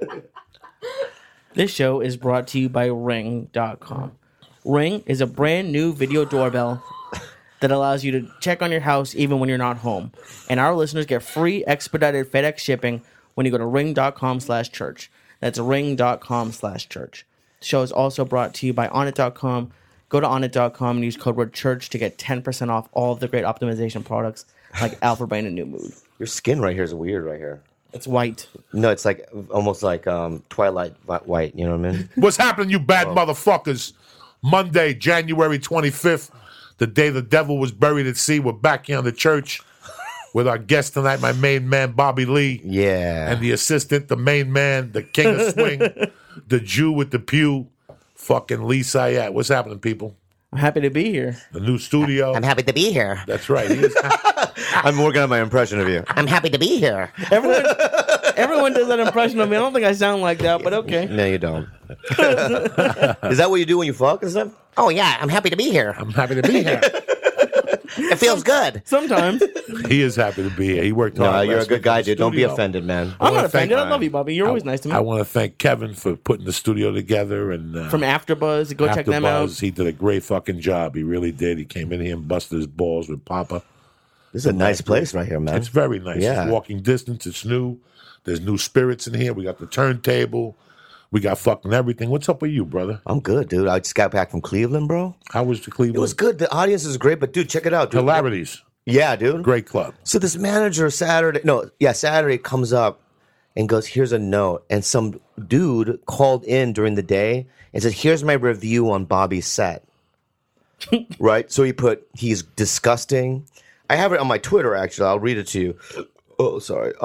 This show is brought to you by Ring.com. Ring is a brand new video doorbell that allows you to check on your house even when you're not home. And our listeners get free expedited FedEx shipping when you go to Ring.com/church. That's Ring.com/church. The show is also brought to you by Onnit.com. Go to Onnit.com and use code word church to get 10% off all of the great optimization products like Alpha Brain and New Mood. Your skin right here is weird right here. It's white. No, it's like almost like Twilight white. You know what I mean? What's happening, you bad motherfuckers? Monday, January 25th, the day the devil was buried at sea. We're back here on the church with our guest tonight, my main man, Bobby Lee. Yeah. And the assistant, the main man, the king of swing, the Jew with the pew, fucking Lee Sayat. What's happening, people? I'm happy to be here. The new studio. I'm happy to be here. That's right. He is I'm working on my impression of you. I'm happy to be here. Everyone does that impression of me. I don't think I sound like that, but okay. No, you don't. Is that what you do when you fuck and stuff? Oh, yeah. I'm happy to be here. I'm happy to be here. It feels good. Sometimes. He is happy to be here. He worked hard. No, you're a last good week guy, in the dude. Don't be studio. offended, man. I'm not wanna offended. thank- I love you, Bobby. You're always nice to me. I want to thank Kevin for putting the studio together. And From AfterBuzz, go check them out. AfterBuzz, he did a great fucking job. He really did. He came in here and busted his balls with Papa. This is a nice place right here, man. It's very nice. Yeah. It's walking distance. It's new. There's new spirits in here. We got the turntable. We got fucking everything. What's up with you, brother? I'm good, dude. I just got back from Cleveland, bro. How was the Cleveland? It was good. The audience is great, but dude, check it out, dude. Hilarities. Yeah, dude. Great club. So this manager Saturday comes up and goes, here's a note. And some dude called in during the day and said, here's my review on Bobby's set. Right? So he put, he's disgusting. I have it on my Twitter, actually. I'll read it to you. Oh, sorry.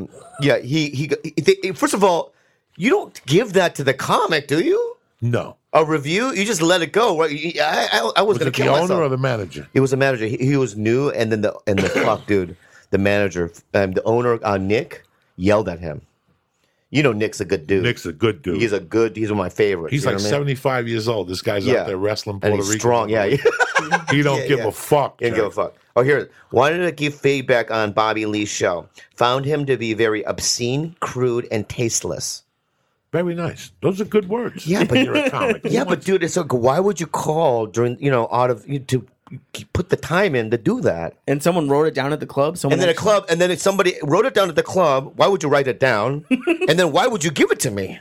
First of all, you don't give that to the comic, do you? No. A review? You just let it go, right? I was going to it the kill owner myself. or the manager? It was a manager. He was new, and then the fuck, dude, the manager, the owner, Nick, yelled at him. You know, Nick's a good dude. Nick's a good dude. He's one of my favorites. He's you know like what I mean? 75 years old. This guy's out there wrestling Puerto and he's Rico. strong. Yeah, He don't give a fuck. Didn't give a fuck. Oh, here. Wanted to give feedback on Bobby Lee's show. Found him to be very obscene, crude, and tasteless. Very nice. Those are good words. Yeah, but you're a comic. Yeah, but dude, it's like, why would you call during, to put the time in to do that? And someone wrote it down at the club. And then somebody wrote it down at the club. Why would you write it down? And then why would you give it to me?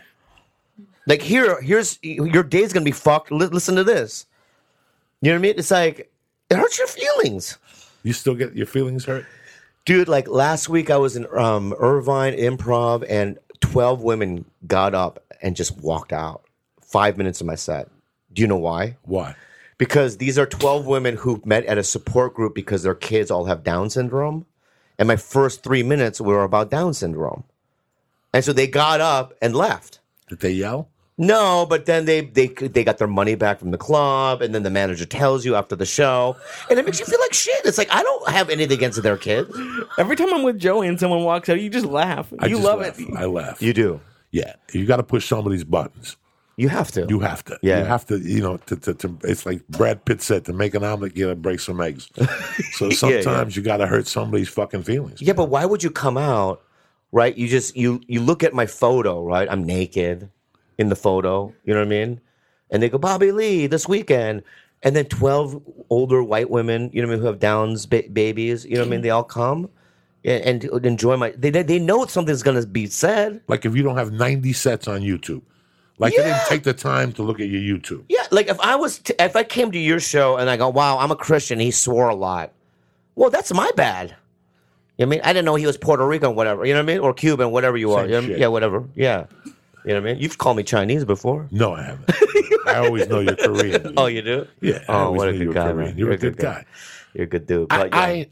Like, here's your day's gonna be fucked. Listen to this. You know what I mean? It's like, it hurts your feelings. You still get your feelings hurt? Dude, like last week I was in Irvine Improv and 12 women got up and just walked out. 5 minutes of my set. Do you know why? Why? Because these are 12 women who met at a support group because their kids all have Down syndrome. And my first 3 minutes were about Down syndrome. And so they got up and left. Did they yell? No, but then they got their money back from the club, and then the manager tells you after the show, and it makes you feel like shit. It's like, I don't have anything against their kids. Every time I'm with Joey and someone walks out, you just laugh. You love it. I laugh. You do. Yeah. You got to push some of these buttons. You have to. You have to. Yeah. You have to, to it's like Brad Pitt said, to make an omelet, you got to break some eggs. So sometimes you got to hurt somebody's fucking feelings. Yeah, but why would you come out, right? You look at my photo, right? I'm naked in the photo, you know what I mean? And they go, Bobby Lee, this weekend. And then 12 older white women, you know what I mean, who have Downs babies, you know what I mean? They all come and enjoy they know something's going to be said. Like if you don't have 90 sets on YouTube. Like they didn't take the time to look at your YouTube. Yeah, like if I came to your show and I go, wow, I'm a Christian, he swore a lot. Well, that's my bad. You know what I mean? I didn't know he was Puerto Rican, whatever, you know what I mean? Or Cuban, whatever you are. You know what I mean? Yeah, whatever. Yeah. You know what I mean? You've called me Chinese before. No, I haven't. I always know you're Korean. Oh, you do? Yeah. Oh, what a good guy, man. You're a good guy. You're a good dude. But But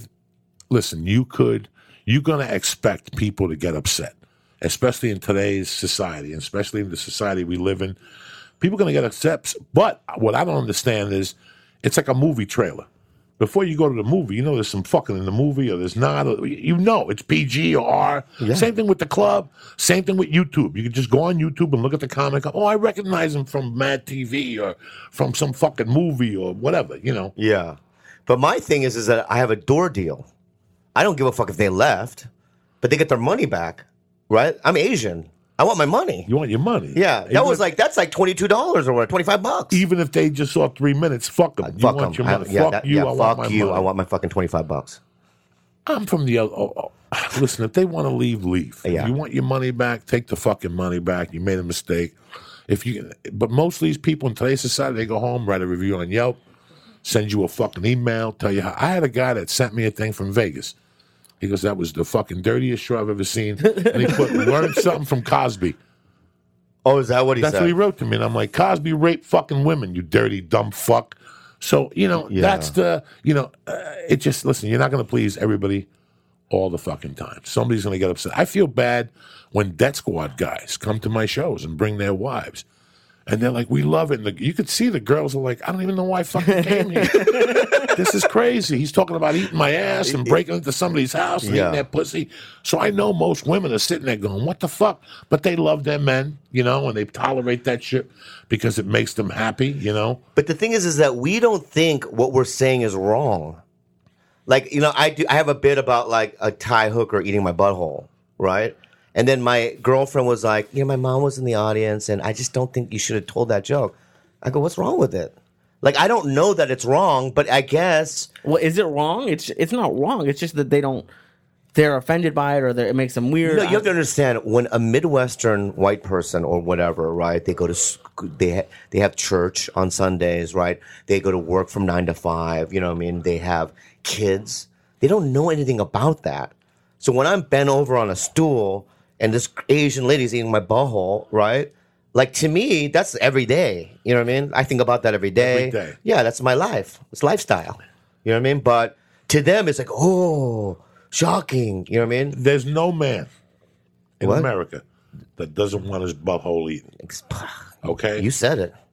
listen, you're going to expect people to get upset, especially in today's society, and especially in the society we live in. People are going to get upset. But what I don't understand is it's like a movie trailer. Before you go to the movie, you know there's some fucking in the movie or there's not. Or, you know it's PG or R. Yeah. Same thing with the club. Same thing with YouTube. You can just go on YouTube and look at the comic. Oh, I recognize him from Mad TV or from some fucking movie or whatever, you know. Yeah. But my thing is that I have a door deal. I don't give a fuck if they left, but they get their money back, right? I'm Asian. I want my money. You want your money. Yeah, that's like $22 or what, $25. Even if they just saw 3 minutes, fuck them. You want your money. Fuck you. I want my money. I want my fucking $25. I'm from the other. Listen, if they want to leave, leave. Yeah. If you want your money back, take the fucking money back. You made a mistake. But most of these people in today's society, they go home, write a review on Yelp, send you a fucking email, tell you how. I had a guy that sent me a thing from Vegas. He goes, that was the fucking dirtiest show I've ever seen. And he put, learned something from Cosby. Oh, is that what he said? That's what he wrote to me. And I'm like, Cosby raped fucking women, you dirty, dumb fuck. So, that's the, it just, listen, you're not going to please everybody all the fucking time. Somebody's going to get upset. I feel bad when Death Squad guys come to my shows and bring their wives. And they're like, we love it. And you could see the girls are like, I don't even know why I fucking came here. This is crazy. He's talking about eating my ass and breaking into somebody's house and eating their pussy. So I know most women are sitting there going, what the fuck? But they love their men, and they tolerate that shit because it makes them happy, But the thing is that we don't think what we're saying is wrong. Like, I have a bit about like a Thai hooker eating my butthole, right? And then my girlfriend was like, my mom was in the audience, and I just don't think you should have told that joke. I go, what's wrong with it? Like, I don't know that it's wrong, but I guess. Well, is it wrong? It's not wrong. It's just that they're offended by it, or it makes them weird. No, you have to understand, when a Midwestern white person or whatever, right? They go to they have church on Sundays, right? They go to work from 9 to 5. You know what I mean? They have kids. They don't know anything about that. So when I'm bent over on a stool and this Asian lady's eating my butthole, right? Like, to me, that's every day. You know what I mean? I think about that every day. Every day. Yeah, that's my life. It's lifestyle. You know what I mean? But to them, it's like, oh, shocking. You know what I mean? There's no man in What? America that doesn't want his butthole eaten. Okay? You said it.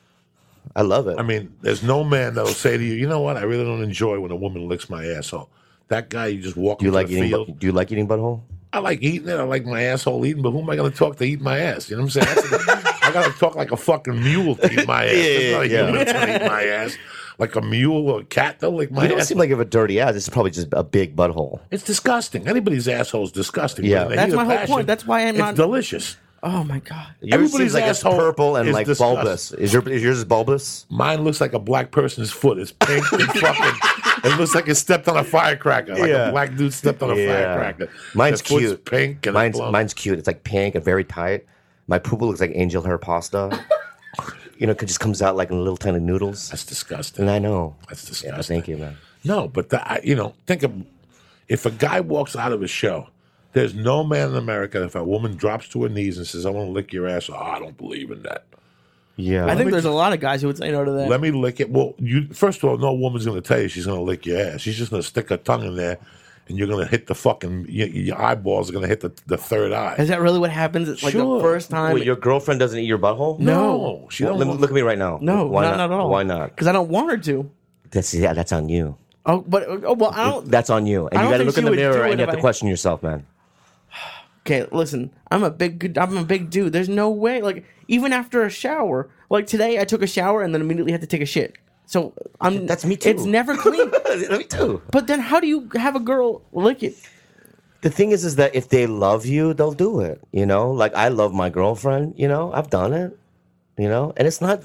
I love it. I mean, there's no man that'll say to you, you know what? I really don't enjoy when a woman licks my asshole. That guy, you just walk do you into like the eating? field. Do you like eating butthole? I like eating it. I like my asshole eaten, but who am I going to talk to eat my ass? You know what I'm saying? I got to talk like a fucking mule to eat my ass. There's not a human that's going to eat my ass. Like a mule or a cat, they'll lick my You don't ass. seem like you have a dirty ass. It's probably just a big butthole. It's disgusting. Anybody's asshole is disgusting. Yeah. But in the That's heat my of whole passion, point. That's why I'm not. It's delicious. Oh my god! Yours Everybody's seems like it's asshole purple and is like disgusting. bulbous. Is yours bulbous? Mine looks like a black person's foot. It's pink and fucking. It looks like it stepped on a firecracker. Like a black dude stepped on a firecracker. Mine's That foot's cute. pink and Mine's cute. It's like pink and very tight. My poo looks like angel hair pasta. It just comes out like in little tiny noodles. That's disgusting. And I know. That's disgusting. Yeah, thank you, man. No, but think of if a guy walks out of a show. There's no man in America if a woman drops to her knees and says, "I want to lick your ass." Oh, I don't believe in that. Yeah. I think there's a lot of guys who would say no to that. Let me lick it. Well, first of all, no woman's going to tell you she's going to lick your ass. She's just going to stick her tongue in there, and you're going to hit the fucking your eyeballs are going to hit the third eye. Is that really what happens? It's like Sure. the first time. Wait, your girlfriend doesn't eat your butthole? No, she Well, don't. look at me right now. no, Why not at all. Why not? Because I don't want her to. That's on you. Oh, but well, I don't. That's on you. And I you don't got to think look in she the would do mirror it and you if have to I- question yourself, man. Okay, listen. I'm a big dude. There's no way. Like, even after a shower, like today, I took a shower and then immediately had to take a shit. So That's me too. It's never clean. Me too. But then, how do you have a girl lick it? The thing is that if they love you, they'll do it. Like I love my girlfriend. I've done it. And it's not.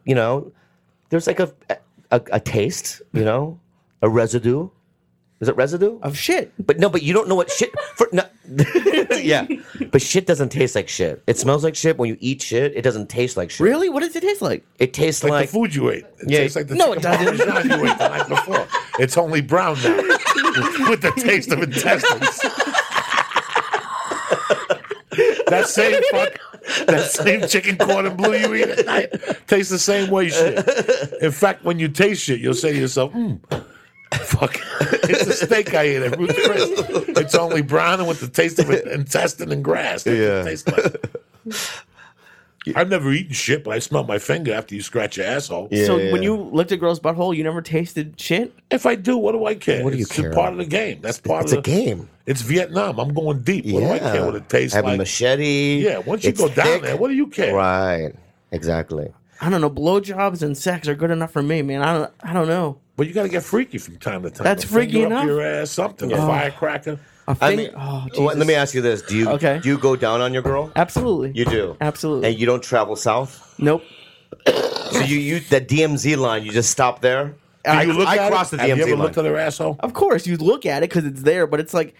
There's like a taste. A residue. Is it residue? Of shit. But you don't know what shit. Yeah, but shit doesn't taste like shit. It smells like shit when you eat shit. It doesn't taste like shit. Really? What does it taste like? It tastes like like the food you ate. It Yeah. tastes like the No, it chicken doesn't. parmesan you ate the night before. It's only brown now with the taste of intestines. That same chicken corn and blue you eat at night tastes the same way shit. In fact, when you taste shit, you'll say to yourself, fuck, it's a steak I ate at Ruth's Chris. It's only brown and with the taste of intestine and grass. That's what it tastes like. I've never eaten shit, but I smell my finger after you scratch your asshole. Yeah, So yeah, when yeah. you licked a girl's butthole, you never tasted shit? If I do, what do I care? What do you It's care? part of the game. That's part It's of a the game. It's Vietnam. I'm going deep. What do I care what it tastes Have like? a machete. Yeah, once you It's go down thick. there, what do you care? Right. Exactly. I don't know. Blowjobs and sex are good enough for me, man. I don't know. But you got to get freaky from time to time. That's A finger freaky up enough. your ass, something, a firecracker. finger. mean, oh, let me Jesus. ask you this: Do you go down on your girl? Absolutely. You do, Absolutely. and you don't travel south. Nope. So you that DMZ line, you just stop there. Do you look I at crossed it? the Have DMZ you ever line. looked at her asshole? Of course, you look at it because it's there, but it's like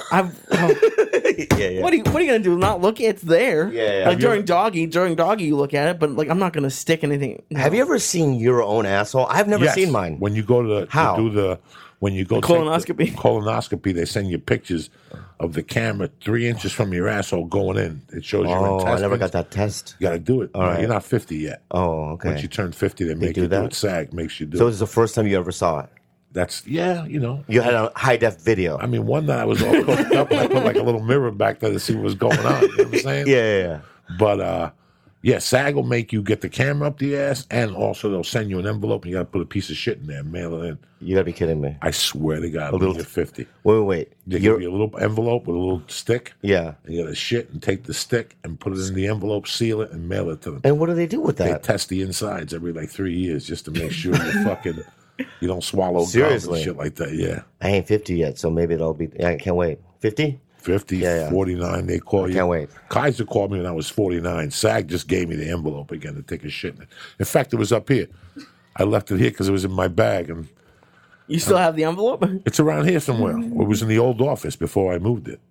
Yeah. What are you gonna do? Not look? It's there. Yeah. Like during doggy, you look at it, but like I'm not gonna stick anything. No. Have you ever seen your own asshole? I've never Yes. seen mine. When you go How? to do the when you go take colonoscopy. colonoscopy, they send you pictures of the camera 3 inches from your asshole going in. It shows your Oh, intestines. I never got that test. You got to do it. All right. You're not 50 yet. Oh, okay. Once you turn 50, they make do you that? do it. SAG makes you do So it. this is the first time you ever saw it. That's you know. You had a high def video. I mean, one night I was all cooked up and I put like a little mirror back there to see what was going on. You know what I'm saying? Yeah. But yeah, SAG will make you get the camera up the ass, and also they'll send you an envelope and you got to put a piece of shit in there and mail it in. You gotta be kidding me. I swear to God, little- when you're 50. Wait. They give you a little envelope with a little stick. Yeah. And you got to shit and take the stick and put it in the envelope, seal it, and mail it to them. And what do they do with They that? test the insides every like 3 years just to make sure you don't swallow gum Seriously? and shit like that. Yeah. I ain't 50 yet, so maybe it'll be. I can't wait. 50? 50, Yeah. 49, they call you. Can't wait. Kaiser called me when I was 49. SAG just gave me the envelope again to take a shit in it. In fact, it was up here. I left it here because it was in my bag, and You still have the envelope? it's around here somewhere. It was in the old office before I moved it.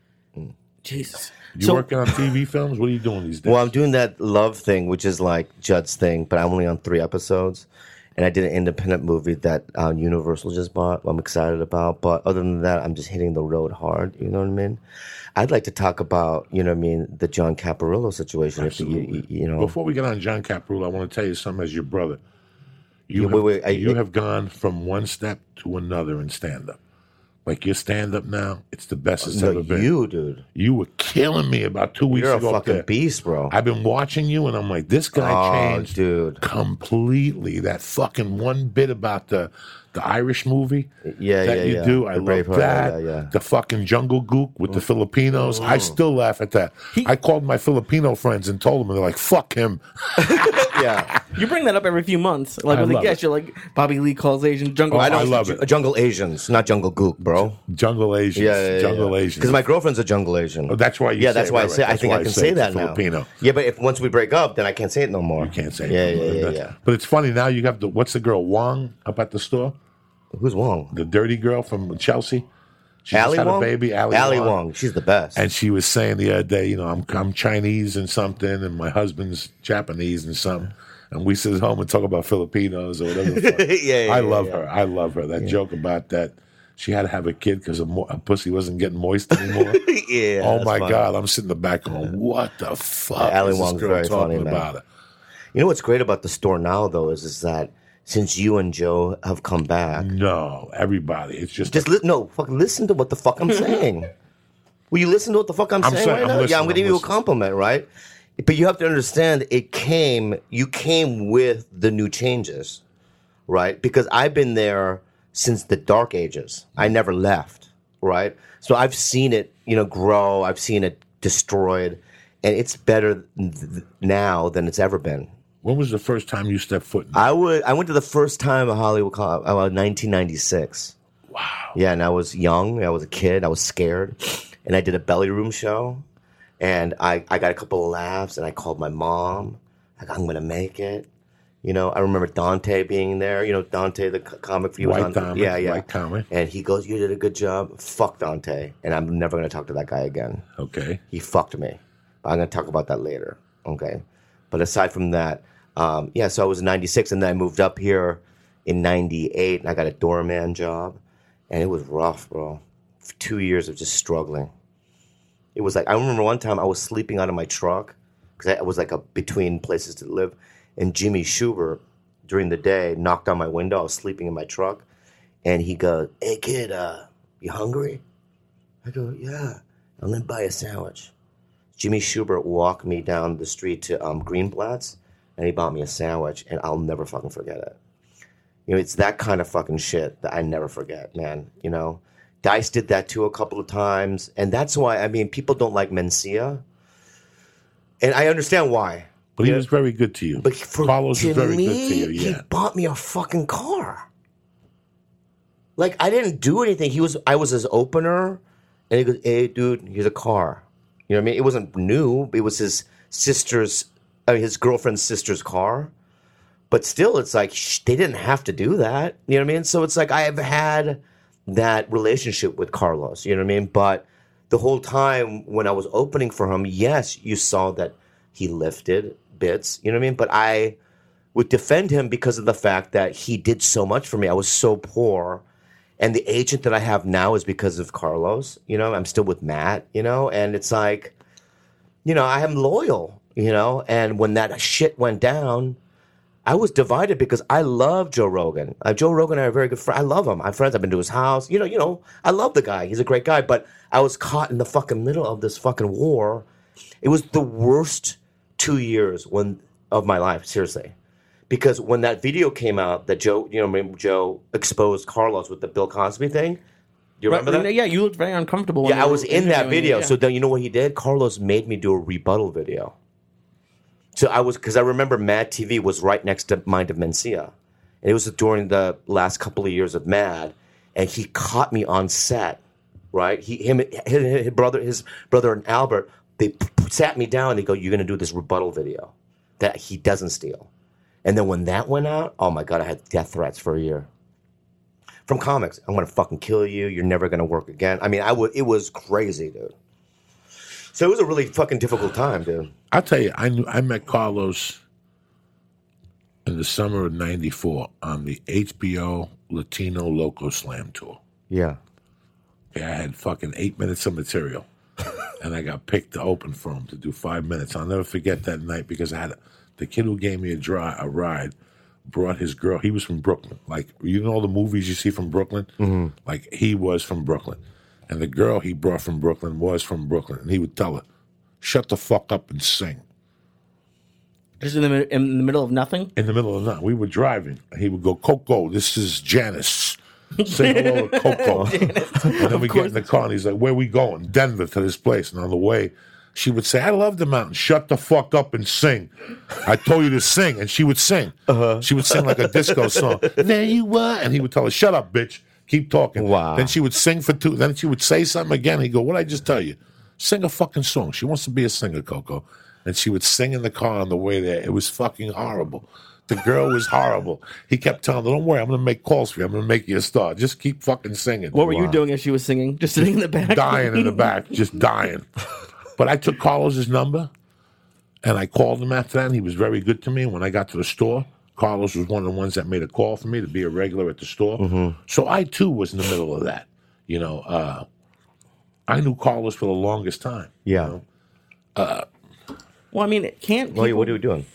Jesus. You working on TV films? What are you doing these days? Well, I'm doing that Love thing, which is like Judd's thing, but I'm only on 3 episodes. And I did an independent movie that Universal just bought. I'm excited about. But other than that, I'm just hitting the road hard. You know what I mean? I'd like to talk about, you know what I mean, the John Caparulo situation. If you know. Before we get on John Caparulo, I want to tell you something as your brother. You have gone from one step to another in stand-up. Like your stand-up now, it's the best it's ever been. You, dude. You were killing me about 2 weeks You're ago. a up there. fucking beast, bro. I've been watching you, and I'm like, this guy changed dude. completely. That fucking one bit about the Irish movie Yeah, that yeah, you yeah. do, I The love Braveheart, that. yeah. The fucking Jungle Gook with the Filipinos. I still laugh at that. I called my Filipino friends and told them, and they're like, fuck him. Yeah. You bring that up every few months. Like I with a love guest, it. you're like, Bobby Lee calls Asian jungle. I love it. Jungle Asians, not Jungle Gook, bro. Jungle Asians. Jungle Asians. Because my girlfriend's a Jungle Asian. Oh, that's why you Yeah, say that's it, why I right, say. right. I That's think why I can say say it's that now. Filipino. Yeah, but if once we break up, then I can't say it no more. You can't say Yeah, it. yeah. But it's funny, now you have what's the girl, Wong, up at the store? Who's Wong? The dirty girl from Chelsea. She Ali just had Wong? a baby, Ali Ali Wong. Wong. She's the best. And she was saying the other day, you know, I'm Chinese and something, and my husband's Japanese and something. And we sit home and talk about Filipinos or whatever. The fuck. Yeah, I love her. I love her. That joke about that. She had to have a kid because her pussy wasn't getting moist anymore. Yeah. Oh that's my funny. God! I'm sitting in the back going, "What the fuck?" Ali is this Wong's girl very talking funny, man. about it? You know what's great about the store now, though, is that since you and Joe have come back, No, everybody. It's just fucking listen to what the fuck I'm saying. Will you listen to what the fuck I'm saying saying- right I'm now? listening, Yeah, I'm gonna I'm give you a listening. compliment, right? But you have to understand, you came with the new changes, right? Because I've been there since the dark ages. I never left, right? So I've seen it, grow. I've seen it destroyed, and it's better now than it's ever been. When was the first time you stepped foot in? I went to the first time at Hollywood about 1996. Wow. Yeah, and I was young. I was a kid. I was scared, and I did a belly room show, and I got a couple of laughs, and I called my mom. Like, I'm gonna make it. I remember Dante being there. Dante, the comic. He was White on. comic, Yeah. white comic. And he goes, "You did a good job." Fuck Dante, and I'm never gonna talk to that guy again. Okay. He fucked me. I'm gonna talk about that later. Okay, but aside from that, so I was in '96, and then I moved up here in '98, and I got a doorman job, and it was rough, bro. For 2 years of just struggling. It was like, I remember one time I was sleeping out of my truck because I was like between places to live, and Jimmy Schubert during the day knocked on my window. I was sleeping in my truck, and he goes, "Hey kid, you hungry?" I go, "Yeah." "I'm gonna buy a sandwich." Jimmy Schubert walked me down the street to Greenblatt's, and he bought me a sandwich, and I'll never fucking forget it. It's that kind of fucking shit that I never forget, man. Dice did that too a couple of times, and that's why, people don't like Mencia, and I understand why. But he was very good to you. But Carlos was very me, good to you, he yeah. bought me a fucking car. Like, I didn't do anything. I was his opener. And he goes, hey, dude, here's a car. You know what I mean? It wasn't new. It was his girlfriend's sister's car. But still, it's like, they didn't have to do that. You know what I mean? So it's like, I have had that relationship with Carlos. You know what I mean? But the whole time when I was opening for him, yes, you saw that he lifted bits. You know what I mean? But I would defend him because of the fact that he did so much for me. I was so poor. And the agent that I have now is because of Carlos. You know, I'm still with Matt, you know? And it's like, you know, I am loyal, you know? And when that shit went down, I was divided because I love Joe Rogan. Joe Rogan and I are very good friends. I love him. I'm friends. I've been to his house. You know, I love the guy. He's a great guy. But I was caught in the fucking middle of this fucking war. It was the worst 2 years of my life, seriously. Because when that video came out that Joe exposed Carlos with the Bill Cosby thing. Do you remember that? Yeah, you looked very uncomfortable. Yeah, I was in that video. So then you know what he did? Carlos made me do a rebuttal video. So because I remember Mad TV was right next to Mind of Mencia. And it was during the last couple of years of Mad. And he caught me on set, right? His brother and Albert, they sat me down and they go, you're going to do this rebuttal video that he doesn't steal. And then when that went out, oh my God, I had death threats for a year. From comics, I'm going to fucking kill you. You're never going to work again. I mean, it was crazy, dude. So it was a really fucking difficult time, dude. I'll tell you, I met Carlos in the summer of '94 on the HBO Latino Loco Slam tour. Yeah. I had fucking 8 minutes of material, and I got picked to open for him to do 5 minutes. I'll never forget that night because I had the kid who gave me a ride brought his girl. He was from Brooklyn. Like, you know all the movies you see from Brooklyn? Mm-hmm. Like, he was from Brooklyn. And the girl he brought from Brooklyn was from Brooklyn. And he would tell her, shut the fuck up and sing. Just in the middle of nothing? In the middle of nothing. We were driving. He would go, Coco, this is Janice. Say hello to Coco. And then we get in the car and he's like, where we going? Denver to this place. And on the way, she would say, I love the mountain. Shut the fuck up and sing. I told you to sing. And she would sing. Uh-huh. She would sing like a disco song. There you are. And he would tell her, shut up, bitch. Keep talking. Wow. Then she would sing for 2. Then she would say something again. He'd go, what'd I just tell you? Sing a fucking song. She wants to be a singer, Coco. And she would sing in the car on the way there. It was fucking horrible. The girl was horrible. He kept telling her, don't worry, I'm going to make calls for you. I'm going to make you a star. Just keep fucking singing. What were you doing as she was singing? Just sitting in the back? Dying in the back. Just dying. But I took Carlos's number, and I called him after that, and he was very good to me. When I got to the store, Carlos was one of the ones that made a call for me to be a regular at the store. Mm-hmm. So I, too, was in the middle of that. You know, I knew Carlos for the longest time. Yeah. You know? Well, I mean, it can't... Well, what are you doing?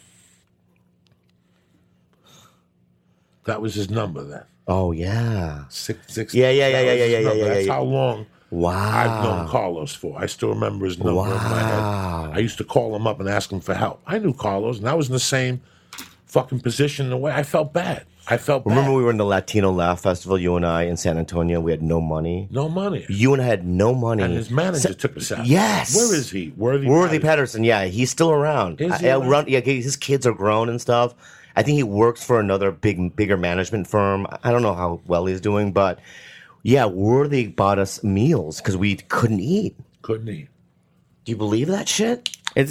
That was his number then. Oh, yeah. 6. Yeah. That's how long Wow. I've known Carlos for. I still remember his number in my head. I used to call him up and ask him for help. I knew Carlos, and I was in the same fucking position in a way. I felt bad. Remember we were in the Latino Laugh Festival, you and I, in San Antonio? We had no money. No money. You and I had no money. And his manager took us out. Yes. Where is he? Worthy Patterson. Yeah, he's still around. Is he around? Yeah, his kids are grown and stuff. I think he works for another bigger management firm. I don't know how well he's doing, but yeah, Worthy bought us meals because we couldn't eat. Couldn't eat. Do you believe that shit? It's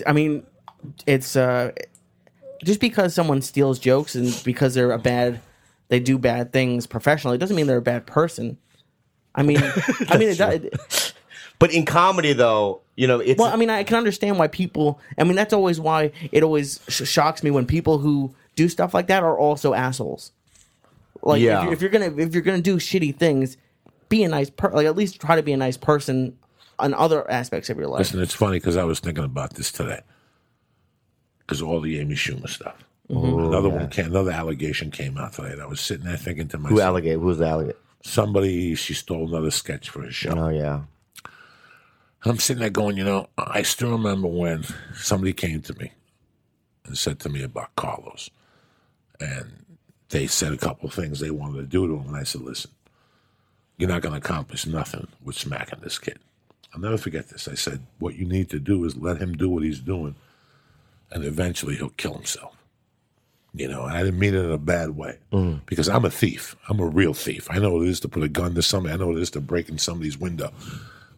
just because someone steals jokes and because they do bad things professionally, it doesn't mean they're a bad person. I mean, But in comedy, though, you know, it's... Well, I mean, I can understand why people... I mean, that's always why it always shocks me when people who do stuff like that are also assholes. Like, yeah. if you're gonna do shitty things, be a nice like at least try to be a nice person on other aspects of your life. Listen, it's funny because I was thinking about this today because of all the Amy Schumer stuff. Mm-hmm. Another allegation came out today. And I was sitting there thinking to myself, Who's the alligator? Somebody, she stole another sketch for his show. Oh yeah. I'm sitting there going, you know, I still remember when somebody came to me and said to me about Carlos. And they said a couple of things they wanted to do to him. And I said, listen, you're not going to accomplish nothing with smacking this kid. I'll never forget this. I said, what you need to do is let him do what he's doing, and eventually he'll kill himself. You know, and I didn't mean it in a bad way because I'm a thief. I'm a real thief. I know what it is to put a gun to somebody. I know what it is to break in somebody's window.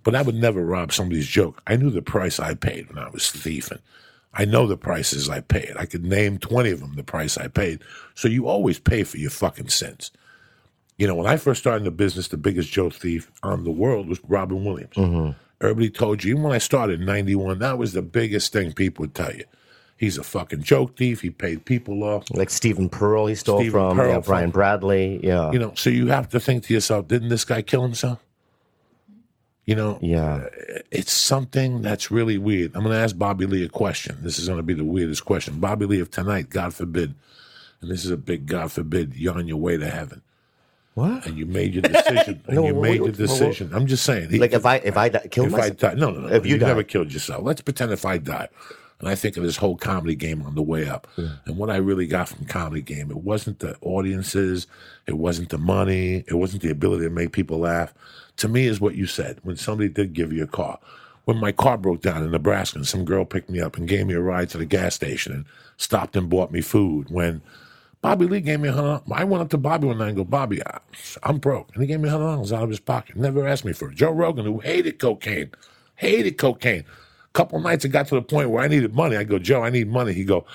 But I would never rob somebody's joke. I knew the price I paid when I was thieving. I know the prices I paid. I could name 20 of them, the price I paid. So you always pay for your fucking sins. You know, when I first started in the business, the biggest joke thief on the world was Robin Williams. Mm-hmm. Everybody told you, even when I started in 91, that was the biggest thing people would tell you. He's a fucking joke thief. He paid people off. Like Stephen Pearl, he stole Stephen from. Pearl Yeah, Brian Bradley. Yeah. You know, so you have to think to yourself, didn't this guy kill himself? You know, Yeah. it's something that's really weird. I'm going to ask Bobby Lee a question. This is going to be the weirdest question. Bobby Lee, if tonight, God forbid, and this is a big God forbid, you're on your way to heaven. What? And you made your decision. I'm just saying. Like if I kill myself? I die, no. If you die. never killed yourself. Let's pretend if I die. And I think of this whole comedy game on the way up. Yeah. And what I really got from comedy game, it wasn't the audiences, it wasn't the money, it wasn't the ability to make people laugh. To me is what you said, when somebody did give you a car. When my car broke down in Nebraska and some girl picked me up and gave me a ride to the gas station and stopped and bought me food. When Bobby Lee gave me $100. I went up to Bobby one night and go, Bobby, I'm broke. And he gave me $100 out of his pocket. Never asked me for it. Joe Rogan, who hated cocaine. A couple nights it got to the point where I needed money. I go, Joe, I need money. He go,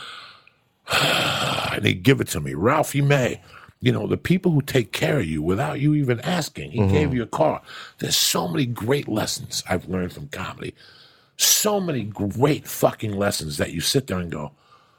and he'd give it to me. Ralphie May. You know, the people who take care of you without you even asking. He gave you a car. There's so many great lessons I've learned from comedy. So many great fucking lessons that you sit there and go,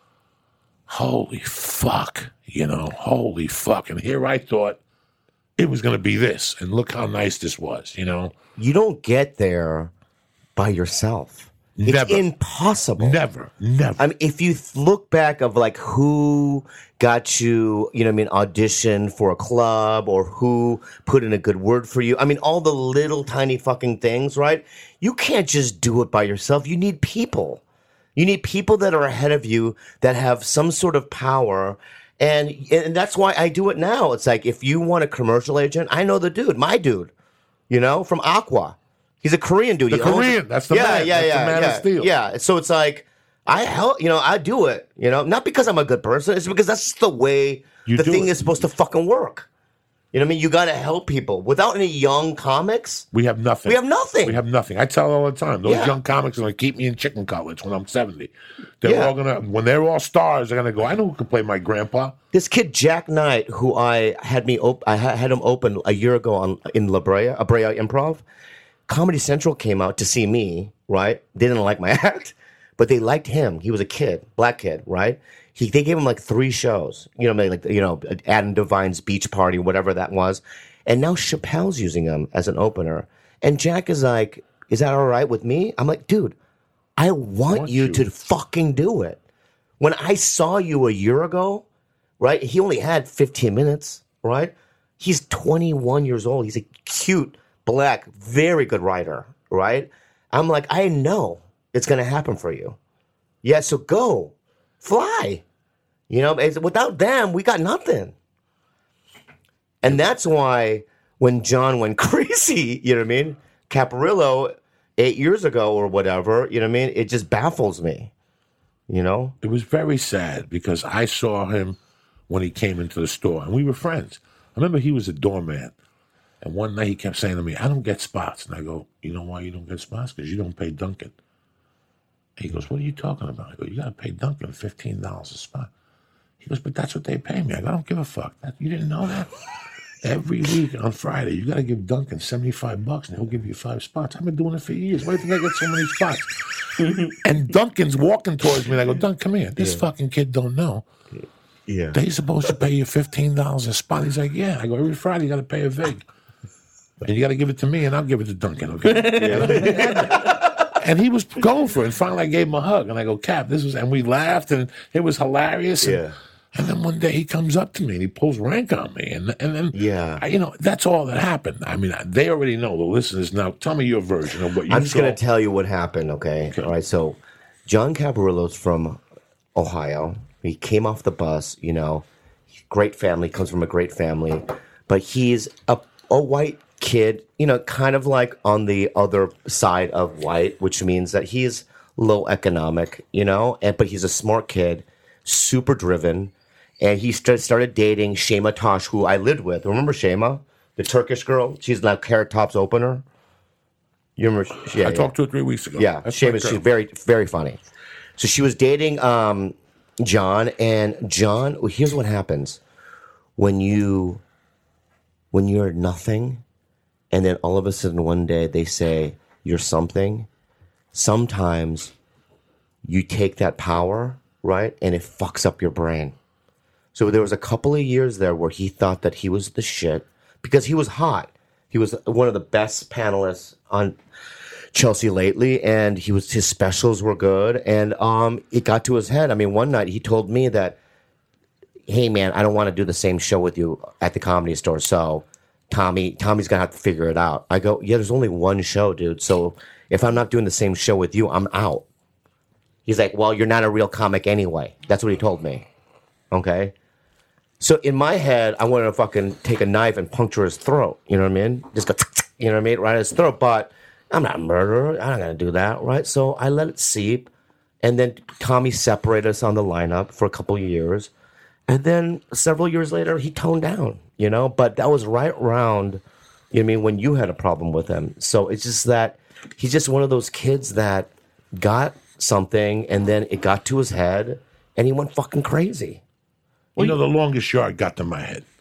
holy fuck, you know, holy fuck. And here I thought it was going to be this. And look how nice this was, you know. You don't get there by yourself. It's Never. impossible. Never. I mean, if you look back of like who got you, you know what I mean, audition for a club or who put in a good word for you. I mean, all the little tiny fucking things, right? You can't just do it by yourself. You need people. You need people that are ahead of you that have some sort of power. And that's why I do it now. It's like, if you want a commercial agent, I know the dude, my dude, you know, from Aqua. He's a Korean dude. The Korean, that's the man. That's the man of steel. Yeah. So it's like, I do it, you know, not because I'm a good person. It's because that's the way the thing is supposed to fucking work. You know what I mean? You got to help people. Without any young comics, we have nothing. We have nothing. I tell all the time, those young comics are going to keep me in chicken cutlets when I'm 70. They're all going to, when they're all stars, they're going to go, I know who can play my grandpa. This kid, Jack Knight, who I had him open a year ago in La Brea Improv. Comedy Central came out to see me, right? They didn't like my act, but they liked him. He was a kid, black kid, right? They gave him like 3 shows, you know, like, you know, Adam Devine's Beach Party, whatever that was. And now Chappelle's using him as an opener. And Jack is like, is that all right with me? I'm like, dude, I want you to fucking do it. When I saw you a year ago, right? He only had 15 minutes, right? He's 21 years old. He's a cute, black, very good writer, right? I'm like, I know it's going to happen for you. Yeah, so go. Fly. You know, without them, we got nothing. And that's why when John went crazy, you know what I mean? Caparillo, 8 years ago or whatever, you know what I mean? It just baffles me, you know? It was very sad because I saw him when he came into the store, and we were friends. I remember he was a doorman. And one night he kept saying to me, I don't get spots. And I go, you know why you don't get spots? Because you don't pay Duncan. And he goes, what are you talking about? I go, you got to pay Duncan $15 a spot. He goes, but that's what they pay me. I go, I don't give a fuck. You didn't know that? Every week on Friday, you got to give Duncan $75 and he'll give you 5 spots. I've been doing it for years. Why do you think I get so many spots? And Duncan's walking towards me and I go, Duncan, come here. This fucking kid don't know. Yeah. They're supposed to pay you $15 a spot. He's like, yeah. I go, every Friday you got to pay a vig. And you got to give it to me, and I'll give it to Duncan, okay? And he was going for it. And finally, I gave him a hug, and I go, Cap, and we laughed, and it was hilarious. And then one day he comes up to me, and he pulls rank on me. And then, you know, that's all that happened. I mean, they already know, the listeners now. Tell me your version of what you saw. I'm just going to tell you what happened, okay? All right, so John Caparillo's from Ohio. He came off the bus, you know, great family, comes from a great family. But he's a white kid, you know, kind of like on the other side of white, which means that he's low economic, you know, but he's a smart kid, super driven, and he started dating Shema Tosh, who I lived with. Remember Shema, the Turkish girl? She's now Carrot Top's opener. You remember? Yeah, I talked to her 3 weeks ago. Yeah, That's Seamus. She's very, very funny. So she was dating John, and John. Well, here's what happens when you're nothing, and then all of a sudden one day they say you're something. Sometimes you take that power, right, and it fucks up your brain. So there was a couple of years there where he thought that he was the shit because he was hot. He was one of the best panelists on Chelsea lately, and his specials were good, and it got to his head. I mean, one night he told me that, hey man, I don't want to do the same show with you at the Comedy Store, so Tommy's gonna have to figure it out. I go, yeah, there's only one show, dude, so if I'm not doing the same show with you, I'm out. He's like, well, you're not a real comic anyway. That's what he told me. Okay? So in my head, I wanted to fucking take a knife and puncture his throat. You know what I mean? Just go, you know what I mean? Right in his throat. But I'm not a murderer. I'm not going to do that, right? So I let it seep. And then Tommy separated us on the lineup for a couple of years. And then several years later, he toned down, you know? But that was right around, you know what I mean, when you had a problem with him. So it's just that he's just one of those kids that got something and then it got to his head and he went fucking crazy. You know, The Longest Yard got to my head.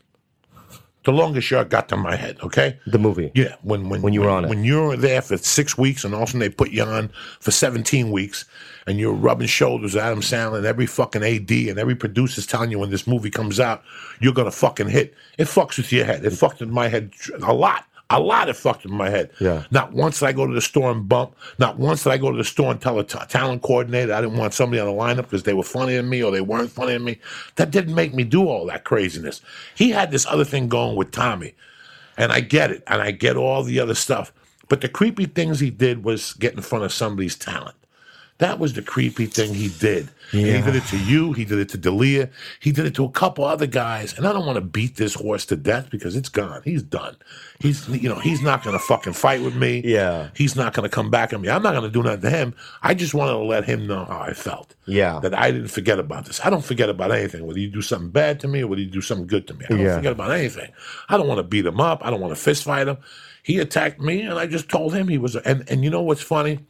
The Longest Yard got to my head, okay? The movie. Yeah, when you were on it. When you're there for 6 weeks and all of a sudden they put you on for 17 weeks and you're rubbing shoulders with Adam Sandler and every fucking AD and every producer's telling you when this movie comes out, you're going to fucking hit. It fucks with your head. It fucked with my head a lot. A lot it fucked with my head. Yeah. Not once did I go to the store and bump. Not once did I go to the store and tell a talent coordinator I didn't want somebody on the lineup because they were funnier than me or they weren't funnier than me. That didn't make me do all that craziness. He had this other thing going with Tommy. And I get it. And I get all the other stuff. But the creepy things he did was get in front of somebody's talent. That was the creepy thing he did. Yeah. He did it to you. He did it to D'Elia. He did it to a couple other guys. And I don't want to beat this horse to death because it's gone. He's done. He's not going to fucking fight with me. Yeah. He's not going to come back at me. I'm not going to do nothing to him. I just wanted to let him know how I felt. Yeah. That I didn't forget about this. I don't forget about anything, whether you do something bad to me or whether you do something good to me. I don't forget about anything. I don't want to beat him up. I don't want to fist fight him. He attacked me, and I just told him he was. And you know what's funny?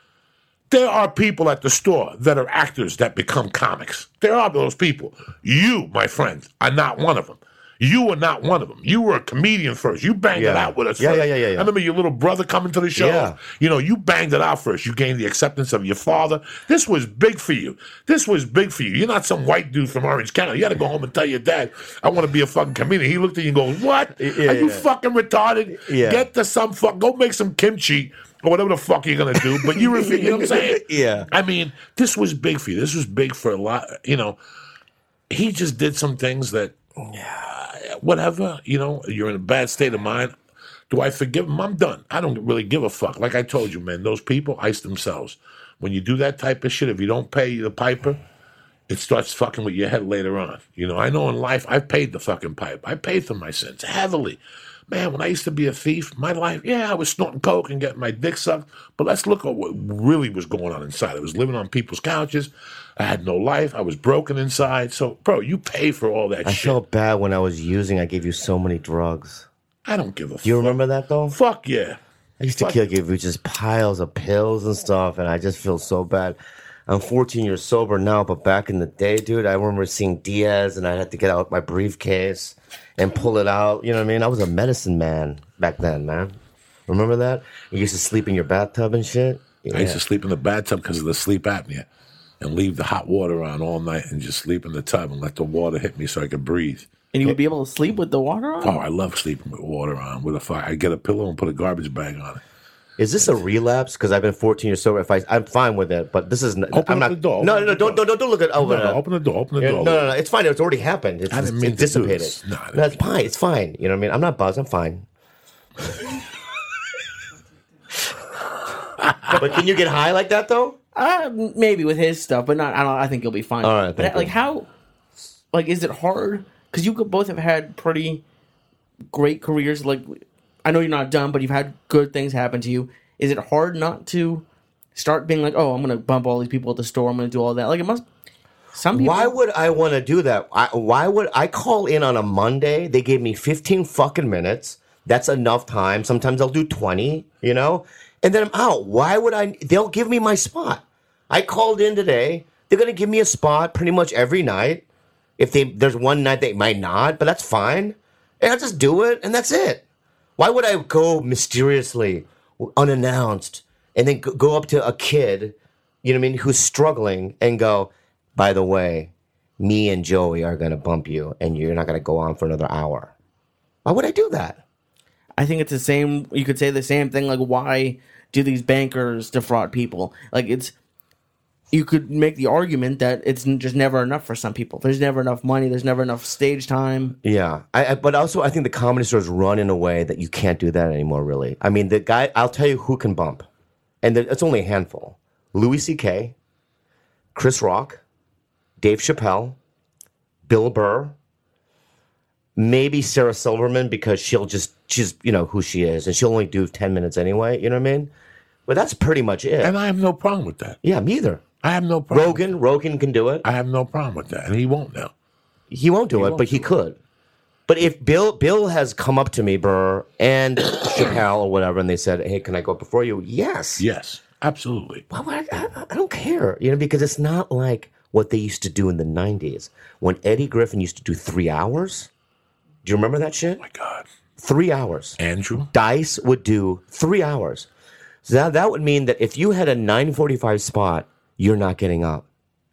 There are people at the store that are actors that become comics. There are those people. You, my friend, are not one of them. You are not one of them. You were a comedian first. You banged it out with us first. Yeah. I remember your little brother coming to the show. Yeah. You know, you banged it out first. You gained the acceptance of your father. This was big for you. You're not some white dude from Orange County. You had to go home and tell your dad, I want to be a fucking comedian. He looked at you and goes, what? Are you fucking retarded? Yeah. Get to go make some kimchi or whatever the fuck you're going to do. But you know what I'm saying? Yeah. I mean, this was big for you. This was big for a lot. You know, he just did some things that, whatever, you know, you're in a bad state of mind. Do I forgive him? I'm done. I don't really give a fuck. Like I told you, man, those people ice themselves. When you do that type of shit, if you don't pay the piper, it starts fucking with your head later on. You know, I know in life, I've paid the fucking pipe. I paid for my sins heavily. Man, when I used to be a thief, my life, I was snorting coke and getting my dick sucked. But let's look at what really was going on inside. I was living on people's couches. I had no life. I was broken inside. So, bro, you pay for all that shit. I felt bad when I was using. I gave you so many drugs. I don't give a fuck. Do you remember that, though? Fuck yeah. I used to give you just piles of pills and stuff, and I just feel so bad. I'm 14 years sober now, but back in the day, dude, I remember seeing Diaz, and I had to get out my briefcase and pull it out. You know what I mean? I was a medicine man back then, man. Remember that? You used to sleep in your bathtub and shit? Yeah. I used to sleep in the bathtub because of the sleep apnea and leave the hot water on all night and just sleep in the tub and let the water hit me so I could breathe. And you would be able to sleep with the water on? Oh, I love sleeping with water on, with a fire. I get a pillow and put a garbage bag on it. Is this a relapse? Because I've been 14 years sober. I'm fine with it, but this is. Open the door. No, don't look at over. No, open the door. Open the door. No. It's fine. It's already happened. I didn't mean it's dissipated. To do this. No, it's fine. It's fine. You know what I mean? I'm not buzzed. I'm fine. But can you get high like that though? Maybe with his stuff, but not. I think you'll be fine. All right. But how? Like, is it hard? Because you both have had pretty great careers. Like, I know you're not done, but you've had good things happen to you. Is it hard not to start being like, oh, I'm going to bump all these people at the store. I'm going to do all that. Like, it must. Some people. Why would I want to do that? Why would I call in on a Monday? They gave me 15 fucking minutes. That's enough time. Sometimes I'll do 20, you know? and then I'm out. Why would I? They'll give me my spot. I called in today. They're going to give me a spot pretty much every night. If there's one night they might not, but that's fine. And I'll just do it, and that's it. Why would I go mysteriously, unannounced, and then go up to a kid, you know what I mean, who's struggling, and go, by the way, me and Joey are going to bump you, and you're not going to go on for another hour. Why would I do that? I think it's the same. You could say the same thing. Like, why do these bankers defraud people? Like, you could make the argument that it's just never enough for some people. There's never enough money. There's never enough stage time. Yeah. But also, I think the comedy stores run in a way that you can't do that anymore, really. I mean, the guy, I'll tell you who can bump. And it's only a handful. Louis C.K., Chris Rock, Dave Chappelle, Bill Burr, maybe Sarah Silverman, because she's you know who she is, and she'll only do 10 minutes anyway, you know what I mean? But that's pretty much it. And I have no problem with that. Yeah, me either. I have no problem. Rogan can do it. I have no problem with that, and he won't now. He won't do it, but he could. But if Bill has come up to me, Burr, and Chappelle or whatever, and they said, hey, can I go up before you? Yes. Yes, absolutely. Well, I don't care, you know, because it's not like what they used to do in the 90s when Eddie Griffin used to do 3 hours. Do you remember that shit? Oh my God. 3 hours. Andrew? Dice would do 3 hours. So that would mean that if you had a 9:45 spot, you're not getting up.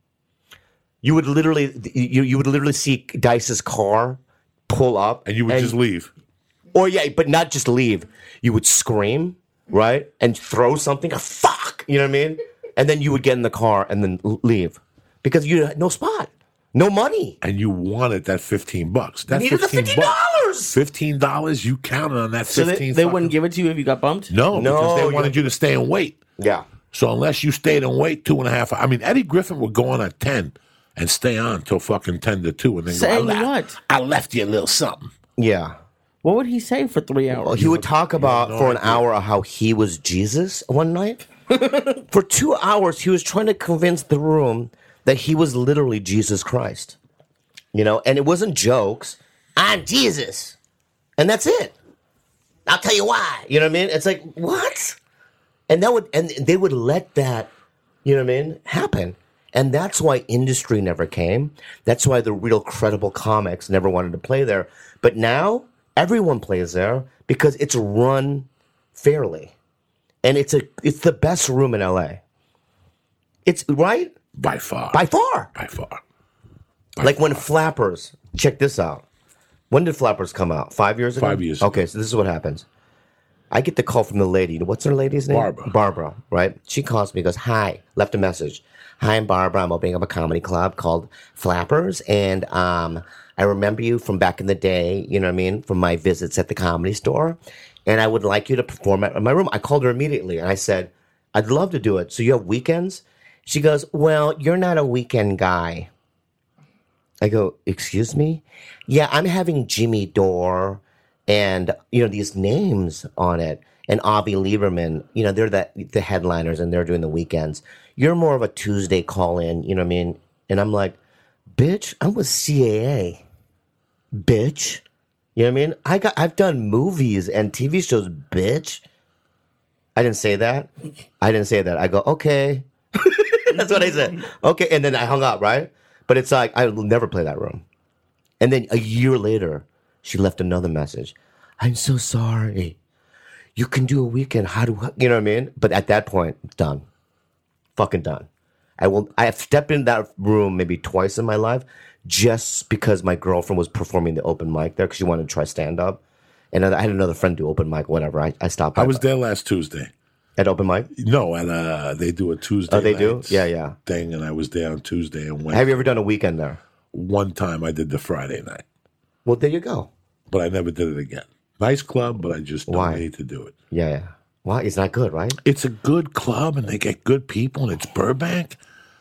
You would literally see Dice's car pull up, And you would just leave. or yeah, but not just leave. You would scream, right, and throw something. Fuck, you know what I mean? And then you would get in the car and then leave because you had no spot, no money. And you wanted that $15. That Needed the $15. $15, you counted on that So 15. they wouldn't give it to you if you got bumped? No, because they wanted you- you to stay and wait. Yeah. So unless you stayed and wait 2.5 hours, I mean, Eddie Griffin would go on at 10 and stay on till fucking 10 to 2, and then Saying go, what? I left you a little something. Yeah. What would he say for 3 hours? Well, he would talk about no for an idea. hour how he was Jesus one night. For 2 hours, he was trying to convince the room that he was literally Jesus Christ. You know, and it wasn't jokes. I'm Jesus. And that's it. I'll tell you why. You know what I mean? It's like, what? And they would let that, you know what I mean, happen. And that's why industry never came. That's why the real credible comics never wanted to play there. But now everyone plays there because it's run fairly. And it's the best room in LA. It's right? By far. By far. By far. Like when Flappers, check this out. When did Flappers come out? 5 years ago? 5 years ago. Okay, so this is what happens. I get the call from the lady. What's her lady's name? Barbara. Barbara, right? She calls me, goes, hi, left a message. Hi, I'm Barbara. I'm opening up a comedy club called Flappers. And I remember you from back in the day, you know what I mean, from my visits at the Comedy Store. And I would like you to perform at my room. I called her immediately and I said, I'd love to do it. So you have weekends? She goes, well, you're not a weekend guy. I go, excuse me? Yeah, I'm having Jimmy Dore and, you know, these names on it. And Avi Lieberman, you know, they're the headliners and they're doing the weekends. You're more of a Tuesday call-in, you know what I mean? And I'm like, bitch, I'm with CAA. Bitch. You know what I mean? I've done movies and TV shows, bitch. I didn't say that. I go, okay. That's what I said. Okay, and then I hung up, right? But it's like, I will never play that room. And then a year later, she left another message. I'm so sorry. You can do a weekend. How do I, you know what I mean? But at that point, done. Fucking done. I have stepped in that room maybe twice in my life just because my girlfriend was performing the open mic there because she wanted to try stand-up. And I had another friend do open mic, whatever. I stopped. I was there last Tuesday. At open mic? No, and they do a Tuesday. Oh, they do? night Yeah. Thing, and I was there on Tuesday and went. Have you ever done a weekend there? One time I did the Friday night, Well, there you go. but I never did it again. Nice club, but I just don't Why? need to do it. Yeah. Well, it's not good, right? It's a good club, and they get good people, and it's Burbank.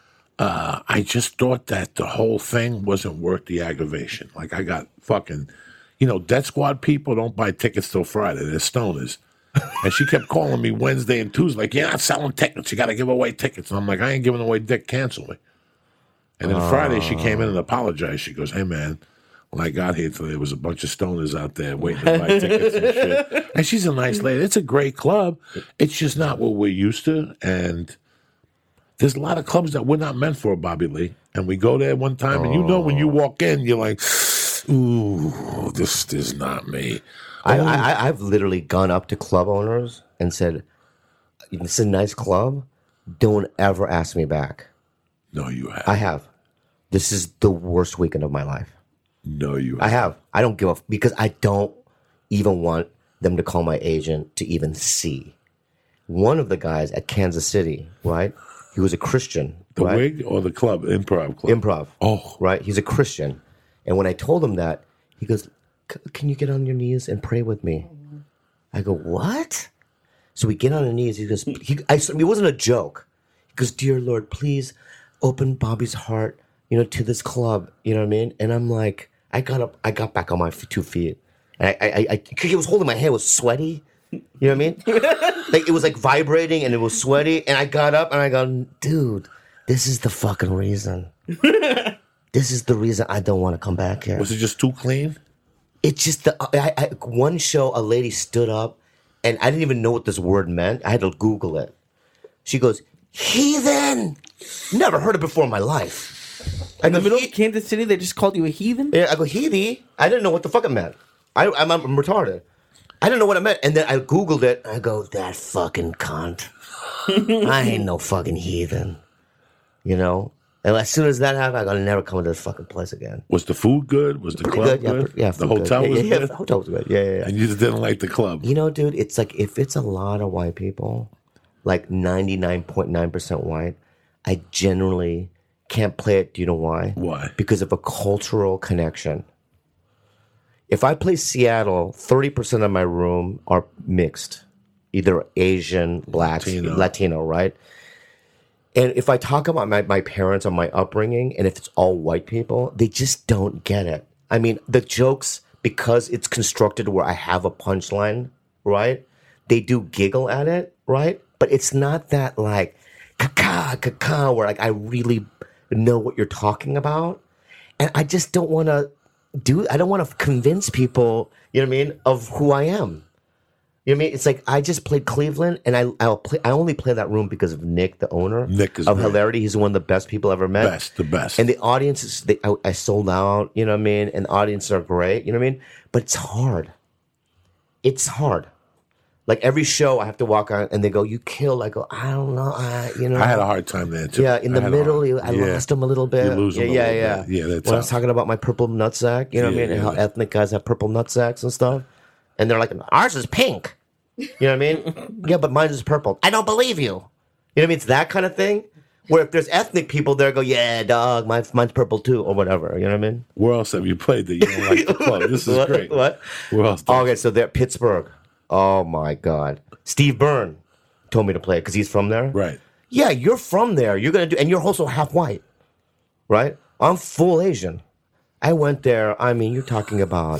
I just thought that the whole thing wasn't worth the aggravation. Like, I got fucking, Death Squad people don't buy tickets till Friday. They're stoners. And she kept calling me Wednesday and Tuesday, like, you're not selling tickets. You got to give away tickets. And I'm like, I ain't giving away dick. Cancel me. And then Friday, she came in and apologized. She goes, hey, man, when I got here today, there was a bunch of stoners out there waiting to buy tickets and shit. And she's a nice lady. It's a great club. It's just not what we're used to. And there's a lot of clubs that we're not meant for, Bobby Lee. And we go there one time, and you know when you walk in, you're like, ooh, this is not me. I've literally gone up to club owners and said, this is a nice club. Don't ever ask me back. No, you have. I have. This is the worst weekend of my life. No, you have. I have. I don't give a because I don't even want them to call my agent to even see. One of the guys at Kansas City, right? He was a Christian. The right? Wig or the club? Improv club? Improv. Oh. Right? He's a Christian. And when I told him that, he goes, can you get on your knees and pray with me? I go, what? So we get on our knees. He goes, it wasn't a joke. He goes, dear Lord, please open Bobby's heart, to this club. You know what I mean? And I'm like, I got back on my 2 feet. And he was holding my hand, it was sweaty. You know what I mean? Like it was like vibrating and it was sweaty. And I got up and I go, dude, this is the fucking reason. This is the reason I don't want to come back here. Was it just too clean? It's just one show, a lady stood up, and I didn't even know what this word meant. I had to Google it. She goes, heathen. Never heard it before in my life. In the middle of Kansas City, they just called you a heathen? Yeah, I go, heathy? I didn't know what the fuck it meant. I'm retarded. I didn't know what it meant. And then I Googled it. I go, that fucking cunt. I ain't no fucking heathen. And as soon as that happened, I gotta never come to this fucking place again. Was the food good? Was the club good? Yeah, the hotel was good? The hotel was good. Yeah. And you just didn't like the club? Dude, it's like if it's a lot of white people, like 99.9% white, I generally can't play it. Do you know why? Why? Because of a cultural connection. If I play Seattle, 30% of my room are mixed. Either Asian, Black, Latino, right? And if I talk about my parents or my upbringing, and if it's all white people, they just don't get it. I mean, the jokes, because it's constructed where I have a punchline, right? They do giggle at it, right? But it's not that like, caca, where like I really know what you're talking about. And I just don't want to I don't want to convince people, of who I am. You know what I mean? It's like I just played Cleveland, and I only play that room because of Nick, the owner. Nick is of great. Hilarity. He's one of the best people I've ever met. The best. And the audience I sold out. You know what I mean? And the audiences are great. You know what I mean? But it's hard. It's hard. Like every show, I have to walk on, and they go, "You killed." I go, "I don't know." I had a hard time there too. Yeah, in the middle, I lost them a little bit. You lose them a little bit. Yeah, that's when I was talking about my purple nutsack, you know what I mean, and how ethnic guys have purple nutsacks and stuff, and they're like, "Ours is pink." You know what I mean? Yeah, but mine is purple. I don't believe you. You know what I mean? It's that kind of thing. Where if there's ethnic people there, go, yeah, dog, mine's purple too, or whatever. You know what I mean? Where else have you played that you don't like the club? This is great. What? Where else? Okay, so they're Pittsburgh. Oh my God. Steve Byrne told me to play it because he's from there. Right. Yeah, you're from there. You're gonna do, and you're also half white, right? I'm full Asian. I went there. I mean, you're talking about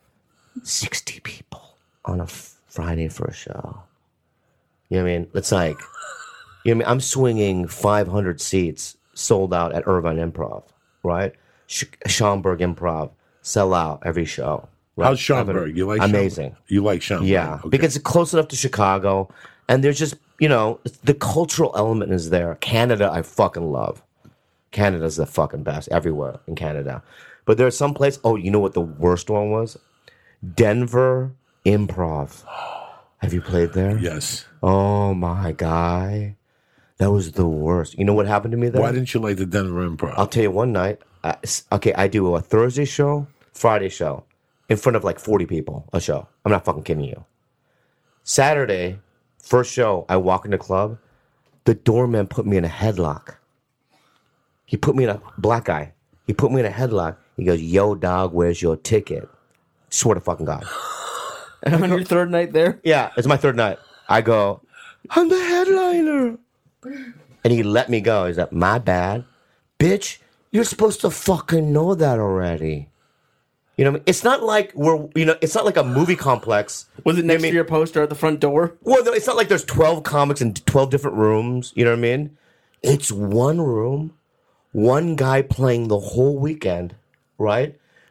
60 people on a Friday for a show. You know what I mean? It's like, you know what I mean? I'm swinging 500 seats sold out at Irvine Improv, right? Schaumburg Improv, sell out every show. Right? How's Schaumburg? You like amazing. Schaumburg? You like Schaumburg? Yeah, okay. because it's close enough to Chicago, and there's just, the cultural element is there. Canada, I fucking love. Canada's the fucking best everywhere in Canada. But there's some place, you know what the worst one was? Denver Improv. Have you played there? Yes. Oh my guy. That was the worst. You know what happened to me there? Why didn't you like the Denver Improv? I'll tell you one night. I do a Thursday show, Friday show, in front of like 40 people, a show. I'm not fucking kidding you. Saturday, first show, I walk in the club. The doorman put me in a headlock. He put me in a black guy. He put me in a headlock. He goes, yo, dog, where's your ticket? Swear to fucking God. On your third night there? Yeah, it's my third night. I go, I'm the headliner. And he let me go. He's like, my bad. Bitch, you're supposed to fucking know that already. You know what I mean? It's not like it's not like a movie complex. Was it next to your poster at the front door? Well, no, it's not like there's 12 comics in 12 different rooms. You know what I mean? It's one room, one guy playing the whole weekend, right?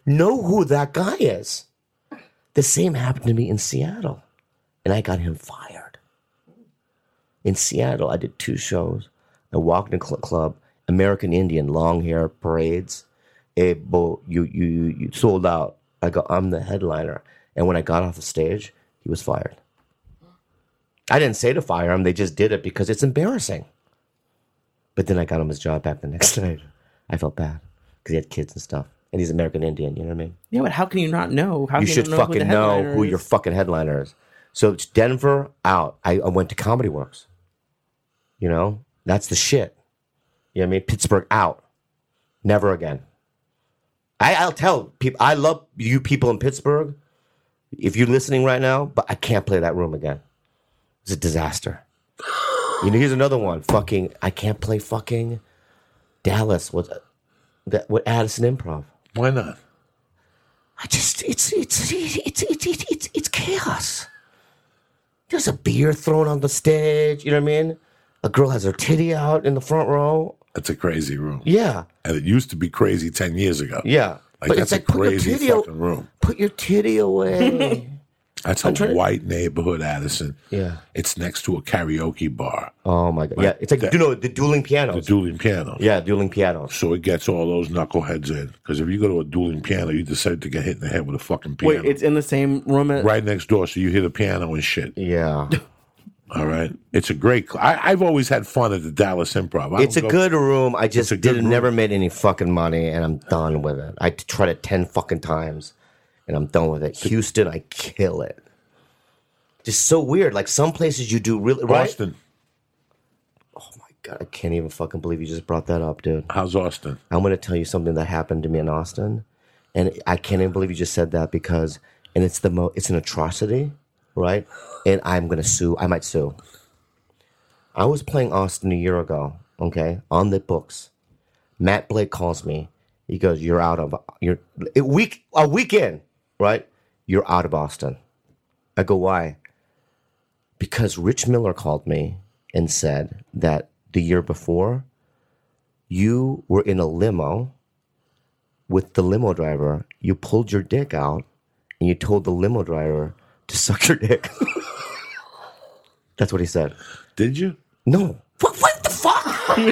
know who that guy is. The same happened to me in Seattle, and I got him fired. In Seattle, I did 2 shows. I walked in a club, American Indian, long hair, parades. Hey, Bo, you sold out. I go, I'm the headliner. And when I got off the stage, he was fired. I didn't say to fire him. They just did it because it's embarrassing. But then I got him his job back the next night. I felt bad because he had kids and stuff. And he's American Indian, you know what I mean? Yeah, but how can you not know? How You can should not fucking know headliner who is? your fucking headliner is. So it's Denver, out. I went to Comedy Works. You know? That's the shit. You know what I mean? Pittsburgh, out. Never again. I'll tell people, I love you people in Pittsburgh, if you're listening right now, but I can't play that room again. It's a disaster. You know, here's another one. Fucking, I can't play fucking Dallas with Addison Improv. Why not? I just, it's chaos. There's a beer thrown on the stage. You know what I mean? A girl has her titty out in the front row. That's a crazy room. Yeah, And it used to be crazy 10 years ago. yeah. Like, that's a put your crazy titty fucking room. Put your titty away. That's I'm a trying to- white neighborhood, Addison. Yeah. It's next to a karaoke bar, Oh my god. Yeah, it's like, that- you know, the dueling the pianos. dueling piano. Yeah, dueling pianos. So it gets all those knuckleheads in. Because if you go to a dueling piano, you decide to get hit in the head with a fucking piano. Wait, it's in the same room. right next door, so you hear the piano and shit. Yeah. All right? It's a great... I've always had fun at the Dallas Improv. I It's a don't go- good room. I just a good room. never made any fucking money, and I'm done with it. I tried it 10 fucking times, and I'm done with it. Houston, I kill it. Just so weird. Like, some places you do really... Right? Austin. Oh, my God. I can't even fucking believe you just brought that up, dude. How's Austin? I'm going to tell you something that happened to me in Austin, and I can't even believe you just said that because... And it's it's an atrocity, right? And I'm going to sue. I might sue. I was playing Austin a year ago, okay, on the books. Matt Blake calls me. He goes, "You're out of a weekend, right? You're out of Austin." I go, "Why?" Because Rich Miller called me and said that the year before, you were in a limo with the limo driver. You pulled your dick out, and you told the limo driver to suck your dick. That's what he said. Did you? No. What the fuck?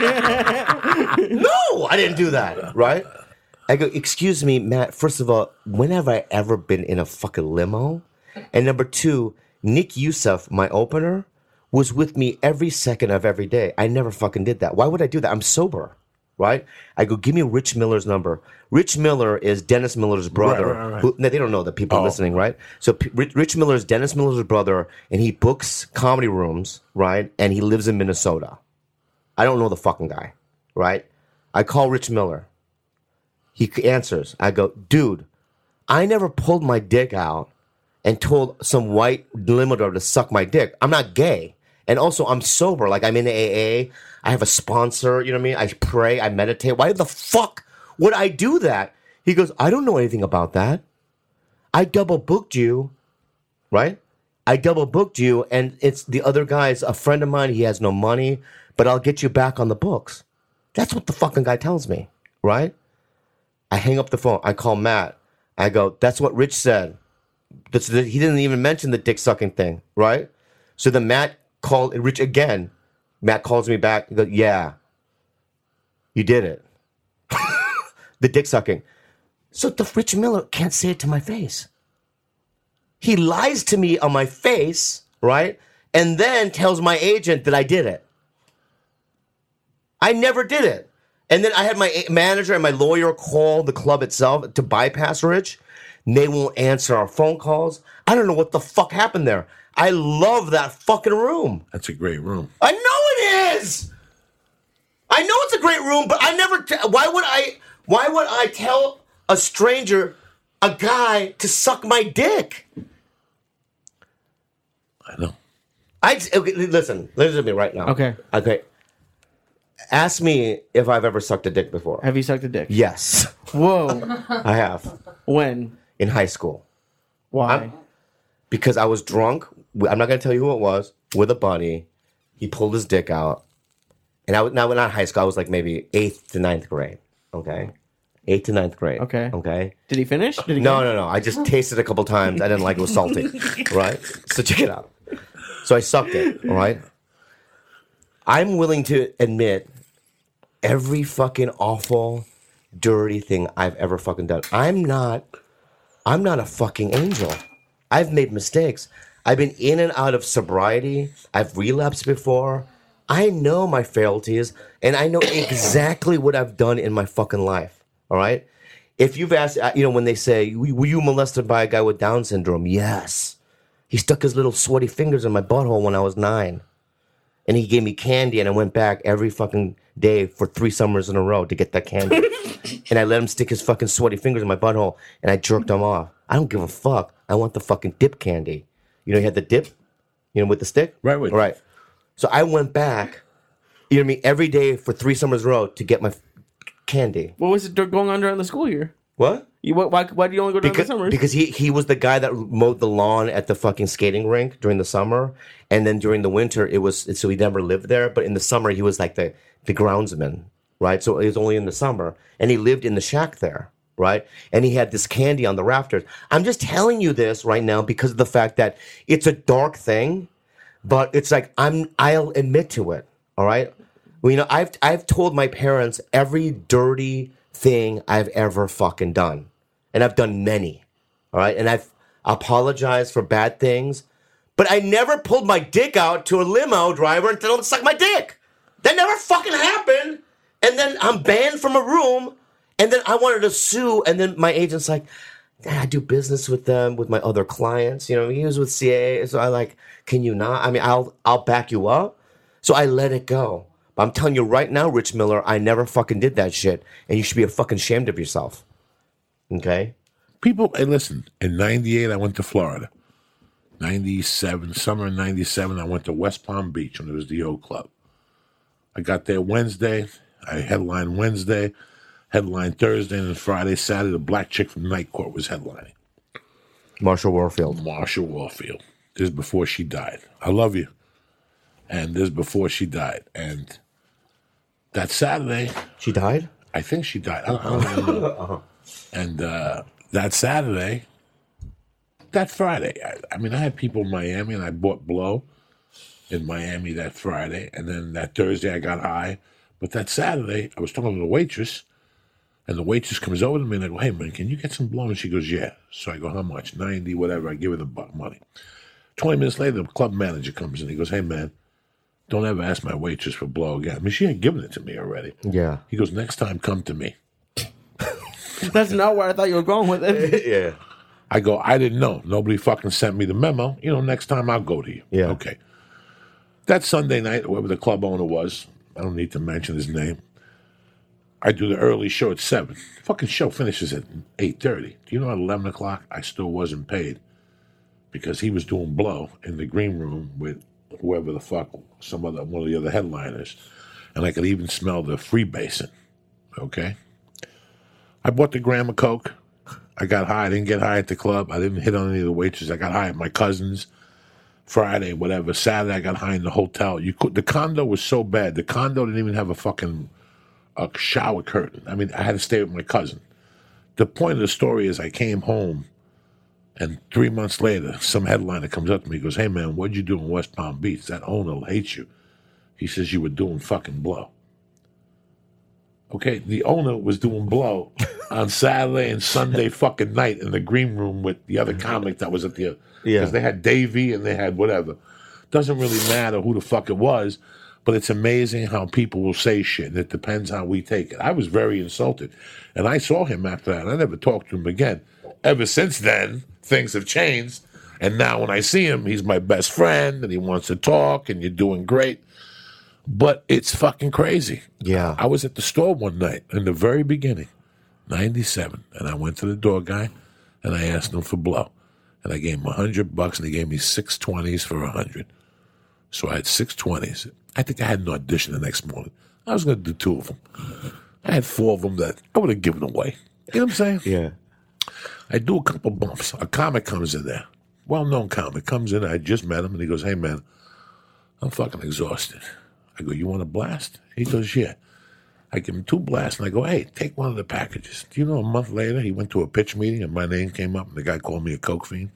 No, I didn't do that. Right? I go, "Excuse me, Matt. First of all, when have I ever been in a fucking limo? And number 2, Nick Youssef, my opener, was with me every second of every day. I never fucking did that. Why would I do that? I'm sober." Right? I go, "Give me Rich Miller's number." Rich Miller is Dennis Miller's brother. Right. No, they don't know that people are listening, right? So Rich Miller is Dennis Miller's brother, and he books comedy rooms, right? And he lives in Minnesota. I don't know the fucking guy, right? I call Rich Miller. He answers. I go, "Dude, I never pulled my dick out and told some white limo driver to suck my dick. I'm not gay. And also, I'm sober. Like, I'm in AA. I have a sponsor. You know what I mean? I pray. I meditate. Why the fuck would I do that?" He goes, "I don't know anything about that. I double booked you, right? I double booked you, and it's the other guy's a friend of mine. He has no money, but I'll get you back on the books." That's what the fucking guy tells me, right? I hang up the phone. I call Matt. I go, "That's what Rich said." He didn't even mention the dick sucking thing, right? So then Matt called Rich again. Matt calls me back. He goes, "Yeah, you did it." The dick sucking. So the Rich Miller can't say it to my face. He lies to me on my face, right? And then tells my agent that I did it. I never did it. And then I had my manager and my lawyer call the club itself to bypass Rich. And they won't answer our phone calls. I don't know what the fuck happened there. I love that fucking room. That's a great room. I know it is. I know it's a great room, but I never. Why would I tell a stranger, a guy, to suck my dick? I know. Okay, listen to me right now. Okay. Ask me if I've ever sucked a dick before. Have you sucked a dick? Yes, Whoa. I have. When? In high school. Why? Because I was drunk. I'm not going to tell you who it was. With a buddy. He pulled his dick out. And I was not high school. I was like maybe 8th to 9th grade. Okay. 8th to 9th grade. Okay. Okay. Did he finish? Did he No. I just tasted it a couple times. I didn't like it. It was salty. Right? So check it out. So I sucked it. All right. I'm willing to admit every fucking awful, dirty thing I've ever fucking done. I'm not a fucking angel. I've made mistakes. I've been in and out of sobriety. I've relapsed before. I know my frailties, and I know exactly what I've done in my fucking life. All right? If you've asked, when they say, were you molested by a guy with Down syndrome? Yes. He stuck his little sweaty fingers in my butthole when I was 9. And he gave me candy, and I went back every fucking day for 3 summers in a row to get that candy. And I let him stick his fucking sweaty fingers in my butthole, and I jerked him off. I don't give a fuck. I want the fucking dip candy. You had the dip? With the stick? Right. So I went back, every day for 3 summers in a row to get my candy. What was it going on during the school year? What? Why do you only go during the summers? Because he was the guy that mowed the lawn at the fucking skating rink during the summer, and then during the winter so he never lived there. But in the summer he was like the groundsman, right? So it was only in the summer, and he lived in the shack there, right? And he had this candy on the rafters. I'm just telling you this right now because of the fact that it's a dark thing, but it's like I'll admit to it, all right? Well, I've told my parents every dirty thing I've ever fucking done. And I've done many. All right. And I've apologized for bad things. But I never pulled my dick out to a limo driver and tell him to suck my dick. That never fucking happened. And then I'm banned from a room. And then I wanted to sue. And then my agent's like, I do business with them, with my other clients. He was with CAA. So I like, can you not? I mean, I'll back you up. So I let it go. I'm telling you right now, Rich Miller, I never fucking did that shit. And you should be fucking ashamed of yourself. Okay? People, hey, listen, in 98, I went to Florida. 97, summer of 97, I went to West Palm Beach when it was the O Club. I got there Wednesday. I headlined Wednesday, headlined Thursday, and then Friday, Saturday, the black chick from Night Court was headlining. Marshall Warfield. This is before she died. I love you. And this is before she died. And that Saturday... She died? I think she died. I don't know. And that Saturday, that Friday, I had people in Miami, and I bought blow in Miami that Friday. And then that Thursday, I got high. But that Saturday, I was talking to the waitress, and the waitress comes over to me, and I go, hey, man, can you get some blow? And she goes, yeah. So I go, how much? 90, whatever. I give her the money. 20 minutes later, the club manager comes in. He goes, hey, man, don't ever ask my waitress for blow again. I mean, she had given it to me already. Yeah. He goes, next time, come to me. That's not where I thought you were going with it. Yeah. I go, I didn't know. Nobody fucking sent me the memo. Next time I'll go to you. Yeah. Okay. That Sunday night, whoever the club owner was, I don't need to mention his name, I do the early show at 7. Fucking show finishes at 8:30. Do you know at 11 o'clock, I still wasn't paid because he was doing blow in the green room with whoever the fuck, one of the other headliners. And I could even smell the freebasing. Okay? I bought the gram of Coke. I got high. I didn't get high at the club. I didn't hit on any of the waitresses. I got high at my cousin's. Friday, whatever. Saturday, I got high in the hotel. The condo was so bad. The condo didn't even have a shower curtain. I mean, I had to stay with my cousin. The point of the story is I came home, and 3 months later, some headliner comes up to me and goes, hey, man, what'd you do in West Palm Beach? That owner hates you. He says you were doing fucking blow. Okay, the owner was doing blow on Saturday and Sunday fucking night in the green room with the other comic that was at the... Because they had Davey and they had whatever. Doesn't really matter who the fuck it was, but it's amazing how people will say shit, and it depends how we take it. I was very insulted. And I saw him after that, and I never talked to him again. Ever since then, things have changed. And now when I see him, he's my best friend, and he wants to talk, and you're doing great. But it's fucking crazy. Yeah. I was at the store one night in the very beginning, 97, and I went to the door guy, and I asked him for blow. And I gave him $100, and he gave me 6 20s for 100. So I had 6 20s. I think I had an audition the next morning. I was going to do 2 of them. I had 4 of them that I would have given away. You know what I'm saying? Yeah. I do a couple bumps. A comic comes in there. Well-known comic comes in. I just met him, and he goes, hey, man, I'm fucking exhausted. I go, you want a blast? He goes, yeah. I give him 2 blasts, and I go, hey, take one of the packages. Do you know a month later, he went to a pitch meeting, and my name came up, and the guy called me a coke fiend?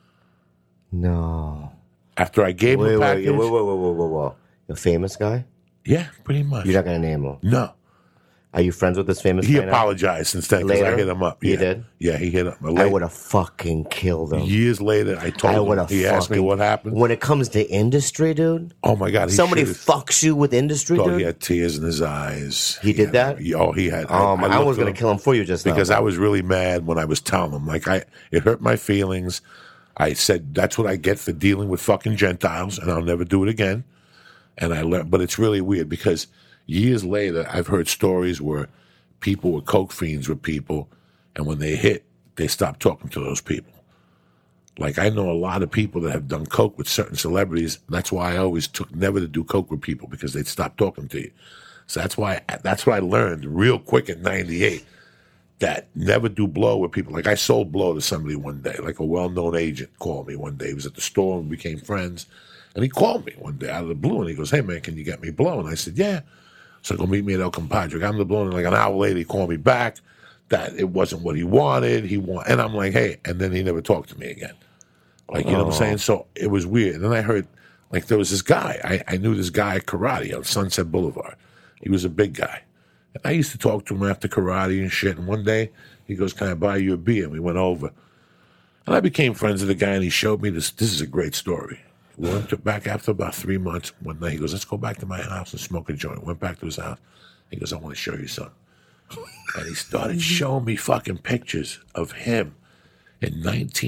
No. After I gave him a package? Whoa. A famous guy? Yeah, pretty much. You're not going to name him? No. Are you friends with this famous He guy now? apologized since then because I Later? hit him up. You Yeah. did? Yeah, he hit him. I would have fucking killed him. Years later, I told would him. have He asked me what happened. When it comes to industry, dude, Oh, my God. somebody shit his- fucks you with industry, Dog, dude? he had tears in his eyes. He did that? Oh, he had. I looked was at going him to kill him for you just because now. I was really mad when I was telling him. Like, it hurt my feelings. I said, that's what I get for dealing with fucking Gentiles, and I'll never do it again. And I learned, but it's really weird because years later, I've heard stories where people were coke fiends with people, and when they hit, they stopped talking to those people. Like, I know a lot of people that have done coke with certain celebrities. That's why I always took never to do coke with people, because they'd stop talking to you. So that's what I learned real quick in '98. That never do blow with people. Like, I sold blow to somebody one day, like a well-known agent called me one day. He was at the store and we became friends. And he called me one day out of the blue and he goes, hey, man, can you get me blow? And I said, yeah. So go meet me at El Compadre. Got him the blow, and like an hour later he called me back that it wasn't what he wanted. And I'm like, hey, and then he never talked to me again. Like, you know what I'm saying? So it was weird. And then I heard, like, there was this guy. I knew this guy at karate on Sunset Boulevard. He was a big guy. And I used to talk to him after karate and shit. And one day he goes, can I buy you a beer? And we went over. And I became friends with the guy, and he showed me this. This is a great story. We went back after about 3 months. One night he goes, let's go back to my house and smoke a joint. Went back to his house. He goes, I want to show you something. And he started showing me fucking pictures of him in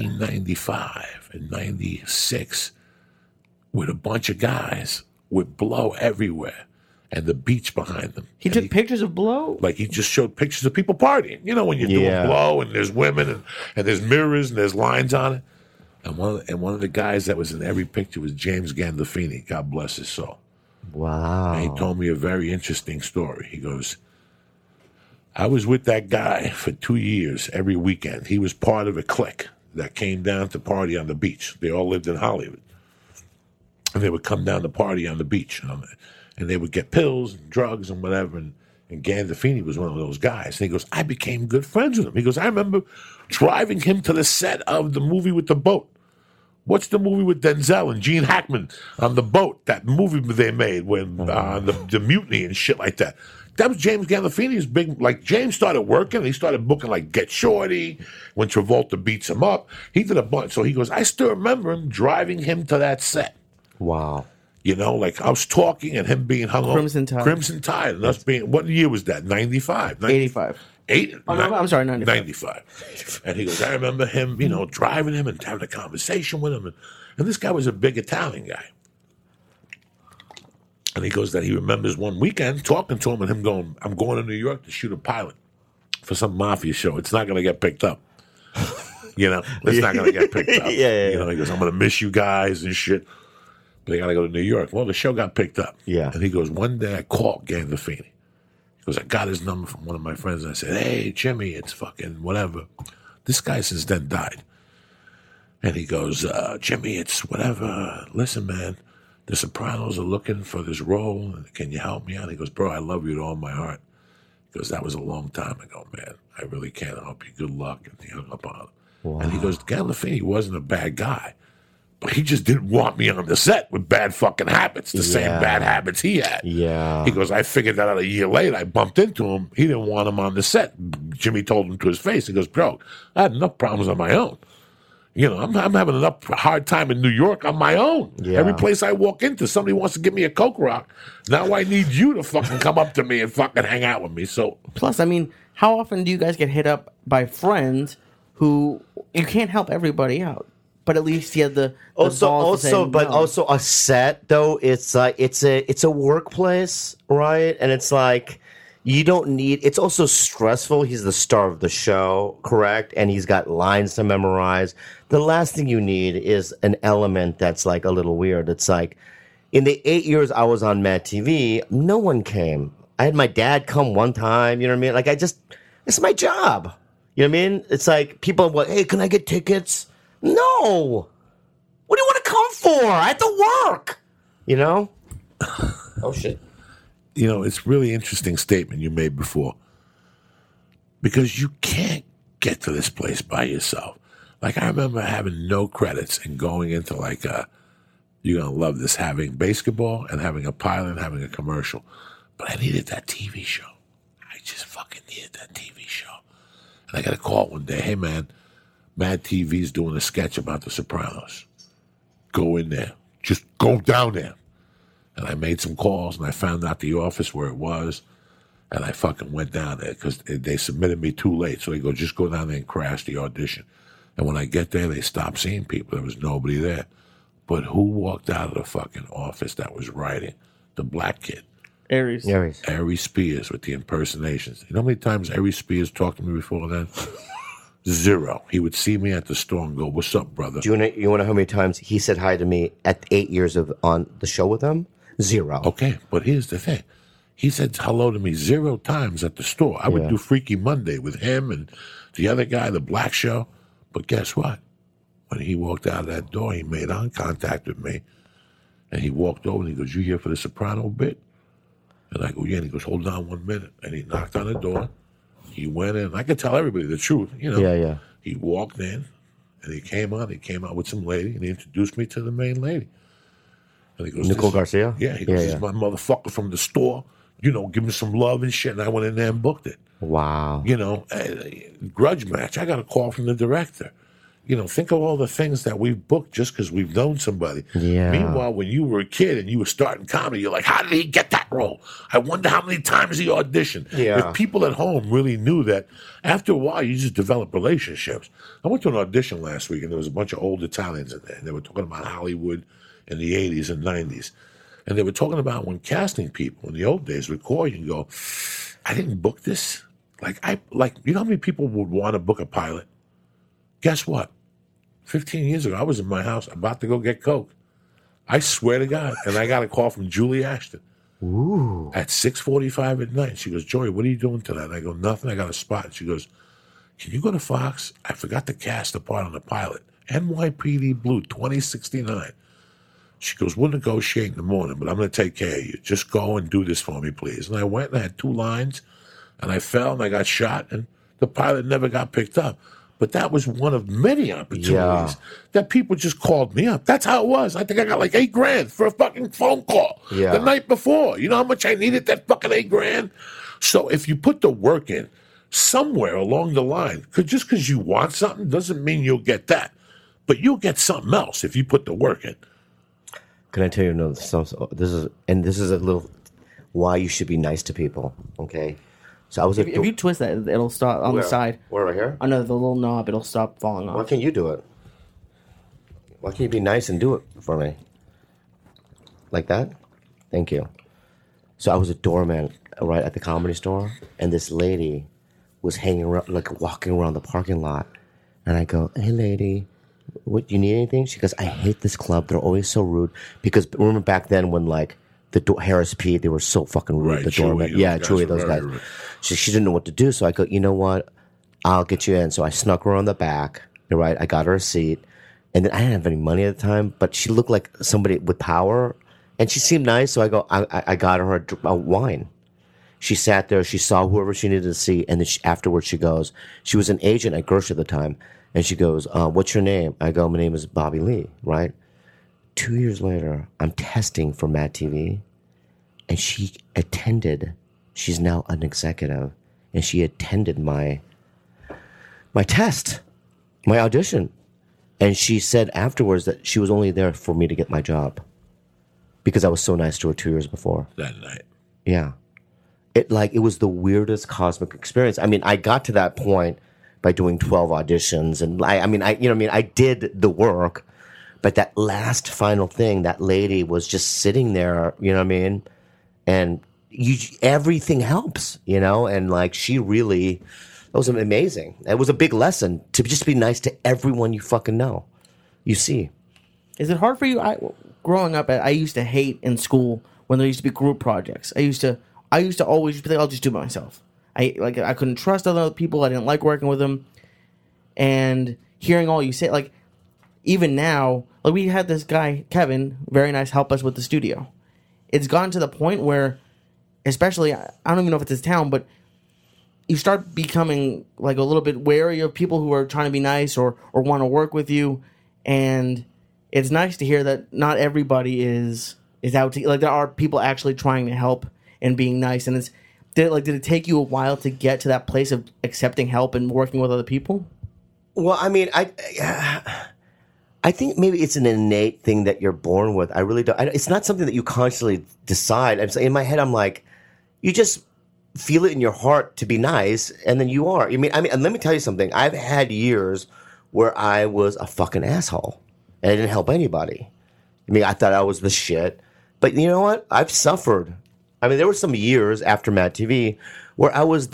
1995 and 96 with a bunch of guys with blow everywhere and the beach behind them. He took pictures of blow? Like, he just showed pictures of people partying. You know, when you're doing blow and there's women and there's mirrors and there's lines on it. And one of the guys that was in every picture was James Gandolfini. God bless his soul. Wow. And he told me a very interesting story. He goes, I was with that guy for 2 years every weekend. He was part of a clique that came down to party on the beach. They all lived in Hollywood. And they would come down to party on the beach. And they would get pills and drugs and whatever. And Gandolfini was one of those guys. And he goes, I became good friends with him. He goes, I remember driving him to the set of the movie with the boat. What's the movie with Denzel and Gene Hackman on the boat? That movie they made when the mutiny and shit like that. That was James Gandolfini's big. Like, James started working. And he started booking like Get Shorty when Travolta beats him up. He did a bunch. So he goes, I still remember him driving him to that set. Wow. You know, like, I was talking and him being hung Crimson Tide. Crimson Tide. And us being, what year was that? 95? 85. Oh, no, I'm sorry, 95. 95. And he goes, I remember him, you know, driving him and having a conversation with him. And this guy was a big Italian guy. And he goes that he remembers one weekend talking to him and him going, I'm going to New York to shoot a pilot for some mafia show. It's not going to get picked up. You know, it's not going to get picked up. Yeah. You know, he goes, I'm going to miss you guys and shit. But I got to go to New York. Well, the show got picked up. Yeah. And he goes, one day I called Gandolfini. He goes, I got his number from one of my friends. And I said, hey, Jimmy, it's fucking whatever. This guy since then died. And he goes, Jimmy, it's whatever. Listen, man, the Sopranos are looking for this role. Can you help me out? He goes, bro, I love you with all my heart. He goes, that was a long time ago, man. I really can't help you. Good luck. And he hung up on him. Wow. And he goes, Gandolfini wasn't a bad guy. But he just didn't want me on the set with bad fucking habits, the same bad habits he had. Yeah. He goes, I figured that out a year later. I bumped into him. He didn't want him on the set. Jimmy told him to his face. He goes, bro, I had enough problems on my own. You know, I'm having enough hard time in New York on my own. Yeah. Every place I walk into, somebody wants to give me a Coke Rock. Now I need you to fucking come up to me and fucking hang out with me. So, Plus, I mean, how often do you guys get hit up by friends who you can't help everybody out? But at least you have the balls to say no. Also a set though. It's like it's a workplace, right? And it's like you don't need. It's also stressful. He's the star of the show, correct? And he's got lines to memorize. The last thing you need is an element that's like a little weird. It's like in the 8 years I was on Mad TV, no one came. I had my dad come one time. You know what I mean? Like it's my job. You know what I mean? It's like people are like, hey, can I get tickets? No. What do you want to come for? I have to work. You know? Oh, shit. it's really interesting statement you made before. Because you can't get to this place by yourself. Like, I remember having no credits and going into you're going to love this, having basketball and having a pilot and having a commercial. But I needed that TV show. I just fucking needed that TV show. And I got a call one day, hey man, Mad TV's doing a sketch about The Sopranos. Go in there. Just go down there. And I made some calls and I found out the office where it was. And I fucking went down there because they submitted me too late. So they go, just go down there and crash the audition. And when I get there, they stopped seeing people. There was nobody there. But who walked out of the fucking office that was writing? The black kid. Aries. Aries Spears with the impersonations. You know how many times Aries Spears talked to me before then? 0. He would see me at the store and go, what's up, brother? Do you want to know how many times he said hi to me at 8 years on the show with him? 0. Okay, but here's the thing. He said hello to me 0 times at the store. I would do Freaky Monday with him and the other guy, the black show. But guess what? When he walked out of that door, he made eye contact with me. And he walked over and he goes, you here for the Soprano bit? And I go, yeah. And he goes, hold on 1 minute. And he knocked on the door. He went in. I could tell everybody the truth, Yeah. He walked in and he came out. He came out with some lady and he introduced me to the main lady. And he goes, Nicole Garcia? Yeah. He goes, this is my motherfucker from the store. Give me some love and shit. And I went in there and booked it. Wow. Grudge match. I got a call from the director. Think of all the things that we've booked just because we've known somebody. Yeah. Meanwhile, when you were a kid and you were starting comedy, you're like, how did he get that role? I wonder how many times he auditioned. Yeah. If people at home really knew that, after a while, you just develop relationships. I went to an audition last week, and there was a bunch of old Italians in there. And they were talking about Hollywood in the 80s and 90s. And they were talking about when casting people in the old days would call you and go, I didn't book this. You know how many people would want to book a pilot? Guess what? 15 years ago, I was in my house about to go get Coke. I swear to God. And I got a call from Julie Ashton. Ooh. At 6:45 at night. She goes, Joey, what are you doing tonight? And I go, nothing. I got a spot. And she goes, can you go to Fox? I forgot to cast the part on the pilot. NYPD Blue 2069. She goes, we'll negotiate in the morning, but I'm going to take care of you. Just go and do this for me, please. And I went and I had 2 lines, and I fell and I got shot, and the pilot never got picked up. But that was one of many opportunities that people just called me up. That's how it was. I think I got like $8,000 for a fucking phone call the night before. You know how much I needed that fucking $8,000? So if you put the work in somewhere along the line, just because you want something doesn't mean you'll get that. But you'll get something else if you put the work in. Can I tell you another? This is a little why you should be nice to people. Okay, so I was. If you twist that, it'll stop on the side. Where, right here? Oh no, the little knob, it'll stop falling off. Why can't you do it? Why can't you be nice and do it for me? Like that? Thank you. So I was a doorman right at the Comedy Store, and this lady was hanging around, like walking around the parking lot, and I go, "Hey, lady. What, do you need anything?" She goes, "I hate this club. They're always so rude." Because remember back then when like Harris P, they were so fucking rude. Right, the doorman, Chewy, those guys. She didn't know what to do, so I go, "You know what? I'll get you in." So I snuck her on the back. You're right. I got her a seat, and then I didn't have any money at the time, but she looked like somebody with power, and she seemed nice. So I go, I got her a wine. She sat there. She saw whoever she needed to see, and then afterwards she goes, she was an agent at Gersh at the time. And she goes, what's your name? I go, my name is Bobby Lee, right? 2 years later, I'm testing for Mad TV. And she attended, she's now an executive. And she attended my test, my audition. And she said afterwards that she was only there for me to get my job. Because I was so nice to her 2 years before. That night. Yeah. It was the weirdest cosmic experience. I mean, I got to that point by doing 12 auditions, and I did the work, but that last final thing, that lady was just sitting there, you know what I mean, and everything helps, and like she really, that was amazing. It was a big lesson to just be nice to everyone you fucking know, you see. Is it hard for you? Growing up, I used to hate in school when there used to be group projects. I used to always be like, I'll just do it myself. I couldn't trust other people. I didn't like working with them. And hearing all you say, like, even now, like, we had this guy, Kevin, very nice, help us with the studio. It's gotten to the point where especially, I don't even know if it's this town, but you start becoming like a little bit wary of people who are trying to be nice or want to work with you. And it's nice to hear that not everybody is out to, like, there are people actually trying to help and being nice. And did it take you a while to get to that place of accepting help and working with other people? Well, I mean, I think maybe it's an innate thing that you're born with. I really don't. It's not something that you consciously decide. In my head, I'm like, you just feel it in your heart to be nice, and then you are. I mean, and let me tell you something. I've had years where I was a fucking asshole, and I didn't help anybody. I mean, I thought I was the shit. But you know what? I've suffered. I mean, there were some years after Mad TV where I was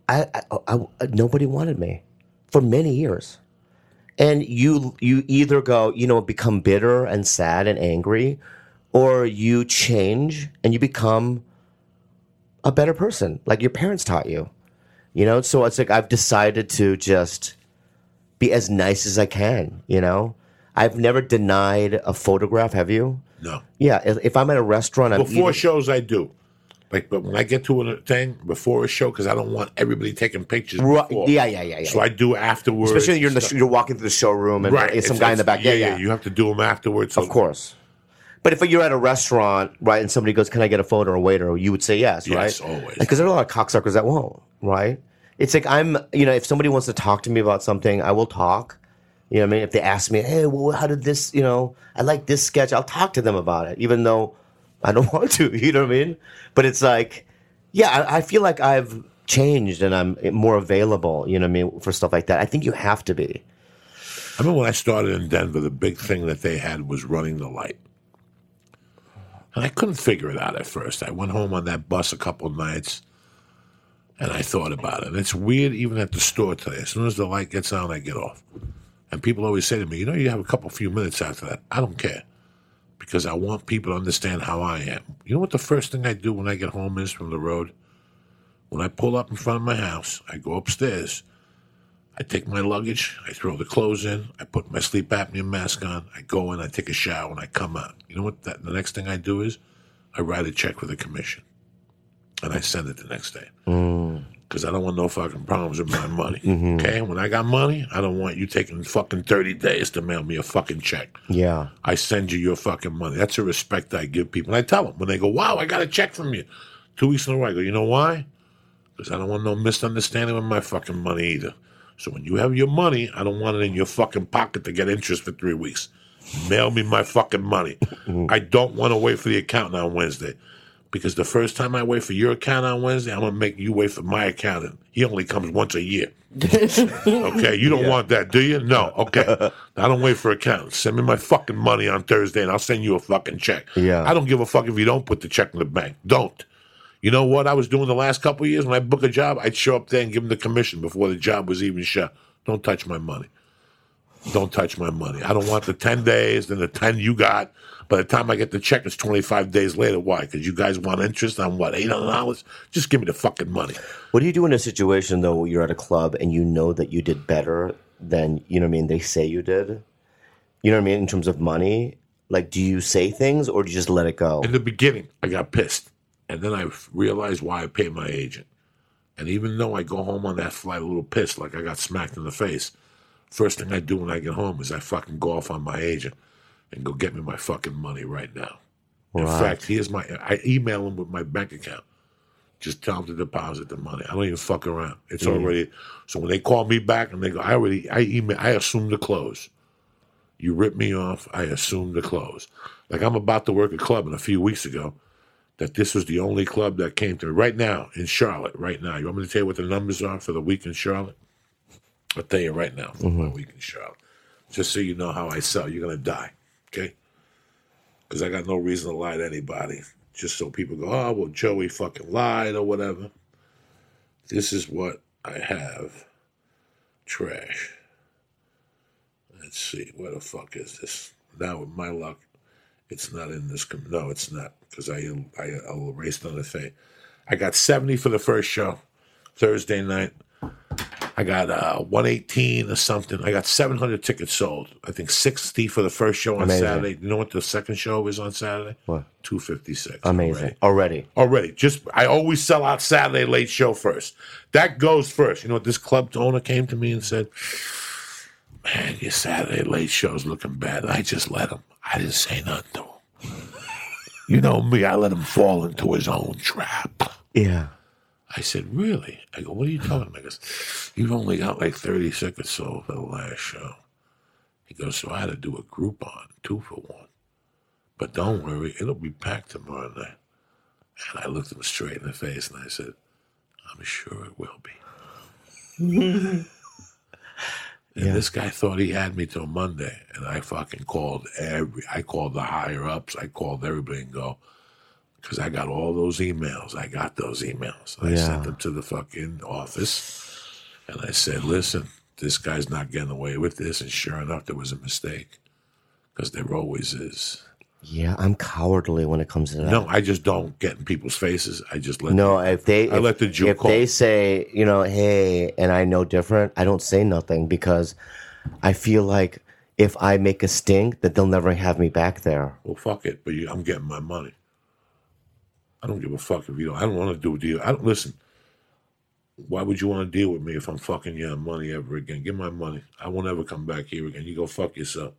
nobody wanted me for many years. And you either go, become bitter and sad and angry, or you change and you become a better person, like your parents taught you. So it's like I've decided to just be as nice as I can. I've never denied a photograph. Have you? No. Yeah, if I'm at a restaurant, before shows I do. But when I get to a thing before a show, because I don't want everybody taking pictures. Before. Yeah. So I do afterwards. Especially you're walking through the showroom and there's some guy in the back. Yeah. You have to do them afterwards. Of course. But if you're at a restaurant, right, and somebody goes, "Can I get a photo?" or a waiter, you would say yes, right? Yes, always. Because there are a lot of cocksuckers that won't, right? It's like if somebody wants to talk to me about something, I will talk. You know what I mean? If they ask me, "Hey, well, how did this, I like this sketch," I'll talk to them about it, even though I don't want to, you know what I mean? But it's like, yeah, I feel like I've changed and I'm more available, you know what I mean, for stuff like that. I think you have to be. I remember when I started in Denver, the big thing that they had was running the light. And I couldn't figure it out at first. I went home on that bus a couple of nights, and I thought about it. And it's weird even at the store today. As soon as the light gets on, I get off. And people always say to me, you have a few minutes after that. I don't care. Because I want people to understand how I am. You know what the first thing I do when I get home is from the road? When I pull up in front of my house, I go upstairs, I take my luggage, I throw the clothes in, I put my sleep apnea mask on, I go in, I take a shower, and I come out. You know what the next thing I do is? I write a check for the commission. And I send it the next day. Because I don't want no fucking problems with my money. Mm-hmm. Okay? When I got money, I don't want you taking fucking 30 days to mail me a fucking check. Yeah. I send you your fucking money. That's a respect I give people. And I tell them, when they go, "Wow, I got a check from you." 2 weeks in a row, I go, "You know why? Because I don't want no misunderstanding with my fucking money either. So when you have your money, I don't want it in your fucking pocket to get interest for 3 weeks. Mail me my fucking money. I don't want to wait for the accountant on Wednesday. Because the first time I wait for your account on Wednesday, I'm going to make you wait for my accountant. He only comes once a year." Okay, you don't want that, do you? No, okay. I don't wait for accountants. Send me my fucking money on Thursday, and I'll send you a fucking check. Yeah. I don't give a fuck if you don't put the check in the bank. Don't. You know what I was doing the last couple of years? When I book a job, I'd show up there and give them the commission before the job was even shut. Don't touch my money. Don't touch my money. I don't want the 10 days, then the 10 you got. By the time I get the check, it's 25 days later. Why? Because you guys want interest on what, $800? Just give me the fucking money. What do you do in a situation, though, where you're at a club and you know that you did better than, they say you did? You know what I mean? In terms of money? Like, do you say things or do you just let it go? In the beginning, I got pissed. And then I realized why I paid my agent. And even though I go home on that flight a little pissed, like I got smacked in the face, first thing I do when I get home is I fucking go off on my agent and go get me my fucking money right now. Right. In fact, I email him with my bank account. Just tell him to deposit the money. I don't even fuck around. It's already, so when they call me back and they go, I assume the close. You rip me off, I assume the close. Like I'm about to work a club a few weeks ago that this was the only club that came to me. Right now, in Charlotte, right now. You want me to tell you what the numbers are for the week in Charlotte? I'll tell you right now for my week in Charlotte. Just so you know how I sell. You're going to die, okay? Because I got no reason to lie to anybody. Just so people go, "Oh, well, Joey fucking lied," or whatever. This is what I have. Trash. Let's see. Where the fuck is this? Now, with my luck, it's not in this. No, it's not. Because I erased on the thing. I got 70 for the first show, Thursday night. I got 118 or something. I got 700 tickets sold. I think 60 for the first show on Amazing. Saturday. You know what the second show is on Saturday? What? 256. Amazing. Already. Already. I always sell out Saturday late show first. That goes first. You know what? This club owner came to me and said, man, your Saturday late show's looking bad. I just let him. I didn't say nothing to him. You know me, I let him fall into his own trap. Yeah. I said, really? I go, what are you talking about? He goes, you've only got like 30 tickets sold for the last show. He goes, so I had to do a Groupon, 2 for 1. But don't worry, it'll be packed tomorrow night. And I looked him straight in the face and I said, I'm sure it will be. And this guy thought he had me till Monday. And I fucking called I called the higher ups. I called everybody and go, because I got all those emails. I got those emails. I sent them to the fucking office. And I said, listen, this guy's not getting away with this. And sure enough, there was a mistake. Because there always is. Yeah, I'm cowardly when it comes to that. No, I just don't get in people's faces. I just let if they say, you know, hey, and I know different, I don't say nothing because I feel like if I make a stink, that they'll never have me back there. Well, fuck it, but I'm getting my money. I don't give a fuck if you don't. I don't want to do a deal. Listen. Why would you want to deal with me if I'm fucking you on money ever again? Give my money. I won't ever come back here again. You go fuck yourself.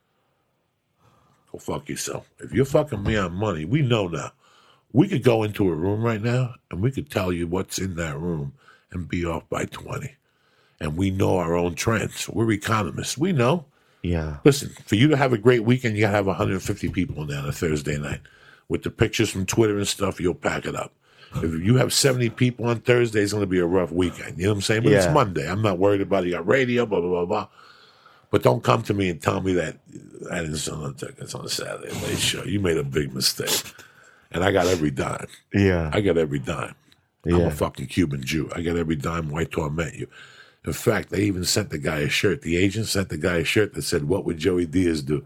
Go fuck yourself. If you're fucking me on money, we know now. We could go into a room right now and we could tell you what's in that room and be off by 20. And we know our own trends. We're economists. We know. Yeah. Listen, for you to have a great weekend, you got to have 150 people in there on a Thursday night. With the pictures from Twitter and stuff, you'll pack it up. If you have 70 people on Thursday, it's going to be a rough weekend. You know what I'm saying? But it's Monday. I'm not worried about it. You got radio, blah, blah, blah, blah. But don't come to me and tell me that I didn't sell no tickets on a Saturday late show. You made a big mistake. And I got every dime. Yeah. I got every dime. I'm a fucking Cuban Jew. I got every dime white torment you. In fact, they even sent the guy a shirt. The agent sent the guy a shirt that said, what would Joey Diaz do?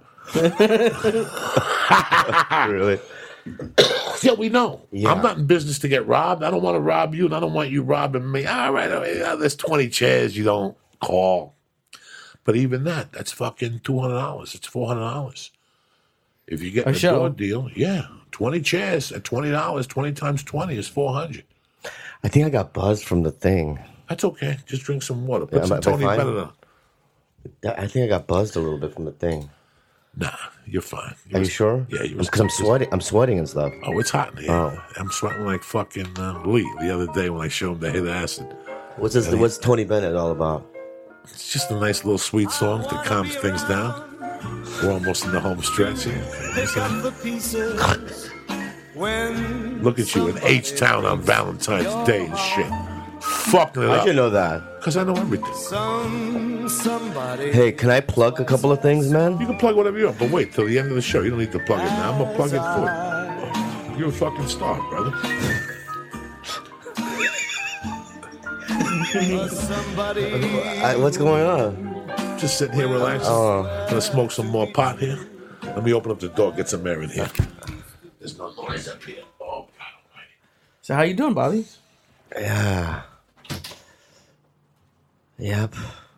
Really? Yeah, we know. Yeah. I'm not in business to get robbed. I don't want to rob you, and I don't want you robbing me. All right, there's 20 chairs you don't call. But even that's fucking $200. It's $400. If you get a door deal, 20 chairs at $20, 20 times 20 is $400. I think I got buzzed from the thing. That's okay. Just drink some water. Put some Tony Bennett on. I think I got buzzed a little bit from the thing. Nah, you're fine. Are you sure? Yeah, because I'm sweating. I'm sweating and stuff. Oh, it's hot in here. Oh. I'm sweating like fucking Lee the other day when I showed him the hit acid. What's Tony Bennett all about? It's just a nice little sweet song that calms things down. We're almost in the home stretch here. Look at you in H-Town on Valentine's Day and shit. Fucking it up. How'd you know that? Because I know everything. Hey, can I plug a couple of things, man? You can plug whatever you want, but wait till the end of the show. You don't need to plug it now. I'm going to plug it for you. You're a fucking star, brother. What's going on? Just sitting here relaxing. Gonna smoke some more pot here. Let me open up the door, get some air in here. There's no noise up here. Oh, God almighty. So how you doing, Bobby? Yeah. Yep.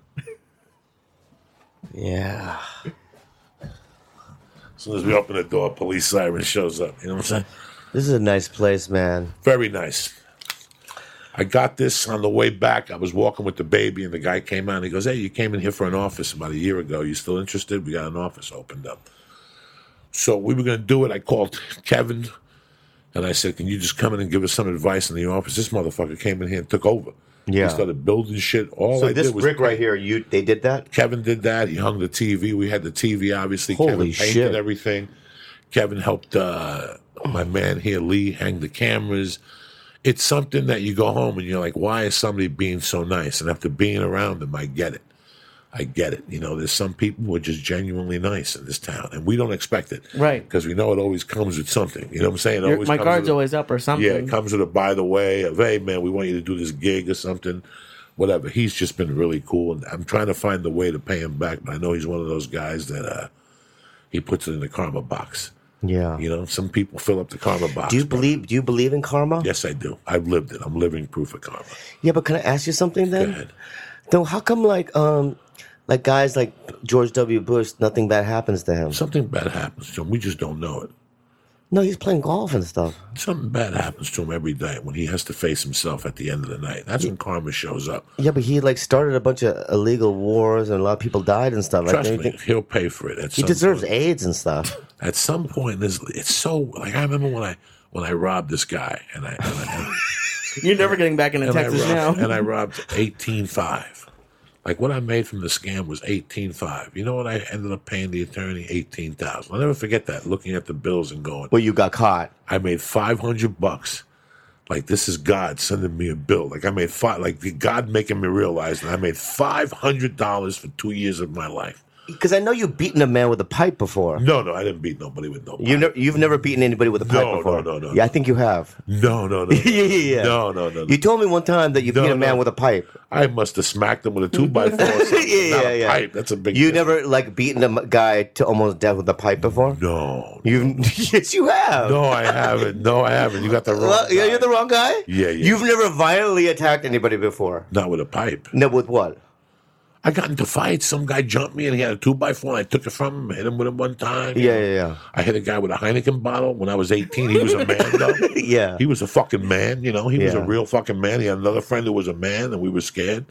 Yeah. As soon as we open the door, police siren shows up. You know what I'm saying? This is a nice place, man. Very nice. I got this on the way back. I was walking with the baby, and the guy came out, and he goes, hey, you came in here for an office about a year ago. You still interested? We got an office opened up. So we were going to do it. I called Kevin, and I said, can you just come in and give us some advice in the office? This motherfucker came in here and took over. Yeah. He started building shit. All So I this did was brick right here, they did that? Kevin did that. He hung the TV. We had the TV, obviously. Holy Kevin painted shit. everything. Kevin helped my man here, Lee, hang the cameras. It's something that you go home and you're like, why is somebody being so nice? And after being around them, I get it. I get it. You know, there's some people who are just genuinely nice in this town, and we don't expect it. Right. Because we know it always comes with something. You know what I'm saying? My guard's always up or something. Yeah, it comes with a by the way of, hey, man, we want you to do this gig or something. Whatever. He's just been really cool, and I'm trying to find the way to pay him back, but I know he's one of those guys that he puts it in the karma box. Yeah. You know, some people fill up the karma box. Do you believe in karma? Yes, I do. I've lived it. I'm living proof of karma. Yeah, but can I ask you something then? Go ahead. Though, how come like guys like George W. Bush, nothing bad happens to him? Something bad happens to him. We just don't know it. No, he's playing golf and stuff. Something bad happens to him every day when he has to face himself at the end of the night. That's when karma shows up. Yeah, but he like started a bunch of illegal wars and a lot of people died and stuff. Trust me, he'll pay for it. He deserves AIDS and stuff. At some point, it's so like I remember when I robbed this guy and I You're never getting back into Texas now. and I robbed 18.5. Like what I made from the scam was 18.5. You know what I ended up paying the attorney? 18,000. I'll never forget that. Looking at the bills and going, Well, you got caught. I made $500. Like this is God sending me a bill. Like I made God making me realize that I made $500 for 2 years of my life. Because I know you've beaten a man with a pipe before. No, I didn't beat nobody with no pipe. You've never beaten anybody with a pipe before. No. Yeah, I think you have. No. Yeah. No. You told me one time that you beat a man with a pipe. I must have smacked him with a 2x4 or something. Not a pipe. That's a big You difference. never like beaten a guy to almost death with a pipe before? No. Yes, you have. No, I haven't. You got the wrong Well, guy. yeah, you're the wrong guy? Yeah. You've never violently attacked anybody before? Not with a pipe. No, with what? I got into fights. Some guy jumped me and he had a 2x4 and I took it from him, hit him with it one time. Yeah. I hit a guy with a Heineken bottle when I was 18. He was a man, though. Yeah. He was a fucking man, you know. He was a Yeah. real fucking man. He had another friend who was a man and we were scared.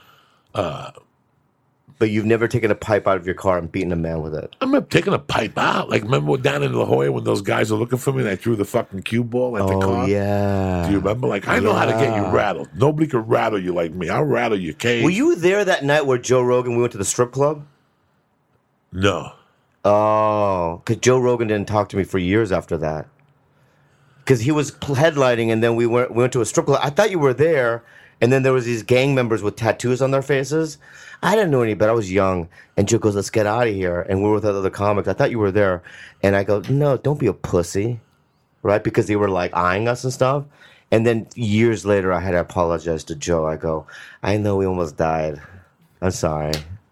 But you've never taken a pipe out of your car and beaten a man with it? I remember taking a pipe out. Like, remember down in La Jolla when those guys were looking for me and I threw the fucking cue ball at the car? Oh, yeah. Do you remember? Like, I know how to get you rattled. Nobody could rattle you like me. I'll rattle your cage. Were you there that night where Joe Rogan, we went to the strip club? No. Oh, because Joe Rogan didn't talk to me for years after that. Because he was headlining, and then we went to a strip club. I thought you were there, and then there was these gang members with tattoos on their faces. I didn't know any better. I was young, and Joe goes, "Let's get out of here." And we're with other comics. I thought you were there, and I go, "No, don't be a pussy," right? Because they were like eyeing us and stuff. And then years later, I had to apologize to Joe. I go, "I know we almost died. I'm sorry."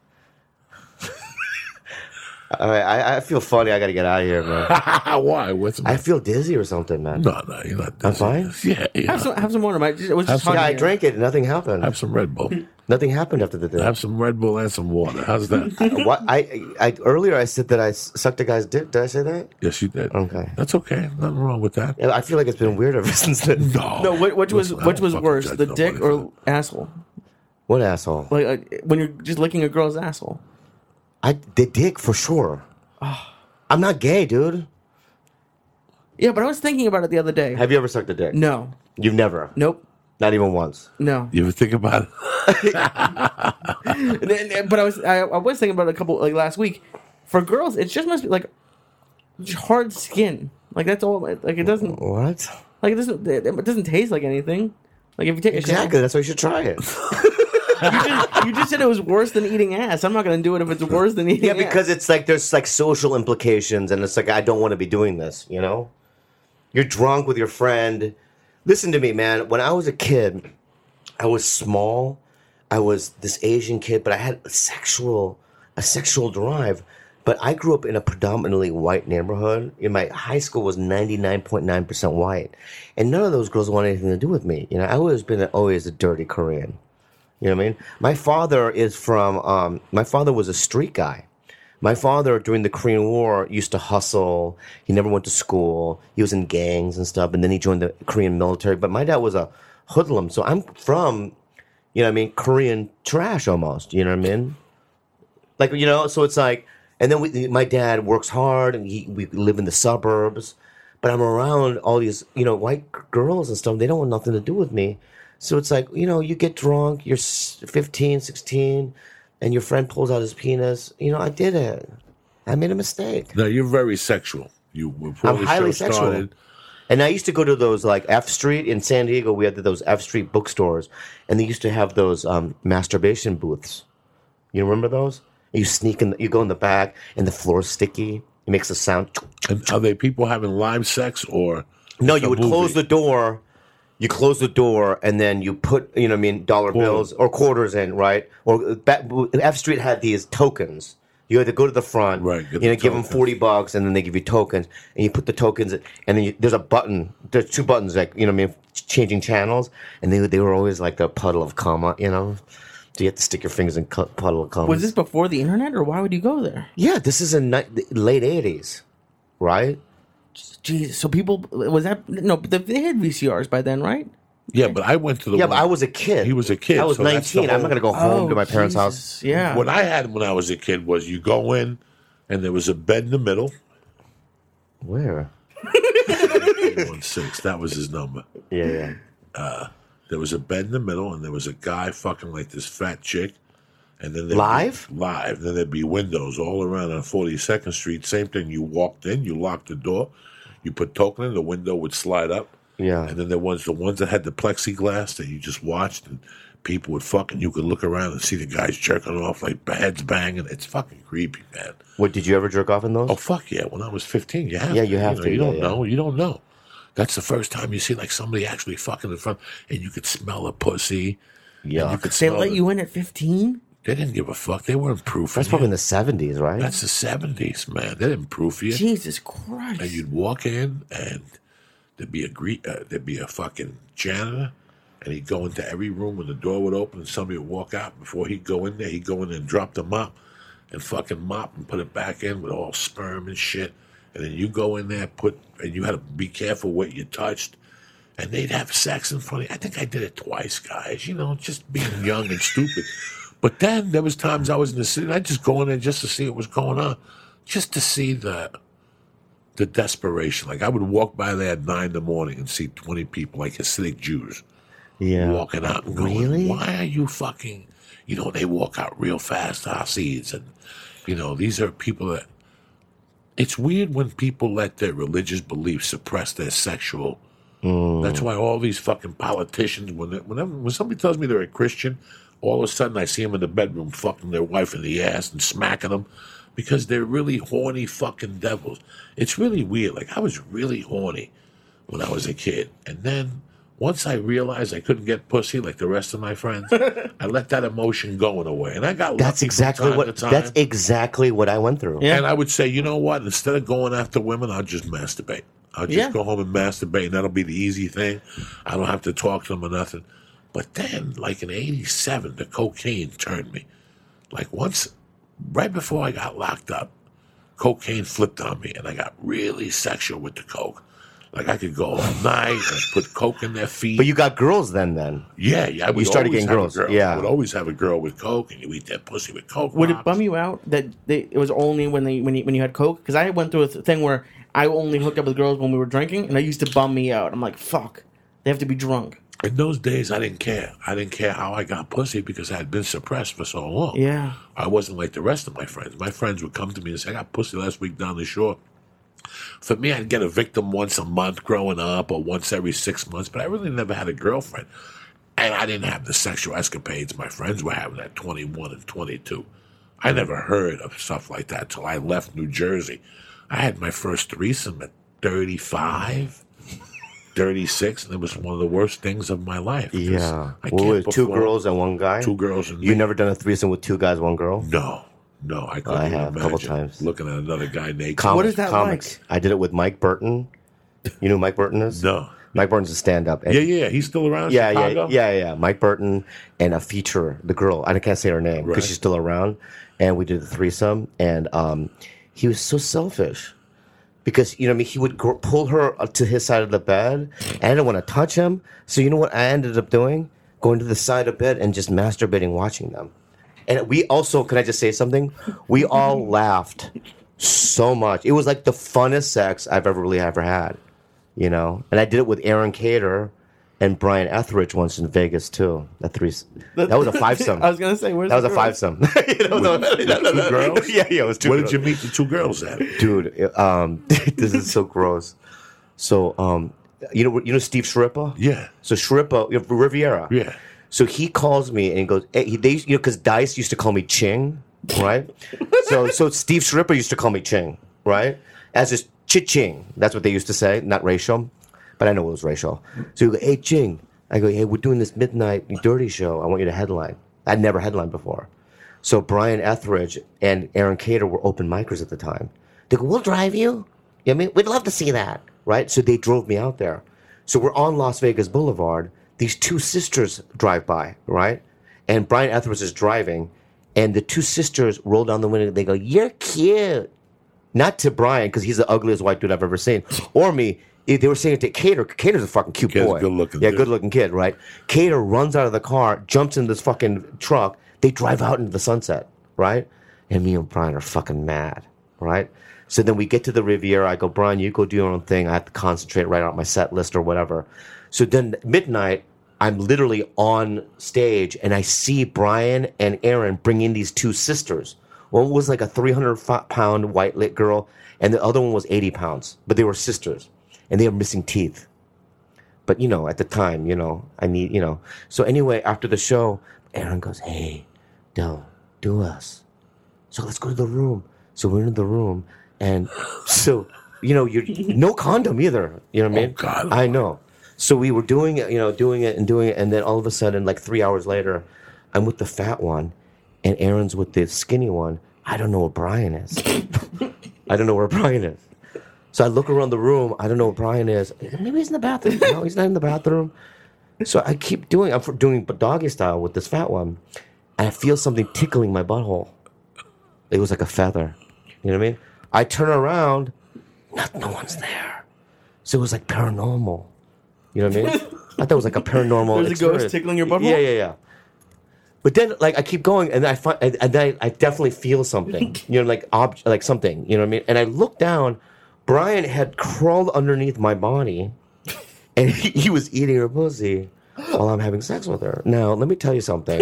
I feel funny. I got to get out of here, man. Why? What's I feel dizzy or something, man. No, you're not. I'm fine? Yeah. Have some water, Mike. It was just Yeah, talking I here. drank it. Nothing happened. Have some Red Bull. Nothing happened after the day. Have some Red Bull and some water. How's that? What I earlier I said that I sucked a guy's dick. Did I say that? Yes, you did. Okay. That's okay. Nothing wrong with that. Yeah, I feel like it's been weird ever since then. No, which was Listen, I don't fucking worse, judge the nobody dick for or that. asshole? What asshole? Like when you're just licking a girl's asshole. The dick for sure. I'm not gay, dude. Yeah, but I was thinking about it the other day. Have you ever sucked a dick? No, You've never. nope, Not even once. no. You ever think about it? But I was thinking about it a couple like last week. For girls, it just must be like just hard skin. Like that's all. Like it doesn't. What? Like it doesn't taste like anything. Like if you take a Exactly. That's why you should try it. you just said it was worse than eating ass. I'm not going to do it if it's worse than eating Yeah, ass. because it's like there's like social implications, and it's like I don't want to be doing this. You know, you're drunk with your friend. Listen to me, man. When I was a kid, I was small. I was this Asian kid, but I had a sexual drive. But I grew up in a predominantly white neighborhood. In my high school was 99.9% white, and none of those girls wanted anything to do with me. You know, I always been always a dirty Korean. You know what I mean? My father is from. My father was a street guy. My father, during the Korean War, used to hustle. He never went to school. He was in gangs and stuff, and then he joined the Korean military. But my dad was a hoodlum, so I'm from, you know what I mean, Korean trash almost. You know what I mean? Like, you know, so it's like, and then my dad works hard, and we live in the suburbs. But I'm around all these, you know, white girls and stuff. They don't want nothing to do with me. So it's like, you know, you get drunk, you're 15, 16, and your friend pulls out his penis. You know, I did it. I made a mistake. No, you're very sexual. You before I'm the highly show sexual. started. And I used to go to those, like, F Street in San Diego. We had those F Street bookstores, and they used to have those masturbation booths. You remember those? You sneak in, you go in the back, and the floor's sticky. It makes a sound. And are they people having live sex or No, it's you a would movie? close the door. You close the door, and then you put, you know what I mean, dollar bills or quarters in, right? Or F Street had these tokens. You had to go to the front, Right, you get know, the give them tokens. $40, and then they give you tokens, and you put the tokens, and then there's a button. There's two buttons, like, you know what I mean, changing channels, and they were always like the puddle of comma, you know. So you have to stick your fingers in puddle of cum. Was this before the internet, or why would you go there? Yeah, this is in late 80s, right? Jesus. So people was that no? But they had VCRs by then, right? Yeah, but I went to the Yeah, one- but I was a kid. He was a kid. I was so that's the 19. I'm not going to go home to my parents' house. Jesus. Yeah. What I had when I was a kid was you go in, and there was a bed in the middle. Where? 816. That was his number. Yeah. There was a bed in the middle, and there was a guy fucking like this fat chick. And then Live? Live. Then there'd be windows all around on 42nd Street. Same thing. You walked in, you locked the door, you put token in, the window would slide up. Yeah. And then there was the ones that had the plexiglass that you just watched, and people would fucking, you could look around and see the guys jerking off, like heads banging. It's fucking creepy, man. What, did you ever jerk off in those? Oh, fuck yeah. When I was 15, you have Yeah, to. you have to, You yeah, don't yeah. know. You don't know. That's the first time you see like somebody actually fucking in front, and you could smell a pussy. Yeah. And you could They smell let it. you in at 15? They didn't give a fuck. They weren't proof. That's probably in the 70s, right? That's the 70s, man. They didn't proof you. Jesus And Christ. you'd walk in, and there'd be a fucking janitor, and he'd go into every room, and the door would open, and somebody would walk out. Before he'd go in there, he'd go in and drop the mop, and fucking mop and put it back in with all sperm and shit. And then you go in there, and you had to be careful what you touched. And they'd have sex in front of you. I think I did it twice, guys. You know, just being young and stupid. But then there was times I was in the city, and I'd just go in there just to see what was going on, just to see the desperation. Like I would walk by there at 9 in the morning and see 20 people, like Hasidic Jews, Yeah. walking out and going, Really? "Why are you fucking?" You know, they walk out real fast, Hasids, and you know these are people that. It's weird when people let their religious beliefs suppress their sexual. That's why all these fucking politicians, when somebody tells me they're a Christian, all of a sudden I see them in the bedroom fucking their wife in the ass and smacking them because they're really horny fucking devils. It's really weird. Like I was really horny when I was a kid, and then once I realized I couldn't get pussy like the rest of my friends, I let that emotion go in a way, and I got That's lucky exactly from time what to time. that's exactly what I went through. Yeah. And I would say, you know what? Instead of going after women, I'll just masturbate. I'll just Yeah. go home and masturbate, and that'll be the easy thing. I don't have to talk to them or nothing. But then, like in '87, the cocaine turned me. Like once, right before I got locked up, cocaine flipped on me, and I got really sexual with the coke. Like I could go all night and put coke in their feet. But you got girls then. yeah. I would started always getting have a girls, girl. yeah. I would always have a girl with coke, and you eat that pussy with coke. Would it pops. bum you out that it was only when you had coke? Because I went through a thing where I only hooked up with girls when we were drinking, and it used to bum me out. I'm like, fuck, they have to be drunk. In those days, I didn't care. I didn't care how I got pussy because I had been suppressed for so long. Yeah. I wasn't like the rest of my friends. My friends would come to me and say, I got pussy last week down the shore. For me, I'd get a victim once a month growing up or once every 6 months, but I really never had a girlfriend. And I didn't have the sexual escapades my friends were having at 21 and 22. I never heard of stuff like that till I left New Jersey. I had my first threesome at 35, 36, and it was one of the worst things of my life. 'cause Yeah. I Well, can't with two perform. girls and one guy. 2 girls and You me. never done a threesome with 2 guys, 1 girl? No, I couldn't I even have a couple imagine times. looking at another guy naked. What is that comics. I did it with Mike Burton. You know who Mike Burton is? No. Mike Burton's a stand-up. Yeah, he's still around. Yeah, Chicago? yeah. Mike Burton and a feature, the girl. I can't say her name because Right. she's still around. And we did the threesome, and he was so selfish because you know, what I mean, he would pull her up to his side of the bed, and I didn't want to touch him. So you know what I ended up doing? Going to the side of bed and just masturbating, watching them. And we also, can I just say something? We all laughed so much. It was like the funnest sex I've ever had. You know, and I did it with Aaron Cater and Brian Etheridge once in Vegas too. That was a fivesome. I was gonna say, where's that was the a girls? fivesome. You know, Two girls? Yeah, it was 2 Where girls. did you meet the 2 girls at? Dude, this is so gross. So, you know Steve Shrippa? Yeah. So Shrippa, Riviera. Yeah. So he calls me and he goes, hey, because Dice used to call me Ching, right? so Steve Shrippa used to call me Ching, right? As just Ching. That's what they used to say, not racial, but I know it was racial. So you go, hey Ching. I go, hey, we're doing this midnight dirty show. I want you to headline. I'd never headlined before. So Brian Etheridge and Aaron Cater were open micers at the time. They go, we'll drive you. I mean, we'd love to see that, right? So they drove me out there. So we're on Las Vegas Boulevard. These 2 sisters drive by, right? And Brian Etheridge is driving, and the two sisters roll down the window. They go, "You're cute." Not to Brian, because he's the ugliest white dude I've ever seen. Or me. They were saying it to Cater. Cater's a fucking cute Cater's boy. good-looking Yeah, dude. good-looking kid, right? Cater runs out of the car, jumps in this fucking truck. They drive out into the sunset, right? And me and Brian are fucking mad, right? So then we get to the Riviera. I go, "Brian, you go do your own thing. I have to concentrate, write out my set list or whatever." So then midnight, I'm literally on stage, and I see Brian and Aaron bring in these two sisters. One was like a 300-pound white lit girl, and the other one was 80 pounds. But they were sisters, and they were missing teeth. But, at the time, I need, So anyway, after the show, Aaron goes, "Hey, don't do us. So let's go to the room." So we're in the room, and so, you're no condom either. You know what I mean? Oh, God. I know. So we were doing it, doing it, and then all of a sudden, like 3 hours later, I'm with the fat one, and Aaron's with the skinny one. I don't know where Brian is. I don't know where Brian is. So I look around the room. I don't know where Brian is. Maybe he's in the bathroom. No, he's not in the bathroom. So I keep I'm doing doggy style with this fat one, and I feel something tickling my butthole. It was like a feather. You know what I mean? I turn around, no one's there. So it was like paranormal. You know what I mean? I thought it was like a paranormal There's a experience. ghost tickling your butthole? Yeah. But then, like, I keep going, and I find, and then I definitely feel something. Like something. You know what I mean? And I look down. Brian had crawled underneath my body, and he was eating her pussy while I'm having sex with her. Now, let me tell you something.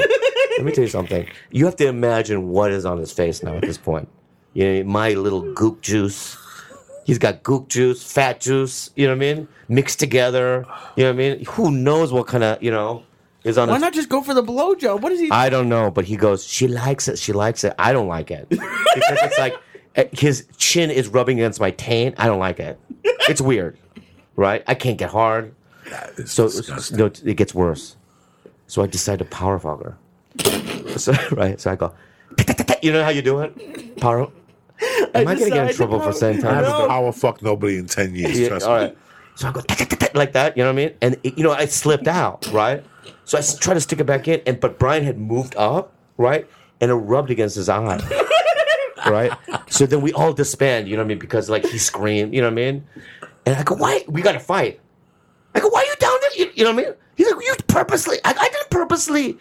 You have to imagine what is on his face now at this point. My little gook juice. He's got gook juice, fat juice, you know what I mean? Mixed together, you know what I mean? Who knows what kind of, is on Why his... not just go for the blowjob? What is he? I don't know, but he goes, she likes it. I don't like it. Because it's like, his chin is rubbing against my taint. I don't like it. It's weird, right? I can't get hard. That is So disgusting. it gets worse. So I decide to power fuck her. So I go, you know how you do it? Power. Am I going to get in decide to trouble for power- saying I time? haven't power fucked nobody in 10 years. Yeah, Trust all me. right. So I go like that, you know what I mean? And I slipped out, right? So I try to stick it back in, but Brian had moved up, right? And it rubbed against his eye, right? So then we all disband, you know what I mean? Because like he screamed, you know what I mean? And I go, why? We got to fight. I go, why are you down there? You know what I mean? He's like, you purposely. I didn't purposely,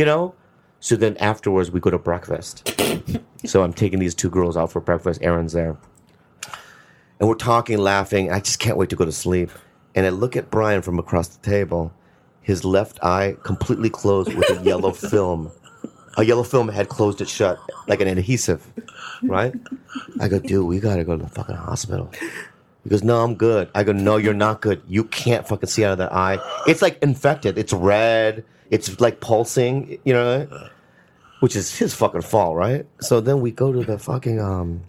So then afterwards we go to breakfast. So I'm taking these two girls out for breakfast. Aaron's there. And we're talking, laughing. I just can't wait to go to sleep. And I look at Brian from across the table. His left eye completely closed with a yellow film. A yellow film had closed it shut like an adhesive, right? I go, dude, we got to go to the fucking hospital. He goes, no, I'm good. I go, no, you're not good. You can't fucking see out of that eye. It's like infected. It's red. It's like pulsing, which is his fucking fault, right? So then we go to the fucking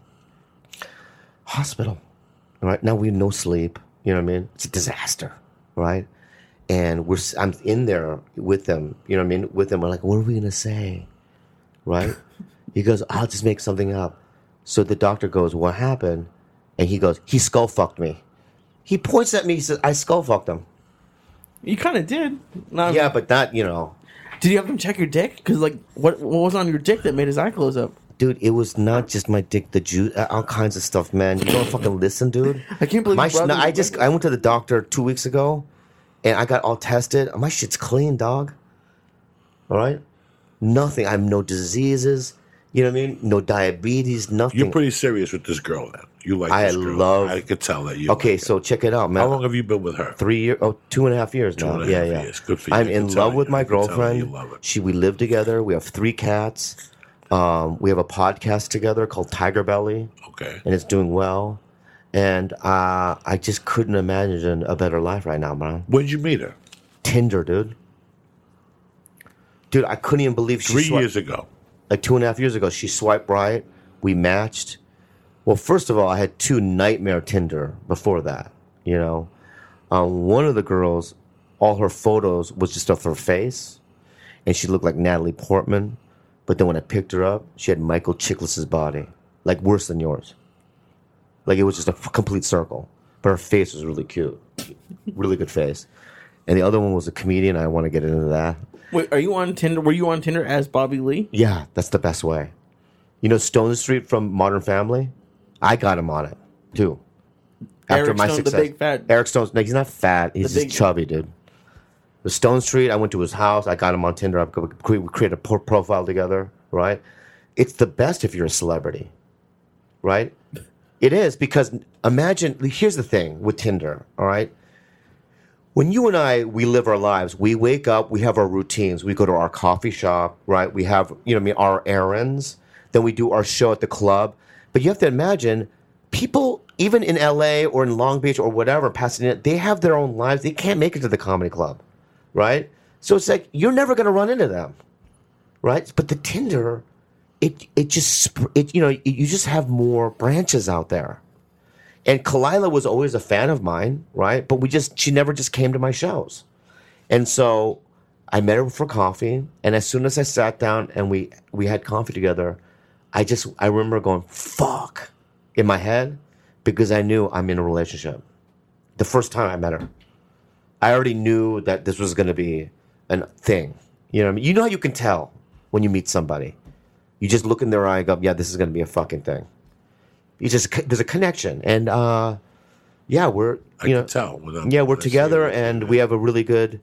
hospital, right? Now we have no sleep, you know what I mean? It's a disaster, right? And I'm in there with them, you know what I mean? With them, we're like, what are we gonna say, right? He goes, I'll just make something up. So the doctor goes, what happened? And he goes, he skull fucked me. He points at me, he says, I skull fucked him. You kind of did. Yeah, but not, Did you have him check your dick? Because like, what was on your dick that made his eye close up? Dude, it was not just my dick, the juice, all kinds of stuff, man. You don't fucking listen, dude. I can't believe you brought this up. I went to the doctor 2 weeks ago, and I got all tested. My shit's clean, dog. All right? Nothing. I have no diseases. You know what I mean? No diabetes, nothing. You're pretty serious with this girl then. You like this girl. I could tell that you Okay, like so it. check it out, man. How long have you been with her? 3 years, 2.5 years now. 2.5 Yeah. years. Good for you. I'm I in can tell love with you. my I can tell girlfriend. you love it. We live together. We have 3 cats. We have a podcast together called Tiger Belly. Okay. And it's doing well. And I just couldn't imagine a better life right now, man. When'd you meet her? Tinder, dude. Dude, I couldn't even believe she 3 swiped. years ago. Like 2.5 years ago, she swiped right. We matched. Well, first of all, I had 2 nightmare Tinder before that, One of the girls, all her photos was just of her face. And she looked like Natalie Portman. But then when I picked her up, she had Michael Chiklis's body. Like worse than yours. Like it was just a complete circle. But her face was really cute. Really good face. And the other one was a comedian. I want to get into that. Wait, are you on Tinder? Were you on Tinder as Bobby Lee? Yeah, that's the best way. You know Stone Street from Modern Family? I got him on it too. After Eric my Stone, success, the big fat. Eric Stone's no, he's not fat. He's The just big- chubby, dude. The Stone Street. I went to his house. I got him on Tinder. We created a profile together. Right? It's the best if you're a celebrity. Right? It is because imagine. Here's the thing with Tinder. All right. When you and I, we live our lives. We wake up. We have our routines. We go to our coffee shop. Right? We have our errands. Then we do our show at the club. But you have to imagine, people, even in LA or in Long Beach or whatever, Pasadena, they have their own lives. They can't make it to the comedy club, right? So it's like, you're never going to run into them, right? But the Tinder, you just have more branches out there. And Kalila was always a fan of mine, right? But she never just came to my shows. And so I met her for coffee. And as soon as I sat down and we had coffee together, I remember going, fuck, in my head, because I knew I'm in a relationship. The first time I met her, I already knew that this was going to be a thing. You know what I mean? You know how you can tell when you meet somebody. You just look in their eye and go, yeah, this is going to be a fucking thing. There's a connection. And, yeah, I can tell. we're together and we have a really good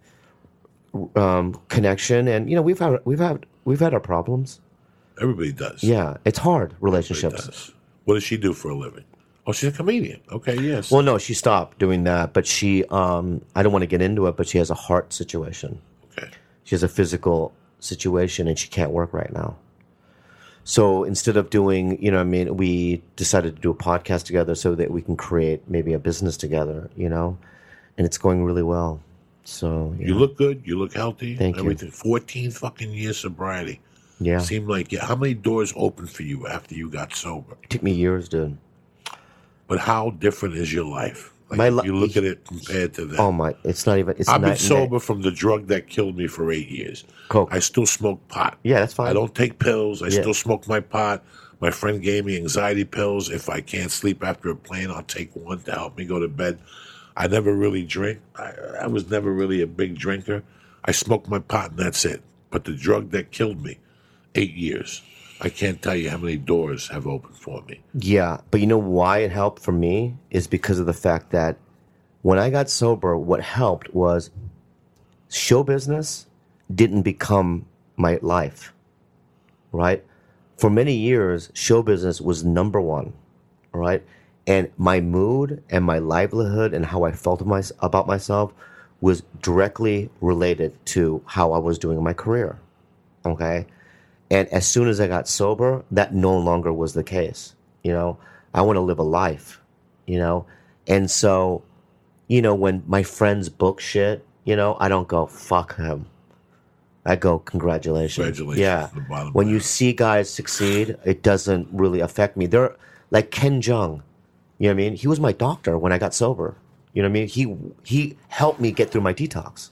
connection. And, we've had our problems. Everybody does. Yeah, it's hard, relationships. Everybody does. What does she do for a living? Oh, she's a comedian. Okay, yes. Well, no, she stopped doing that, but she, I don't want to get into it, but she has a heart situation. Okay. She has a physical situation and she can't work right now. So instead of doing, we decided to do a podcast together so that we can create maybe a business together, and it's going really well. So, yeah. You look good. You look healthy. Thank you. Everything. 14 fucking years sobriety. Yeah. Seemed like, how many doors opened for you after you got sober? It took me years, dude. But how different is your life? Like, My if you look at it compared to that. Oh my, it's not even, it's I've not been sober from the drug that killed me for 8 years. Coke. I still smoke pot. Yeah, that's fine. I don't take pills. I Yeah. still smoke my pot. My friend gave me anxiety pills. If I can't sleep after a plane, I'll take one to help me go to bed. I never really drink. I was never really a big drinker. I smoke my pot and that's it. But the drug that killed me, 8 years. I can't tell you how many doors have opened for me. Yeah, but you know why it helped for me is because of the fact that when I got sober, what helped was show business didn't become my life, right? For many years, show business was number one, all right? And my mood and my livelihood and how I felt about myself was directly related to how I was doing in my career, okay? And as soon as I got sober, that no longer was the case. I want to live a life, And so, when my friends book shit, I don't go, fuck him. I go, congratulations. Congratulations. Yeah. The bottom When line. you see guys succeed, it doesn't really affect me. They're like Ken Jeong. You know what I mean? He was my doctor when I got sober. You know what I mean? He helped me get through my detox.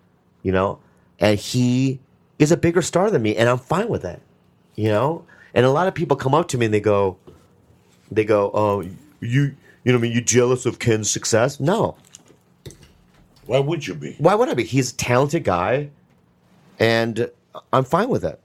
And he is a bigger star than me, and I'm fine with it. And a lot of people come up to me and they go, oh, you jealous of Ken's success? No. Why would you be? Why would I be? He's a talented guy, and I'm fine with it.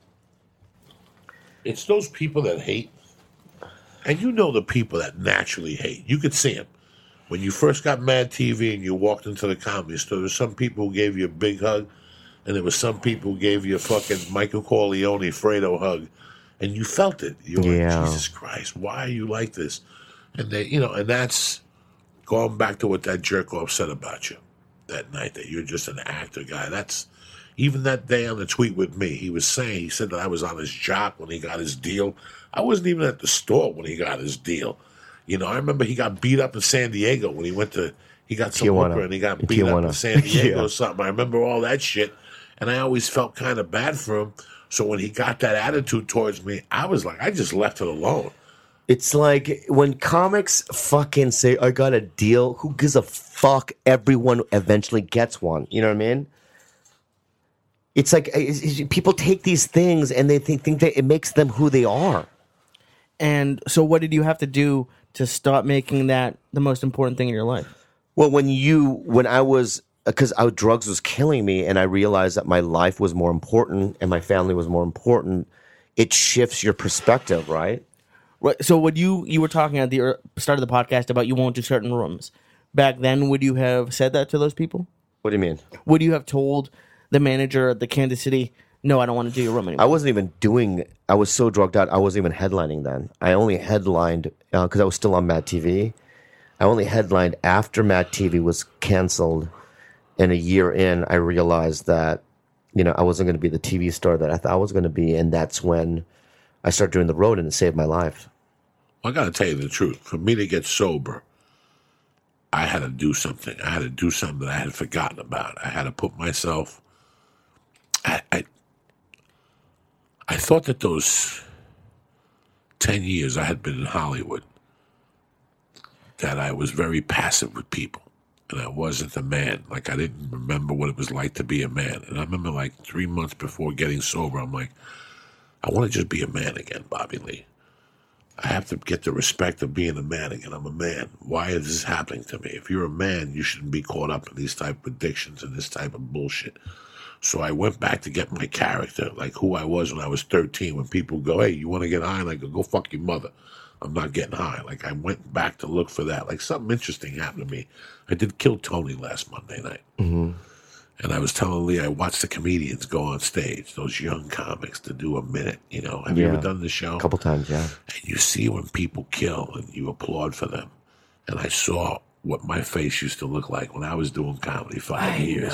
It's those people that hate. And the people that naturally hate. You could see them. When you first got Mad TV and you walked into the comedy store, there were some people who gave you a big hug, and there were some people who gave you a fucking Michael Corleone, Fredo hug, and you felt it. You were Yeah. like, Jesus Christ, why are you like this? And they, and that's going back to what that jerk off said about you that night, that you're just an actor guy. That's even that day on the tweet with me. He said that I was on his jock when he got his deal. I wasn't even at the store when he got his deal. I remember he got beat up in San Diego when he got some Tijuana. hooker and he got In beat up Tijuana. in San Diego Yeah. or something. I remember all that shit. And I always felt kind of bad for him. So when he got that attitude towards me, I was like, I just left it alone. It's like when comics fucking say, I got a deal, who gives a fuck? Everyone eventually gets one. You know what I mean? It's like people take these things and they think that it makes them who they are. And so what did you have to do to stop making that the most important thing in your life? Well, when I was because drugs was killing me, and I realized that my life was more important and my family was more important. It shifts your perspective, right? Right. So when you were talking at the start of the podcast about you won't do certain rooms, back then would you have said that to those people? What do you mean? Would you have told the manager at the Kansas City, no, I don't want to do your room anymore? I wasn't even doing. I was so drugged out. I wasn't even headlining then. I only headlined because I was still on Mad TV. I only headlined after Mad TV was canceled, and a year in, I realized that I wasn't going to be the TV star that I thought I was going to be, and that's when I started doing the road, and it saved my life. I got to tell you the truth. For me to get sober, I had to do something. I had to do something that I had forgotten about. I had to put myself. I thought that those 10 years I had been in Hollywood, that I was very passive with people, and I wasn't a man. Like, I didn't remember what it was like to be a man. And I remember, like, 3 months before getting sober, I'm like, I want to just be a man again, Bobby Lee. I have to get the respect of being a man again. I'm a man. Why is this happening to me? If you're a man, you shouldn't be caught up in these type of addictions and this type of bullshit. So I went back to get my character, like who I was when I was 13. When people go, hey, you want to get high? And I go fuck your mother. I'm not getting high. Like, I went back to look for that. Like, something interesting happened to me. I did Kill Tony last Monday night. Mm-hmm. And I was telling Lee, I watched the comedians go on stage, those young comics, to do a minute. Have you ever done the show? A couple times, yeah. And you see when people kill and you applaud for them. And I saw what my face used to look like when I was doing comedy 5 years.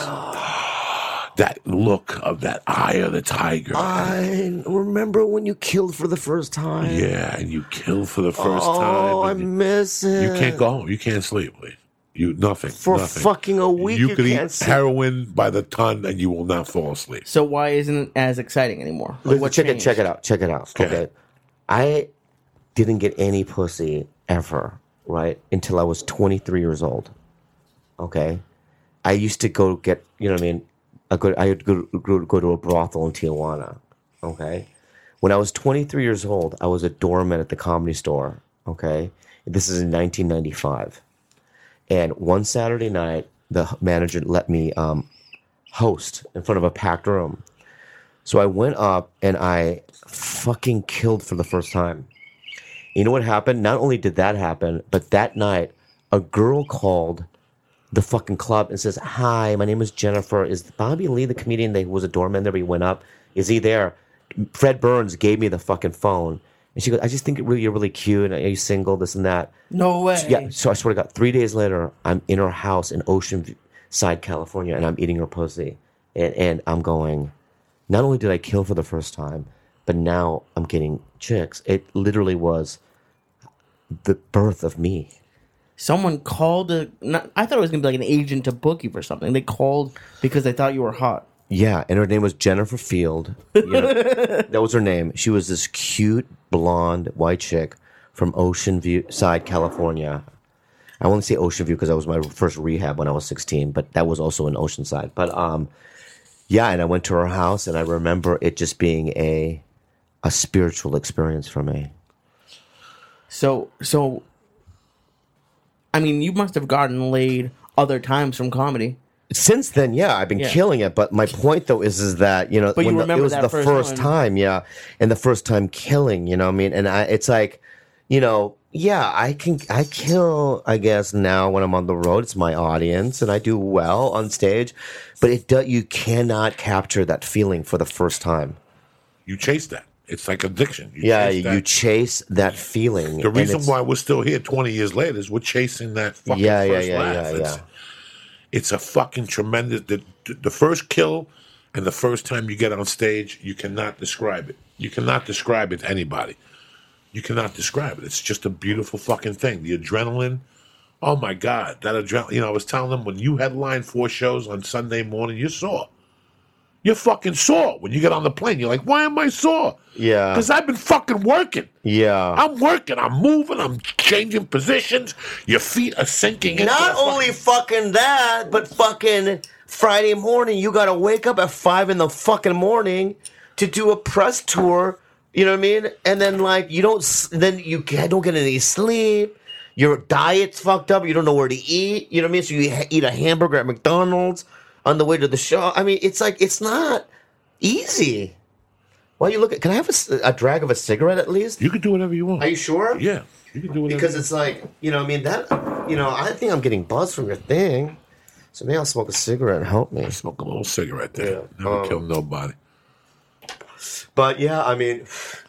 That look of that eye of the tiger. I remember when you killed for the first time. Yeah, and you killed for the first time. Oh, I miss it. You can't go home. You can't sleep, Lee. Nothing. For nothing. fucking a week, you could can't eat sleep. heroin by the ton and you will not fall asleep. So why isn't it as exciting anymore? Like, what Check changed? it out. Okay. I didn't get any pussy ever, right? Until I was 23 years old. Okay. I used to go get, you know what I mean? I would go to a brothel in Tijuana. Okay. When I was 23 years old, I was a doorman at the Comedy Store. Okay. This is in 1995. And one Saturday night, the manager let me host in front of a packed room. So I went up and I fucking killed for the first time. You know what happened? Not only did that happen, but that night, a girl called the fucking club and says, hi, my name is Jennifer. Is Bobby Lee the comedian that was a doorman there, but he went up? Is he there? Fred Burns gave me the fucking phone. And she goes, I just think you're really cute. Are you single? This and that. No way. Yeah. So I swear to God, 3 days later, I'm in her house in Oceanside, California, and I'm eating her pussy. And I'm going, not only did I kill for the first time, but now I'm getting chicks. It literally was the birth of me. Someone called I thought it was going to be like an agent to book you for something. They called because they thought you were hot. Yeah, and her name was Jennifer Field. That was her name. She was this cute, blonde, white chick from Oceanside, California. I only say Ocean View because that was my first rehab when I was 16, but that was also in Oceanside. But yeah, and I went to her house, and I remember it just being a spiritual experience for me. So, I mean, you must have gotten laid other times from comedy. Since then, yeah, I've been killing it. But my point, though, is that, But you remember it was that the first time, yeah, and the first time killing, you know what I mean? And it's like, yeah, I kill, I guess, now when I'm on the road. It's my audience, and I do well on stage. But you cannot capture that feeling for the first time. You chase that. It's like addiction. You chase that feeling. The reason why we're still here 20 years later is we're chasing that fucking first laugh. It's a fucking tremendous... The first kill and the first time you get on stage, you cannot describe it. You cannot describe it to anybody. You cannot describe it. It's just a beautiful fucking thing. The adrenaline... Oh, my God. That adrenaline... I was telling them, when you headline 4 shows on Sunday morning, you're sore. You're fucking sore. When you get on the plane, you're like, why am I sore? Yeah. Because I've been fucking working. Yeah. I'm working. I'm moving. I'm changing positions. Your feet are sinking into Not only fucking that, but fucking Friday morning, you gotta wake up at 5 in the fucking morning to do a press tour. You know what I mean? And then you don't get any sleep. Your diet's fucked up. You don't know where to eat. You know what I mean? So you eat a hamburger at McDonald's on the way to the show. I mean, it's like, it's not easy. Why you look at? Can I have a drag of a cigarette at least? You can do whatever you want. Are you sure? Yeah, you can do whatever. Because it's like, you know, I mean, that, you know, I think I'm getting buzzed from your thing. So maybe I'll smoke a cigarette and help me. Smoke a little cigarette there. Yeah. Never kill nobody. But yeah, I mean,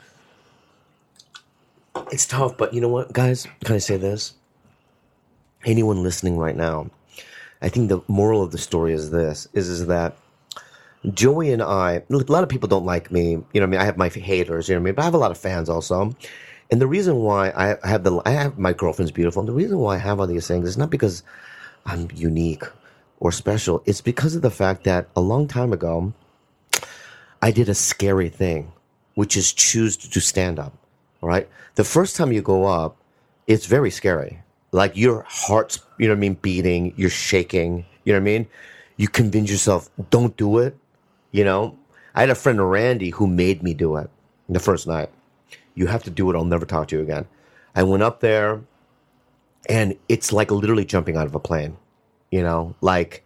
it's tough. But you know what, guys? Can I say this? Anyone listening right now, I think the moral of the story is this: is that Joey and I, a lot of people don't like me. You know what I mean? I have my haters, you know what I mean? But I have a lot of fans also. And the reason why I have my girlfriend's beautiful. And the reason why I have all these things is not because I'm unique or special. It's because of the fact that a long time ago, I did a scary thing, which is choose to do stand up. All right. The first time you go up, it's very scary. Like your heart's, you know what I mean, beating, you're shaking, you know what I mean? You convince yourself, don't do it. You know, I had a friend, Randy, who made me do it the first night. You have to do it. I'll never talk to you again. I went up there, and it's like literally jumping out of a plane. You know, like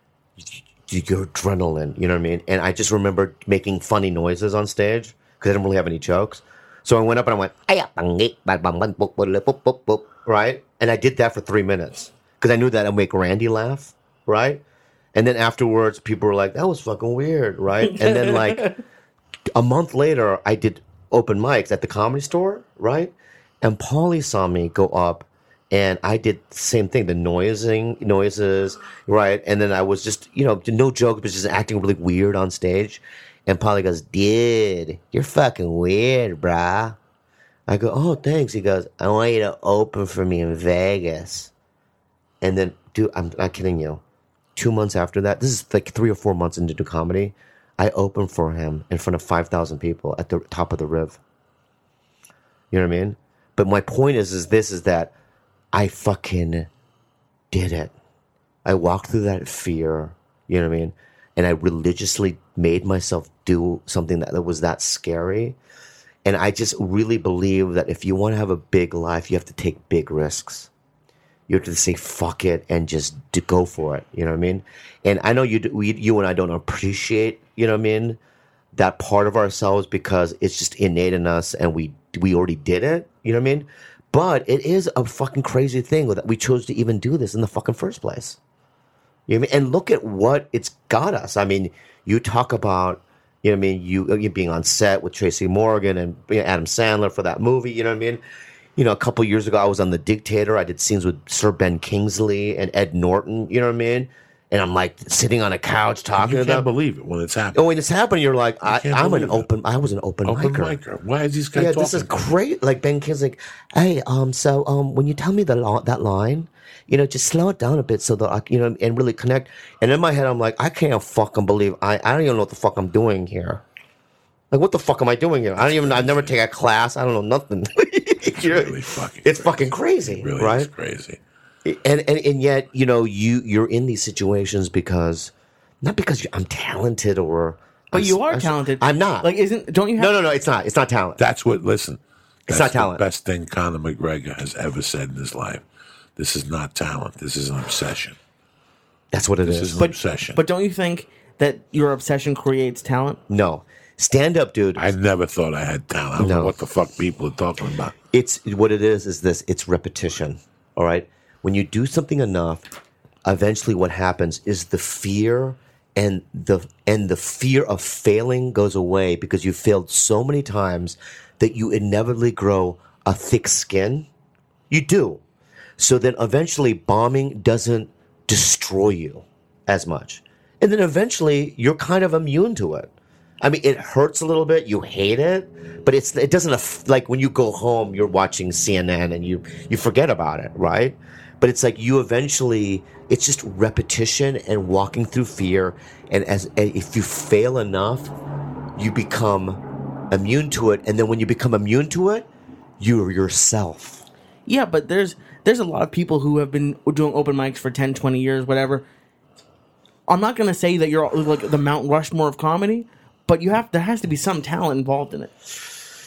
your adrenaline. You know what I mean? And I just remember making funny noises on stage because I didn't really have any jokes. So I went up and I went, right? And I did that for 3 minutes because I knew that I'd make Randy laugh, right? And then afterwards, people were like, that was fucking weird, right? And then, like, a month later, I did open mics at the Comedy Store, right? And Paulie saw me go up, and I did the same thing, the noises, right? And then I was just, you know, no joke, but just acting really weird on stage. And Paulie goes, dude, you're fucking weird, brah. I go, oh, thanks. He goes, I want you to open for me in Vegas. And then, dude, I'm not kidding you. 2 months after that, this is like 3 or 4 months into the comedy, I opened for him in front of 5,000 people at the top of the Riv. You know what I mean? But my point is that I fucking did it. I walked through that fear, you know what I mean? And I religiously made myself do something that was that scary. And I just really believe that if you want to have a big life, you have to take big risks. You have to say fuck it and just go for it. You know what I mean? And I know you and I don't appreciate, you know what I mean, that part of ourselves because it's just innate in us and we already did it. You know what I mean? But it is a fucking crazy thing that we chose to even do this in the fucking first place. You know what I mean? And look at what it's got us. I mean, you talk about, you know what I mean, you being on set with Tracy Morgan and Adam Sandler for that movie. You know what I mean? You know, a couple years ago, I was on The Dictator. I did scenes with Sir Ben Kingsley and Ed Norton. You know what I mean? And I'm like sitting on a couch talking to them. You can't believe it when it's happening. Oh, when it's happening, you're like, I was an open micer. Why is this guy talking? This is great. Like Ben Kingsley, like, hey, so when you tell me that line, you know, just slow it down a bit so that I, you know, and really connect. And in my head, I'm like, I can't fucking believe I don't even know what the fuck I'm doing here. Like, what the fuck am I doing here? I've never taken a class. I don't know nothing. It's fucking crazy. It really right? is crazy. And yet, you know, you're in these situations because, not because I'm talented or. But you are talented. I'm not. Like, don't you have. No, it's not. It's not talent. That's what, listen. It's not talent. The best thing Conor McGregor has ever said in his life. This is not talent. This is an obsession. That's what it is. This is an obsession. But don't you think that your obsession creates talent? No. Stand up, dude. I never thought I had talent. I don't know what the fuck people are talking about. It's what it is this. It's repetition. All right? When you do something enough, eventually what happens is the fear and the fear of failing goes away because you failed so many times that you inevitably grow a thick skin. You do. So then eventually bombing doesn't destroy you as much. And then eventually you're kind of immune to it. I mean, it hurts a little bit. You hate it, but it doesn't like when you go home, you're watching CNN and you forget about it, right? But it's like you eventually, it's just repetition and walking through fear. And if you fail enough, you become immune to it. And then when you become immune to it, you're yourself. Yeah, but there's a lot of people who have been doing open mics for 10, 20 years, whatever. I'm not going to say that you're like the Mount Rushmore of comedy, but there has to be some talent involved in it.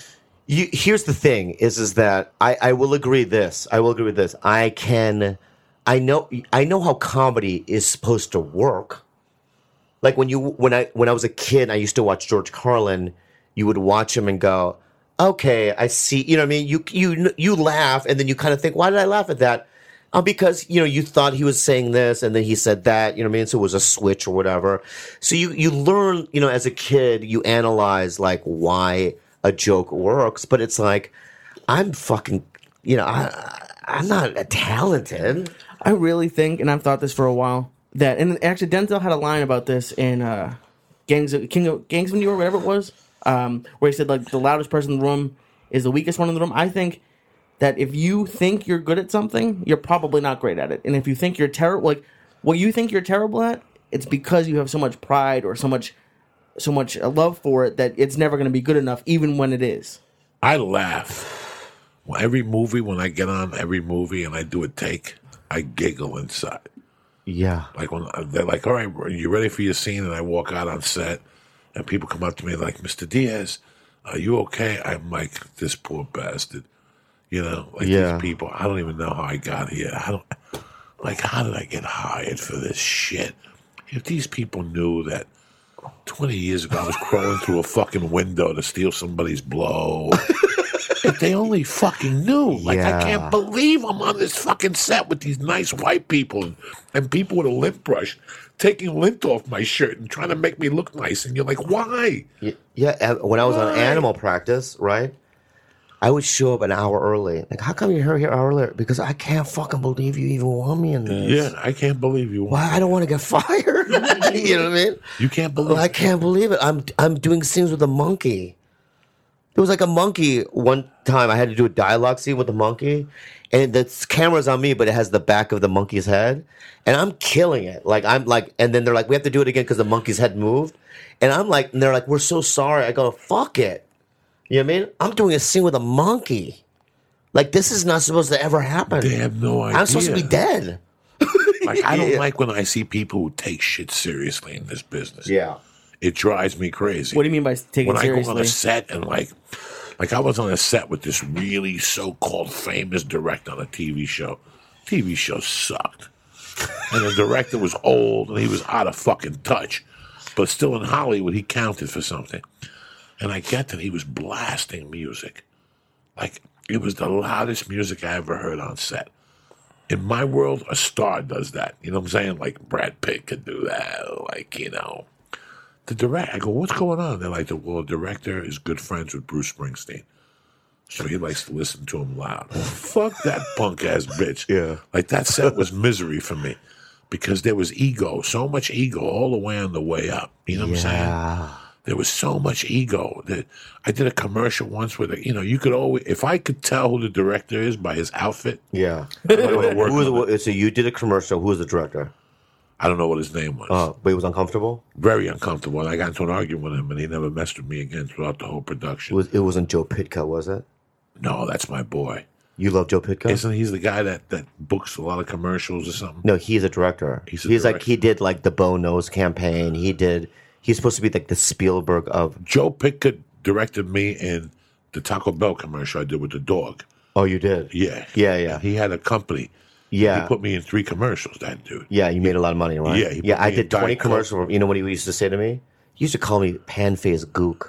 Here's the thing: is that I will agree this. I will agree with this. I know how comedy is supposed to work. Like when I was a kid, I used to watch George Carlin. You would watch him and go, "Okay, I see." You know what I mean? You laugh, and then you kind of think, "Why did I laugh at that?" Because you thought he was saying this, and then he said that. You know what I mean? So it was a switch or whatever. So you learn, as a kid, you analyze like why a joke works, but it's like I'm fucking, I'm not talented. I really think, and I've thought this for a while, that, and actually Denzel had a line about this in Gangs of New York, whatever it was, where he said like the loudest person in the room is the weakest one in the room. I think that if you think you're good at something, you're probably not great at it, and if you think you're terrible, like what you think you're terrible at, it's because you have so much pride or so much love for it that it's never going to be good enough, even when it is. I laugh. Well, every movie, when I get on every movie and I do a take, I giggle inside. Yeah. Like when they're like, all right, are you ready for your scene? And I walk out on set and people come up to me like, Mr. Diaz, are you okay? I'm like, this poor bastard. These people, I don't even know how I got here. How did I get hired for this shit? If these people knew that 20 years ago I was crawling through a fucking window to steal somebody's blow. If they only fucking knew. I can't believe I'm on this fucking set with these nice white people and people with a lint brush taking lint off my shirt and trying to make me look nice. And you're like, why? Yeah, when I was on Animal Practice, right? I would show up an hour early. Like, how come you're here earlier? Because I can't fucking believe you even want me in this. Yeah, I can't believe you. Why? I don't want to get fired. You know what I mean? You can't believe I can't believe it. I'm doing scenes with a monkey. There was like a monkey one time. I had to do a dialogue scene with the monkey, and the camera's on me, but it has the back of the monkey's head, and I'm killing it. And then they're like, we have to do it again because the monkey's head moved, and they're like, we're so sorry. I go, fuck it. You know what I mean? I'm doing a scene with a monkey. Like, this is not supposed to ever happen. They have no idea. I'm supposed to be dead. I don't like when I see people who take shit seriously in this business. Yeah. It drives me crazy. What do you mean by taking it seriously? When I go on a set and like I was on a set with this really so-called famous director on a TV show. TV show sucked. And the director was old and he was out of fucking touch. But still in Hollywood, he counted for something. And I get that he was blasting music. Like, it was the loudest music I ever heard on set. In my world, a star does that. You know what I'm saying? Like, Brad Pitt could do that. Like, The director, I go, what's going on? They're like, well, the director is good friends with Bruce Springsteen. So he likes to listen to him loud. Fuck that punk-ass bitch. Yeah. Like, that set was misery for me. Because there was ego, so much ego all the way on the way up. You know what I'm saying? There was so much ego that I did a commercial once with you could always, if I could tell who the director is by his outfit. Yeah. So So you did a commercial. Who was the director? I don't know what his name was. But he was uncomfortable? Very uncomfortable. And I got into an argument with him, and he never messed with me again throughout the whole production. It wasn't Joe Pitka, was it? No, that's my boy. You love Joe Pitka? Isn't he the guy that books a lot of commercials or something? No, he's a director. He's like, he did like the Bo Knows campaign. He's supposed to be like the Spielberg of... Joe Pitka directed me in the Taco Bell commercial I did with the dog. Oh, you did? Yeah. Yeah. He had a company. Yeah. He put me in 3 commercials, that dude. Yeah, you made a lot of money, right? Yeah. I did 20 commercials. You know what he used to say to me? He used to call me pan-faced gook.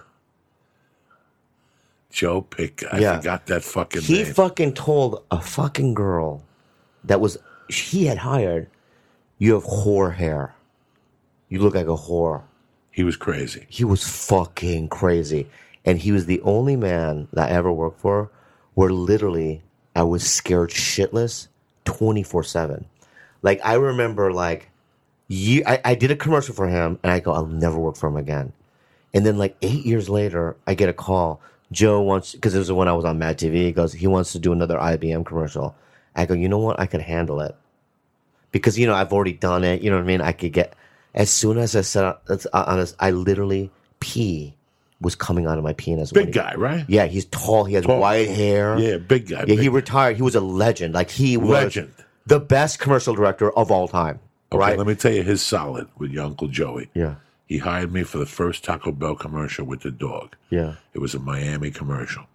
Joe Pitka. I forgot that fucking name. He fucking told a fucking girl that he had hired, you have whore hair. You look like a whore. He was crazy. He was fucking crazy. And he was the only man that I ever worked for where literally I was scared shitless 24/7. Like, I remember, like, I did a commercial for him, and I go, I'll never work for him again. And then, like, 8 years later, I get a call. Joe wants, because it was when I was on Mad TV, he goes, he wants to do another IBM commercial. I go, you know what? I could handle it. Because, I've already done it. You know what I mean? I could get, as soon as I said, honest, I literally, pee was coming out of my penis. Big guy, right? Yeah, he's tall. He has white hair. Yeah, big guy. Yeah, he retired. He was a legend. Like, he was the best commercial director of all time. Okay, right? Let me tell you his solid with your Uncle Joey. Yeah. He hired me for the first Taco Bell commercial with the dog. Yeah. It was a Miami commercial.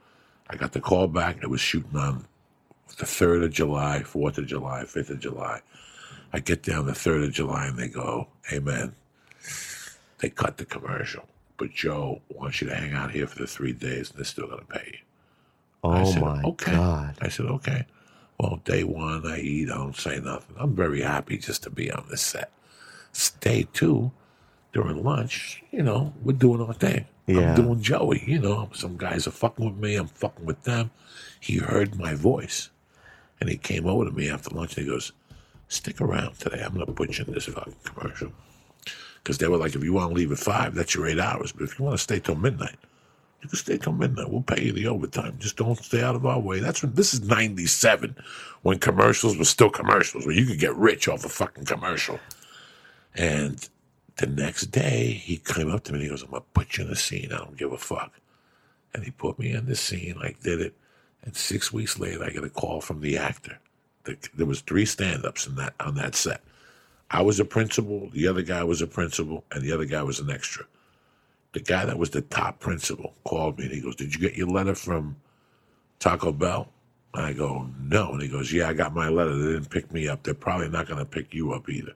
I got the call back. It was shooting on the 3rd of July, 4th of July, 5th of July. I get down the 3rd of July and they go, hey, man, they cut the commercial. But Joe wants you to hang out here for the 3 days and they're still going to pay you. I Oh said, my okay. God. I said, okay. Well, day one, I eat, I don't say nothing. I'm very happy just to be on this set. Day two, during lunch, we're doing our thing. Yeah. I'm doing Joey, some guys are fucking with me, I'm fucking with them. He heard my voice and he came over to me after lunch and he goes, stick around today. I'm going to put you in this fucking commercial. Because they were like, if you want to leave at 5, that's your 8 hours. But if you want to stay till midnight, you can stay till midnight. We'll pay you the overtime. Just don't stay out of our way. This is 97 when commercials were still commercials, where you could get rich off a fucking commercial. And the next day, he came up to me and he goes, I'm going to put you in a scene. I don't give a fuck. And he put me in the scene. I did it. And 6 weeks later, I get a call from the actor. There was 3 stand-ups on that set. I was a principal, the other guy was a principal, and the other guy was an extra. The guy that was the top principal called me and he goes, did you get your letter from Taco Bell? And I go, no. And he goes, yeah, I got my letter. They didn't pick me up. They're probably not going to pick you up either.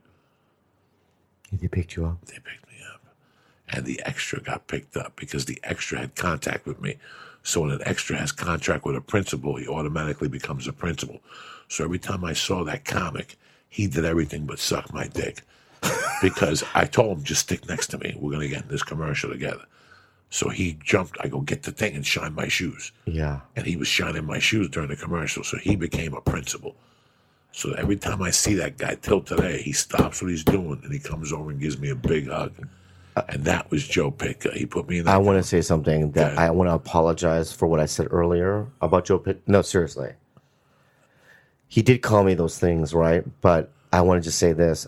They picked you up? They picked me up. And the extra got picked up because the extra had contact with me. So when an extra has contract with a principal, he automatically becomes a principal. So every time I saw that comic, he did everything but suck my dick. Because I told him, just stick next to me. We're going to get in this commercial together. So he jumped. I go, get the thing and shine my shoes. Yeah. And he was shining my shoes during the commercial. So he became a principal. So every time I see that guy till today, he stops what he's doing and he comes over and gives me a big hug. And that was Joe Pitka. He put me in that. I want to say something that I want to apologize for what I said earlier about Joe Pitka. No, seriously. He did call me those things, right? But I want to just say this.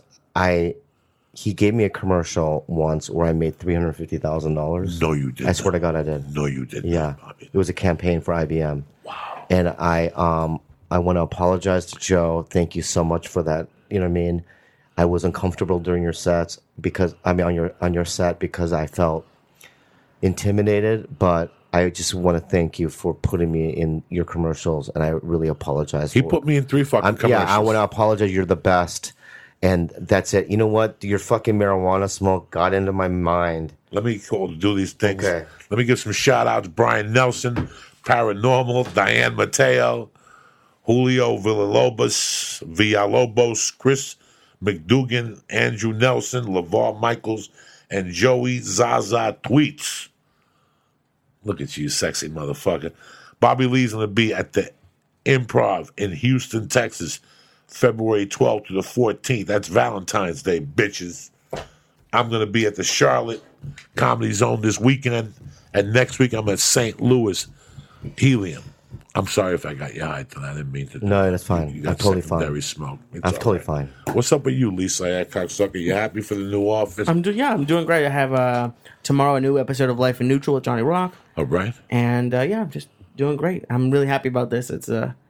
He gave me a commercial once where I made $350,000. No, you didn't. I swear to God, I did. No, you didn't. Yeah, Bobby. it was a campaign for IBM. Wow. And I want to apologize to Joe. Thank you so much for that. You know what I mean? I was uncomfortable during your sets on your set because I felt intimidated. But I just want to thank you for putting me in your commercials, and I really apologize. He put me in 3 fucking commercials. Yeah, I want to apologize. You're the best. And that's it. You know what? Your fucking marijuana smoke got into my mind. Let me do these things. Okay. Let me give some shout-outs. Brian Nelson, Paranormal, Diane Mateo, Julio Villalobos, Chris McDougan, Andrew Nelson, LeVar Michaels, and Joey Zaza Tweets. Look at you, sexy motherfucker. Bobby Lee's going to be at the Improv in Houston, Texas, February 12th to the 14th. That's Valentine's Day, bitches. I'm going to be at the Charlotte Comedy Zone this weekend. And next week, I'm at St. Louis Helium. I'm sorry if I got you high tonight. I didn't mean to. No, that's fine. You got I'm totally fine. secondary smoke. I'm totally fine. What's up with you, Lisa? Cocksucker? You happy for the new office? I'm doing great. I have tomorrow a new episode of Life in Neutral with Johnny Rock. All right. And I'm just doing great. I'm really happy about this. It's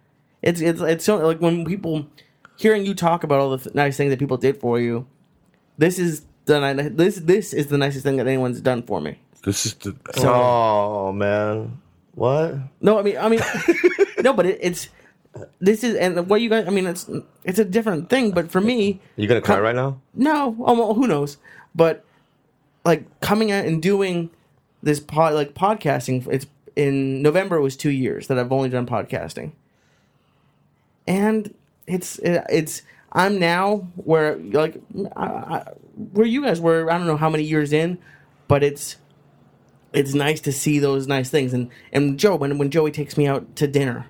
so like when people hearing you talk about all the nice things that people did for you. This is the nicest thing that anyone's done for me. This is the. Oh man, what? No, I mean, no, but this is, and what you guys. I mean, it's a different thing. But for me, You gonna cry right now? no, well, who knows? But like coming out and doing this podcasting. It's in November. It was 2 years that I've only done podcasting, and it's. I'm now where where you guys were. I don't know how many years in, but it's nice to see those nice things. And Joe, when Joey takes me out to dinner,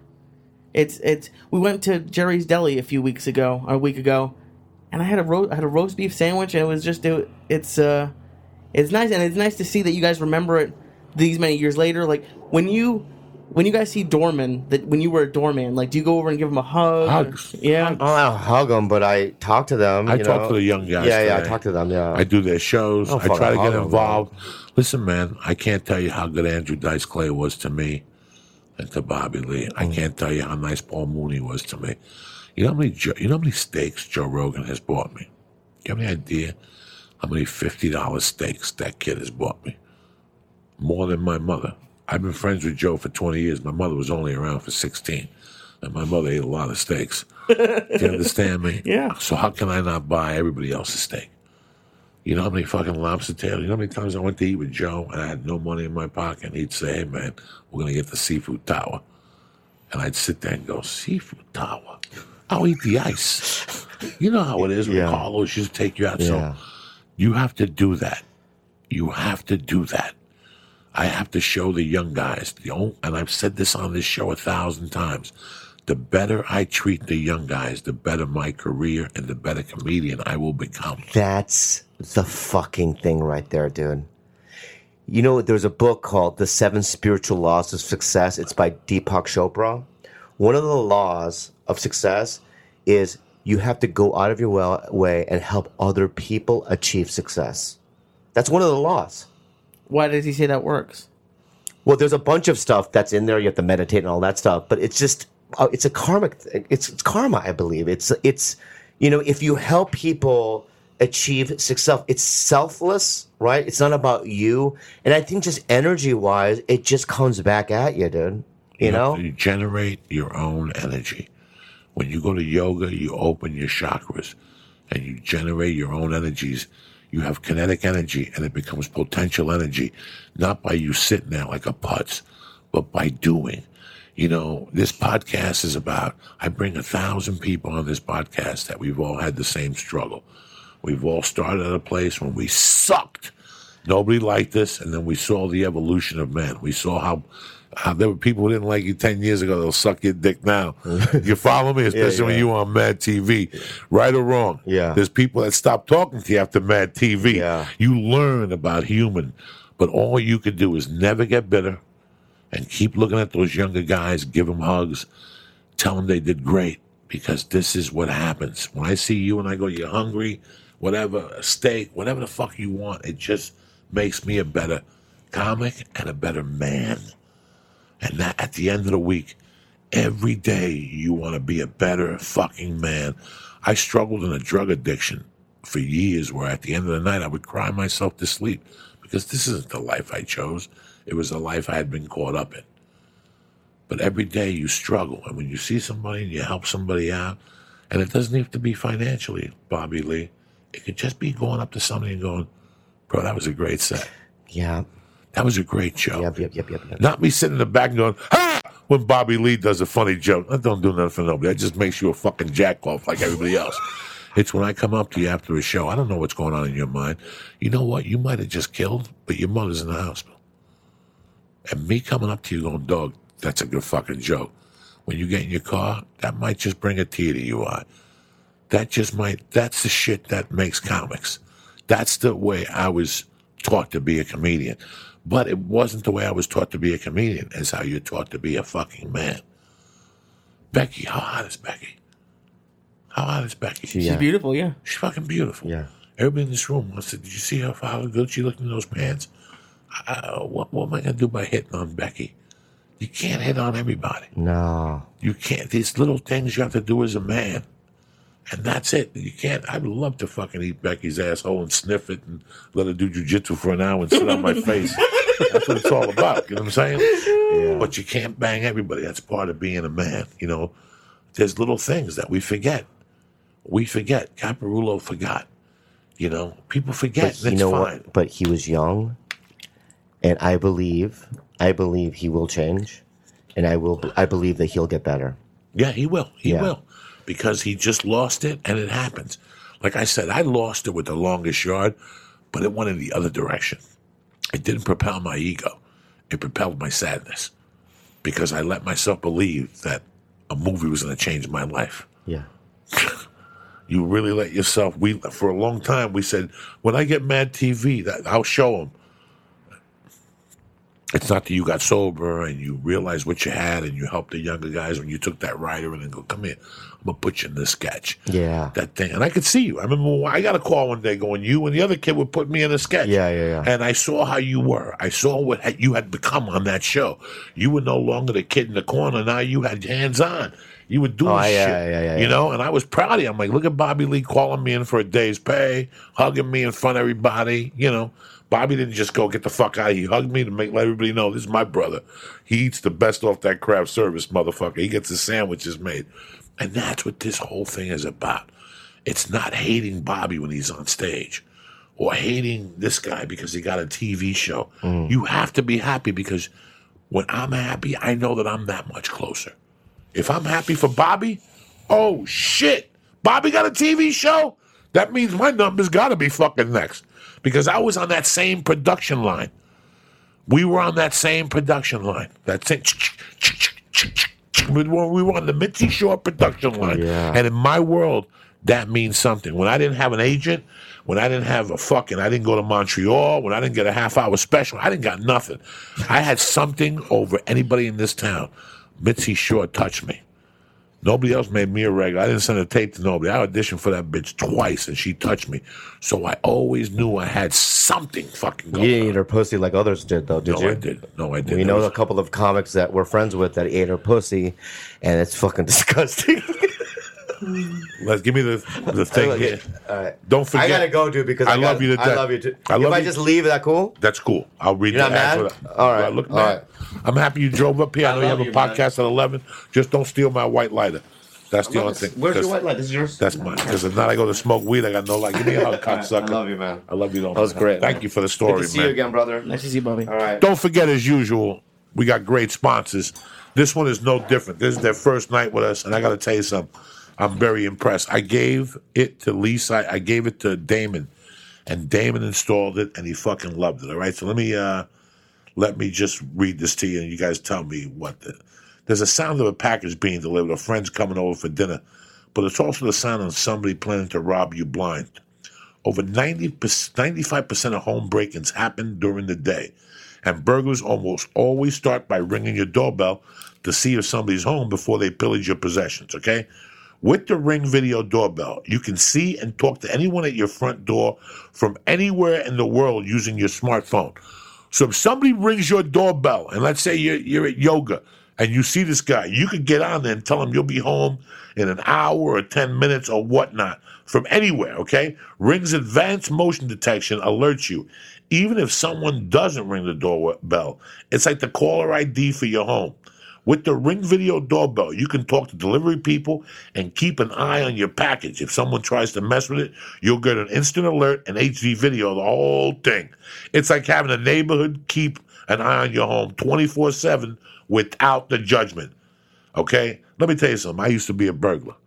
we went to Jerry's Deli a week ago, and I had a roast beef sandwich, and it was just it's nice, and it's nice to see that you guys remember it these many years later. Like when you guys see doormen, that when you were a doorman, like do you go over and give them a hug? Hugs. Yeah. I don't hug them, but I talk to them. I talk to the young guys. Yeah, today. I talk to them. Yeah, I do their shows. Oh, I try to fuck, get I'll involved. Listen, man, I can't tell you how good Andrew Dice Clay was to me and to Bobby Lee. I can't tell you how nice Paul Mooney was to me. You know how many steaks Joe Rogan has bought me? You have any idea how many $50 steaks that kid has bought me? More than my mother. I've been friends with Joe for 20 years. My mother was only around for 16. And my mother ate a lot of steaks. Do you understand me? Yeah. So how can I not buy everybody else's steak? You know how many fucking lobster tails? You know how many times I went to eat with Joe and I had no money in my pocket? And he'd say, hey, man, we're going to get the seafood tower. And I'd sit there and go, seafood tower? I'll eat the ice. You know how it is when Carlos used to take you out. Yeah. So you have to do that. You have to do that. I have to show the young guys, and I've said this on this show 1,000 times, the better I treat the young guys, the better my career and the better comedian I will become. That's the fucking thing right there, dude. You know, there's a book called The 7 Spiritual Laws of Success. It's by Deepak Chopra. One of the laws of success is you have to go out of your way and help other people achieve success. That's one of the laws. Why does he say that works? Well, there's a bunch of stuff that's in there. You have to meditate and all that stuff, but it's just, it's a karmic, it's karma, I believe. It's, you know, if you help people achieve success, it's selfless, right? It's not about you. And I think just energy wise, it just comes back at you, dude. You know? You generate your own energy. When you go to yoga, you open your chakras and you generate your own energies. You have kinetic energy, and it becomes potential energy, not by you sitting there like a putz, but by doing. You know, this podcast is about, I bring 1,000 people on this podcast that we've all had the same struggle. We've all started at a place when we sucked. Nobody liked us, and then we saw the evolution of man. We saw how there were people who didn't like you 10 years ago. They'll suck your dick now. You follow me? Especially when you were on Mad TV. Right or wrong? Yeah. There's people that stop talking to you after Mad TV. Yeah. You learn about human. But all you can do is never get bitter and keep looking at those younger guys, give them hugs, tell them they did great, because this is what happens. When I see you and I go, you're hungry, whatever, a steak, whatever the fuck you want, it just makes me a better comic and a better man. And that at the end of the week, every day you want to be a better fucking man. I struggled in a drug addiction for years where at the end of the night I would cry myself to sleep because this isn't the life I chose. It was the life I had been caught up in. But every day you struggle. And when you see somebody and you help somebody out, and it doesn't have to be financially, Bobby Lee. It could just be going up to somebody and going, bro, that was a great set. Yeah. That was a great show. Yep. Not me sitting in the back and going, ha! When Bobby Lee does a funny joke. That don't do nothing for nobody. That just makes you a fucking jack-off like everybody else. It's when I come up to you after a show. I don't know what's going on in your mind. You know what? You might have just killed, but your mother's in the hospital. And me coming up to you going, dog, that's a good fucking joke. When you get in your car, that might just bring a tear to your eye. That's the shit that makes comics. That's the way I was taught to be a comedian. But it wasn't the way I was taught to be a comedian. It's how you're taught to be a fucking man. Becky, how hot is Becky? How hot is Becky? She's beautiful, yeah. She's fucking beautiful. Yeah. Everybody in this room wants to, did you see how good she looked in those pants? What am I going to do by hitting on Becky? You can't hit on everybody. No. You can't. These little things you have to do as a man. And that's it. You can't. I'd love to fucking eat Becky's asshole and sniff it and let her do jujitsu for an hour and sit on my face. That's what it's all about. You know what I'm saying? Yeah. But you can't bang everybody. That's part of being a man. You know, there's little things that we forget. We forget. Caparulo forgot. You know, people forget. But That's fine. What? But he was young, and I believe he will change, and I believe that he'll get better. Yeah, he will. He will. Because he just lost it, and it happens. Like I said, I lost it with the longest yard, but it went in the other direction. It didn't propel my ego. It propelled my sadness. Because I let myself believe that a movie was going to change my life. Yeah. You really let yourself, for a long time, we said, when I get Mad TV, I'll show them. It's not that you got sober and you realized what you had and you helped the younger guys when you took that rider in and go, come here, I'm going to put you in this sketch. Yeah. That thing. And I could see you. I remember I got a call one day going, you and the other kid would put me in a sketch. Yeah. And I saw how you were. I saw what you had become on that show. You were no longer the kid in the corner. Now you had hands on. You were doing shit. Yeah. You know, and I was proud of you. I'm like, look at Bobby Lee calling me in for a day's pay, hugging me in front of everybody. You know, Bobby didn't just go get the fuck out. He hugged me to let everybody know this is my brother. He eats the best off that craft service, motherfucker. He gets his sandwiches made. And that's what this whole thing is about. It's not hating Bobby when he's on stage or hating this guy because he got a TV show. You have to be happy because when I'm happy, I know that I'm that much closer. If I'm happy for Bobby, oh shit, Bobby got a TV show? That means my number's got to be fucking next. Because I was on that same production line. We were on that same production line. That same... We were on the Mitzi Shore production line. Yeah. And in my world, that means something. When I didn't have an agent, when I didn't have I didn't go to Montreal, when I didn't get a half-hour special, I didn't got nothing. I had something over anybody in this town. Mitzi Shore touched me. Nobody else made me a regular. I didn't send a tape to nobody. I auditioned for that bitch twice, and she touched me. So I always knew I had something fucking going You didn't on. eat her pussy like others did, though, did you? No, I didn't. No, I didn't. We know a couple of comics that we're friends with that ate her pussy, and it's fucking disgusting. Let's give me the thing here. All right. Don't forget. I gotta go, dude, because I love you to death. I love you too. I love if I you. just leave, is that cool? That's cool. I'll read You're not the ad mad? for that. All right. Do I look All mad? right. I'm happy you drove up here. I know you have love a you, man. podcast at 11. Just don't steal my white lighter. That's the only thing. Where's your 'Cause white light? This is yours? That's mine. Because if not, I go to smoke weed. I got no light. Give me a hug, cocksucker. I love you, man. I love you. That was great. Thank you for the Good story, to see man. you again, brother. Nice to see you, Bobby. All right. Don't forget, as usual, we got great sponsors. This one is no different. This is their first night with us, and I got to tell you something. I'm very impressed. I gave it to Lisa. I gave it to Damon, and Damon installed it, and he fucking loved it. All right, so let me just read this to you, and you guys tell me what there's a sound of a package being delivered, or friends coming over for dinner, but it's also the sound of somebody planning to rob you blind. Over 95% of home break-ins happen during the day, and burglars almost always start by ringing your doorbell to see if somebody's home before they pillage your possessions, okay? With the Ring Video Doorbell, you can see and talk to anyone at your front door from anywhere in the world using your smartphone. So if somebody rings your doorbell, and let's say you're at yoga, and you see this guy, you could get on there and tell him you'll be home in an hour or 10 minutes or whatnot from anywhere, okay? Ring's advanced motion detection alerts you. Even if someone doesn't ring the doorbell, it's like the caller ID for your home. With the Ring Video Doorbell, you can talk to delivery people and keep an eye on your package. If someone tries to mess with it, you'll get an instant alert and HD video, the whole thing. It's like having a neighborhood keep an eye on your home 24/7 without the judgment. Okay? Let me tell you something. I used to be a burglar.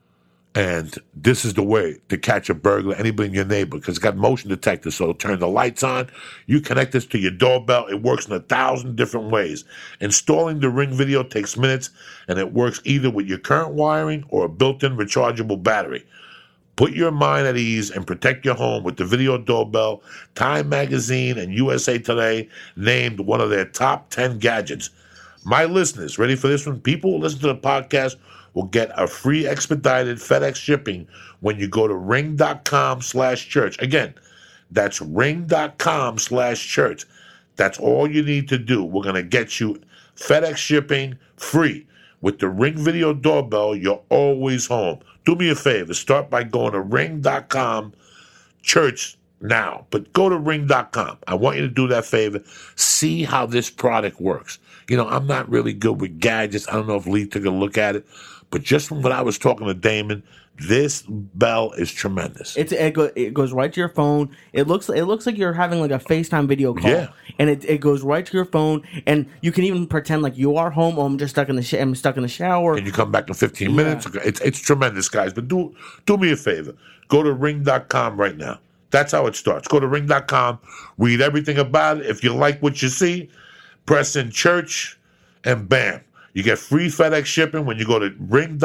And this is the way to catch a burglar, anybody in your neighborhood, because it's got motion detectors. So turn the lights on. You connect this to your doorbell. It works in 1,000 different ways. Installing the Ring Video takes minutes, and it works either with your current wiring or a built-in rechargeable battery. Put your mind at ease and protect your home with the Video Doorbell. Time Magazine and USA Today named one of their top 10 gadgets. My listeners, ready for this one? People who listen to the podcast will get a free expedited FedEx shipping when you go to ring.com/church. Again, that's ring.com/church. That's all you need to do. We're going to get you FedEx shipping free. With the Ring Video Doorbell, you're always home. Do me a favor. Start by going to ring.com/church now. But go to ring.com. I want you to do that favor. See how this product works. You know, I'm not really good with gadgets. I don't know if Lee took a look at it. But just from what I was talking to Damon, this bell is tremendous. It goes right to your phone. It looks like you're having like a FaceTime video call. Yeah. And it goes right to your phone, and you can even pretend like you are home. Oh, I'm just stuck in the I'm stuck in the shower. And you come back in 15 minutes. It's tremendous, guys. But do me a favor. Go to ring.com right now. That's how it starts. Go to ring.com. Read everything about it. If you like what you see, press in church, and bam. You get free FedEx shipping when you go to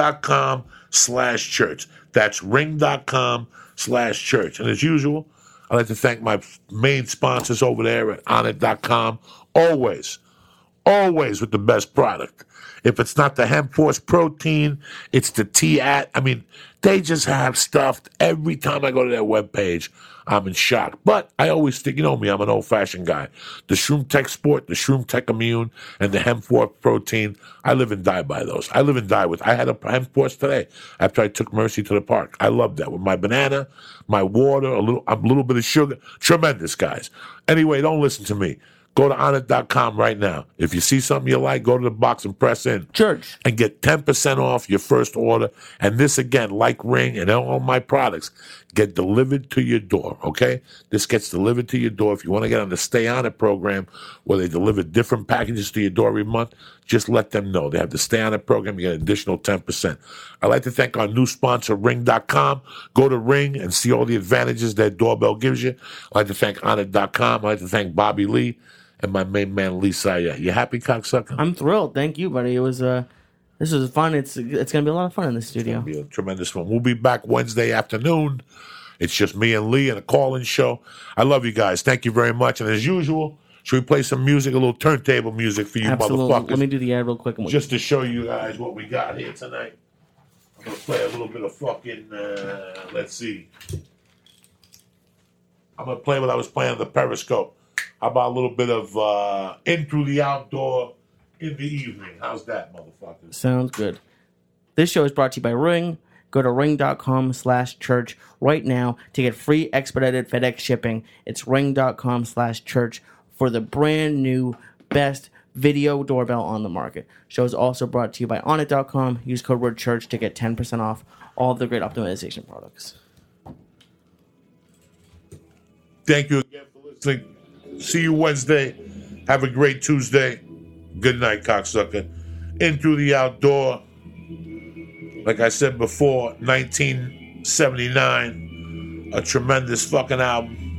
ring.com/church. That's ring.com/church. And as usual, I'd like to thank my main sponsors over there at onit.com. Always always with the best product. If it's not the Hemp Force protein, it's the T-At. I mean, they just have stuff. Every time I go to their webpage, I'm in shock. But I always think, you know me, I'm an old-fashioned guy. The Shroom Tech Sport, the Shroom Tech Immune, and the Hemp Force protein, I live and die by those. I live and die with. I had a Hemp Force today after I took Mercy to the park. I love that. With my banana, my water, a little bit of sugar. Tremendous, guys. Anyway, don't listen to me. Go to Onnit.com right now. If you see something you like, go to the box and press in. Church. And get 10% off your first order. And this, again, like Ring and all my products, get delivered to your door, okay? This gets delivered to your door. If you want to get on the Stay On It program where they deliver different packages to your door every month, just let them know. They have the Stay On It program. You get an additional 10%. I'd like to thank our new sponsor, Ring.com. Go to Ring and see all the advantages that doorbell gives you. I'd like to thank Onnit.com. I'd like to thank Bobby Lee. And my main man, Lisa. You happy, cocksucker? I'm thrilled. Thank you, buddy. It was this was fun. It's going to be a lot of fun in the studio. It'll be a tremendous one. We'll be back Wednesday afternoon. It's just me and Lee and a call-in show. I love you guys. Thank you very much. And as usual, should we play some music, a little turntable music for you motherfuckers? Let me do the ad real quick. Just to show you guys what we got here tonight. I'm going to play a little bit of fucking, let's see. I'm going to play what I was playing on the Periscope. How about a little bit of In Through the Outdoor in the evening? How's that, motherfucker? Sounds good. This show is brought to you by Ring. Go to ring.com/church right now to get free expedited FedEx shipping. It's ring.com/church for the brand new best video doorbell on the market. Show is also brought to you by Onnit.com. Use code word church to get 10% off all of the great optimization products. Thank you again for listening. See you Wednesday. Have a great Tuesday. Good night, cocksucker. In Through the Outdoor. Like I said before, 1979. A tremendous fucking album.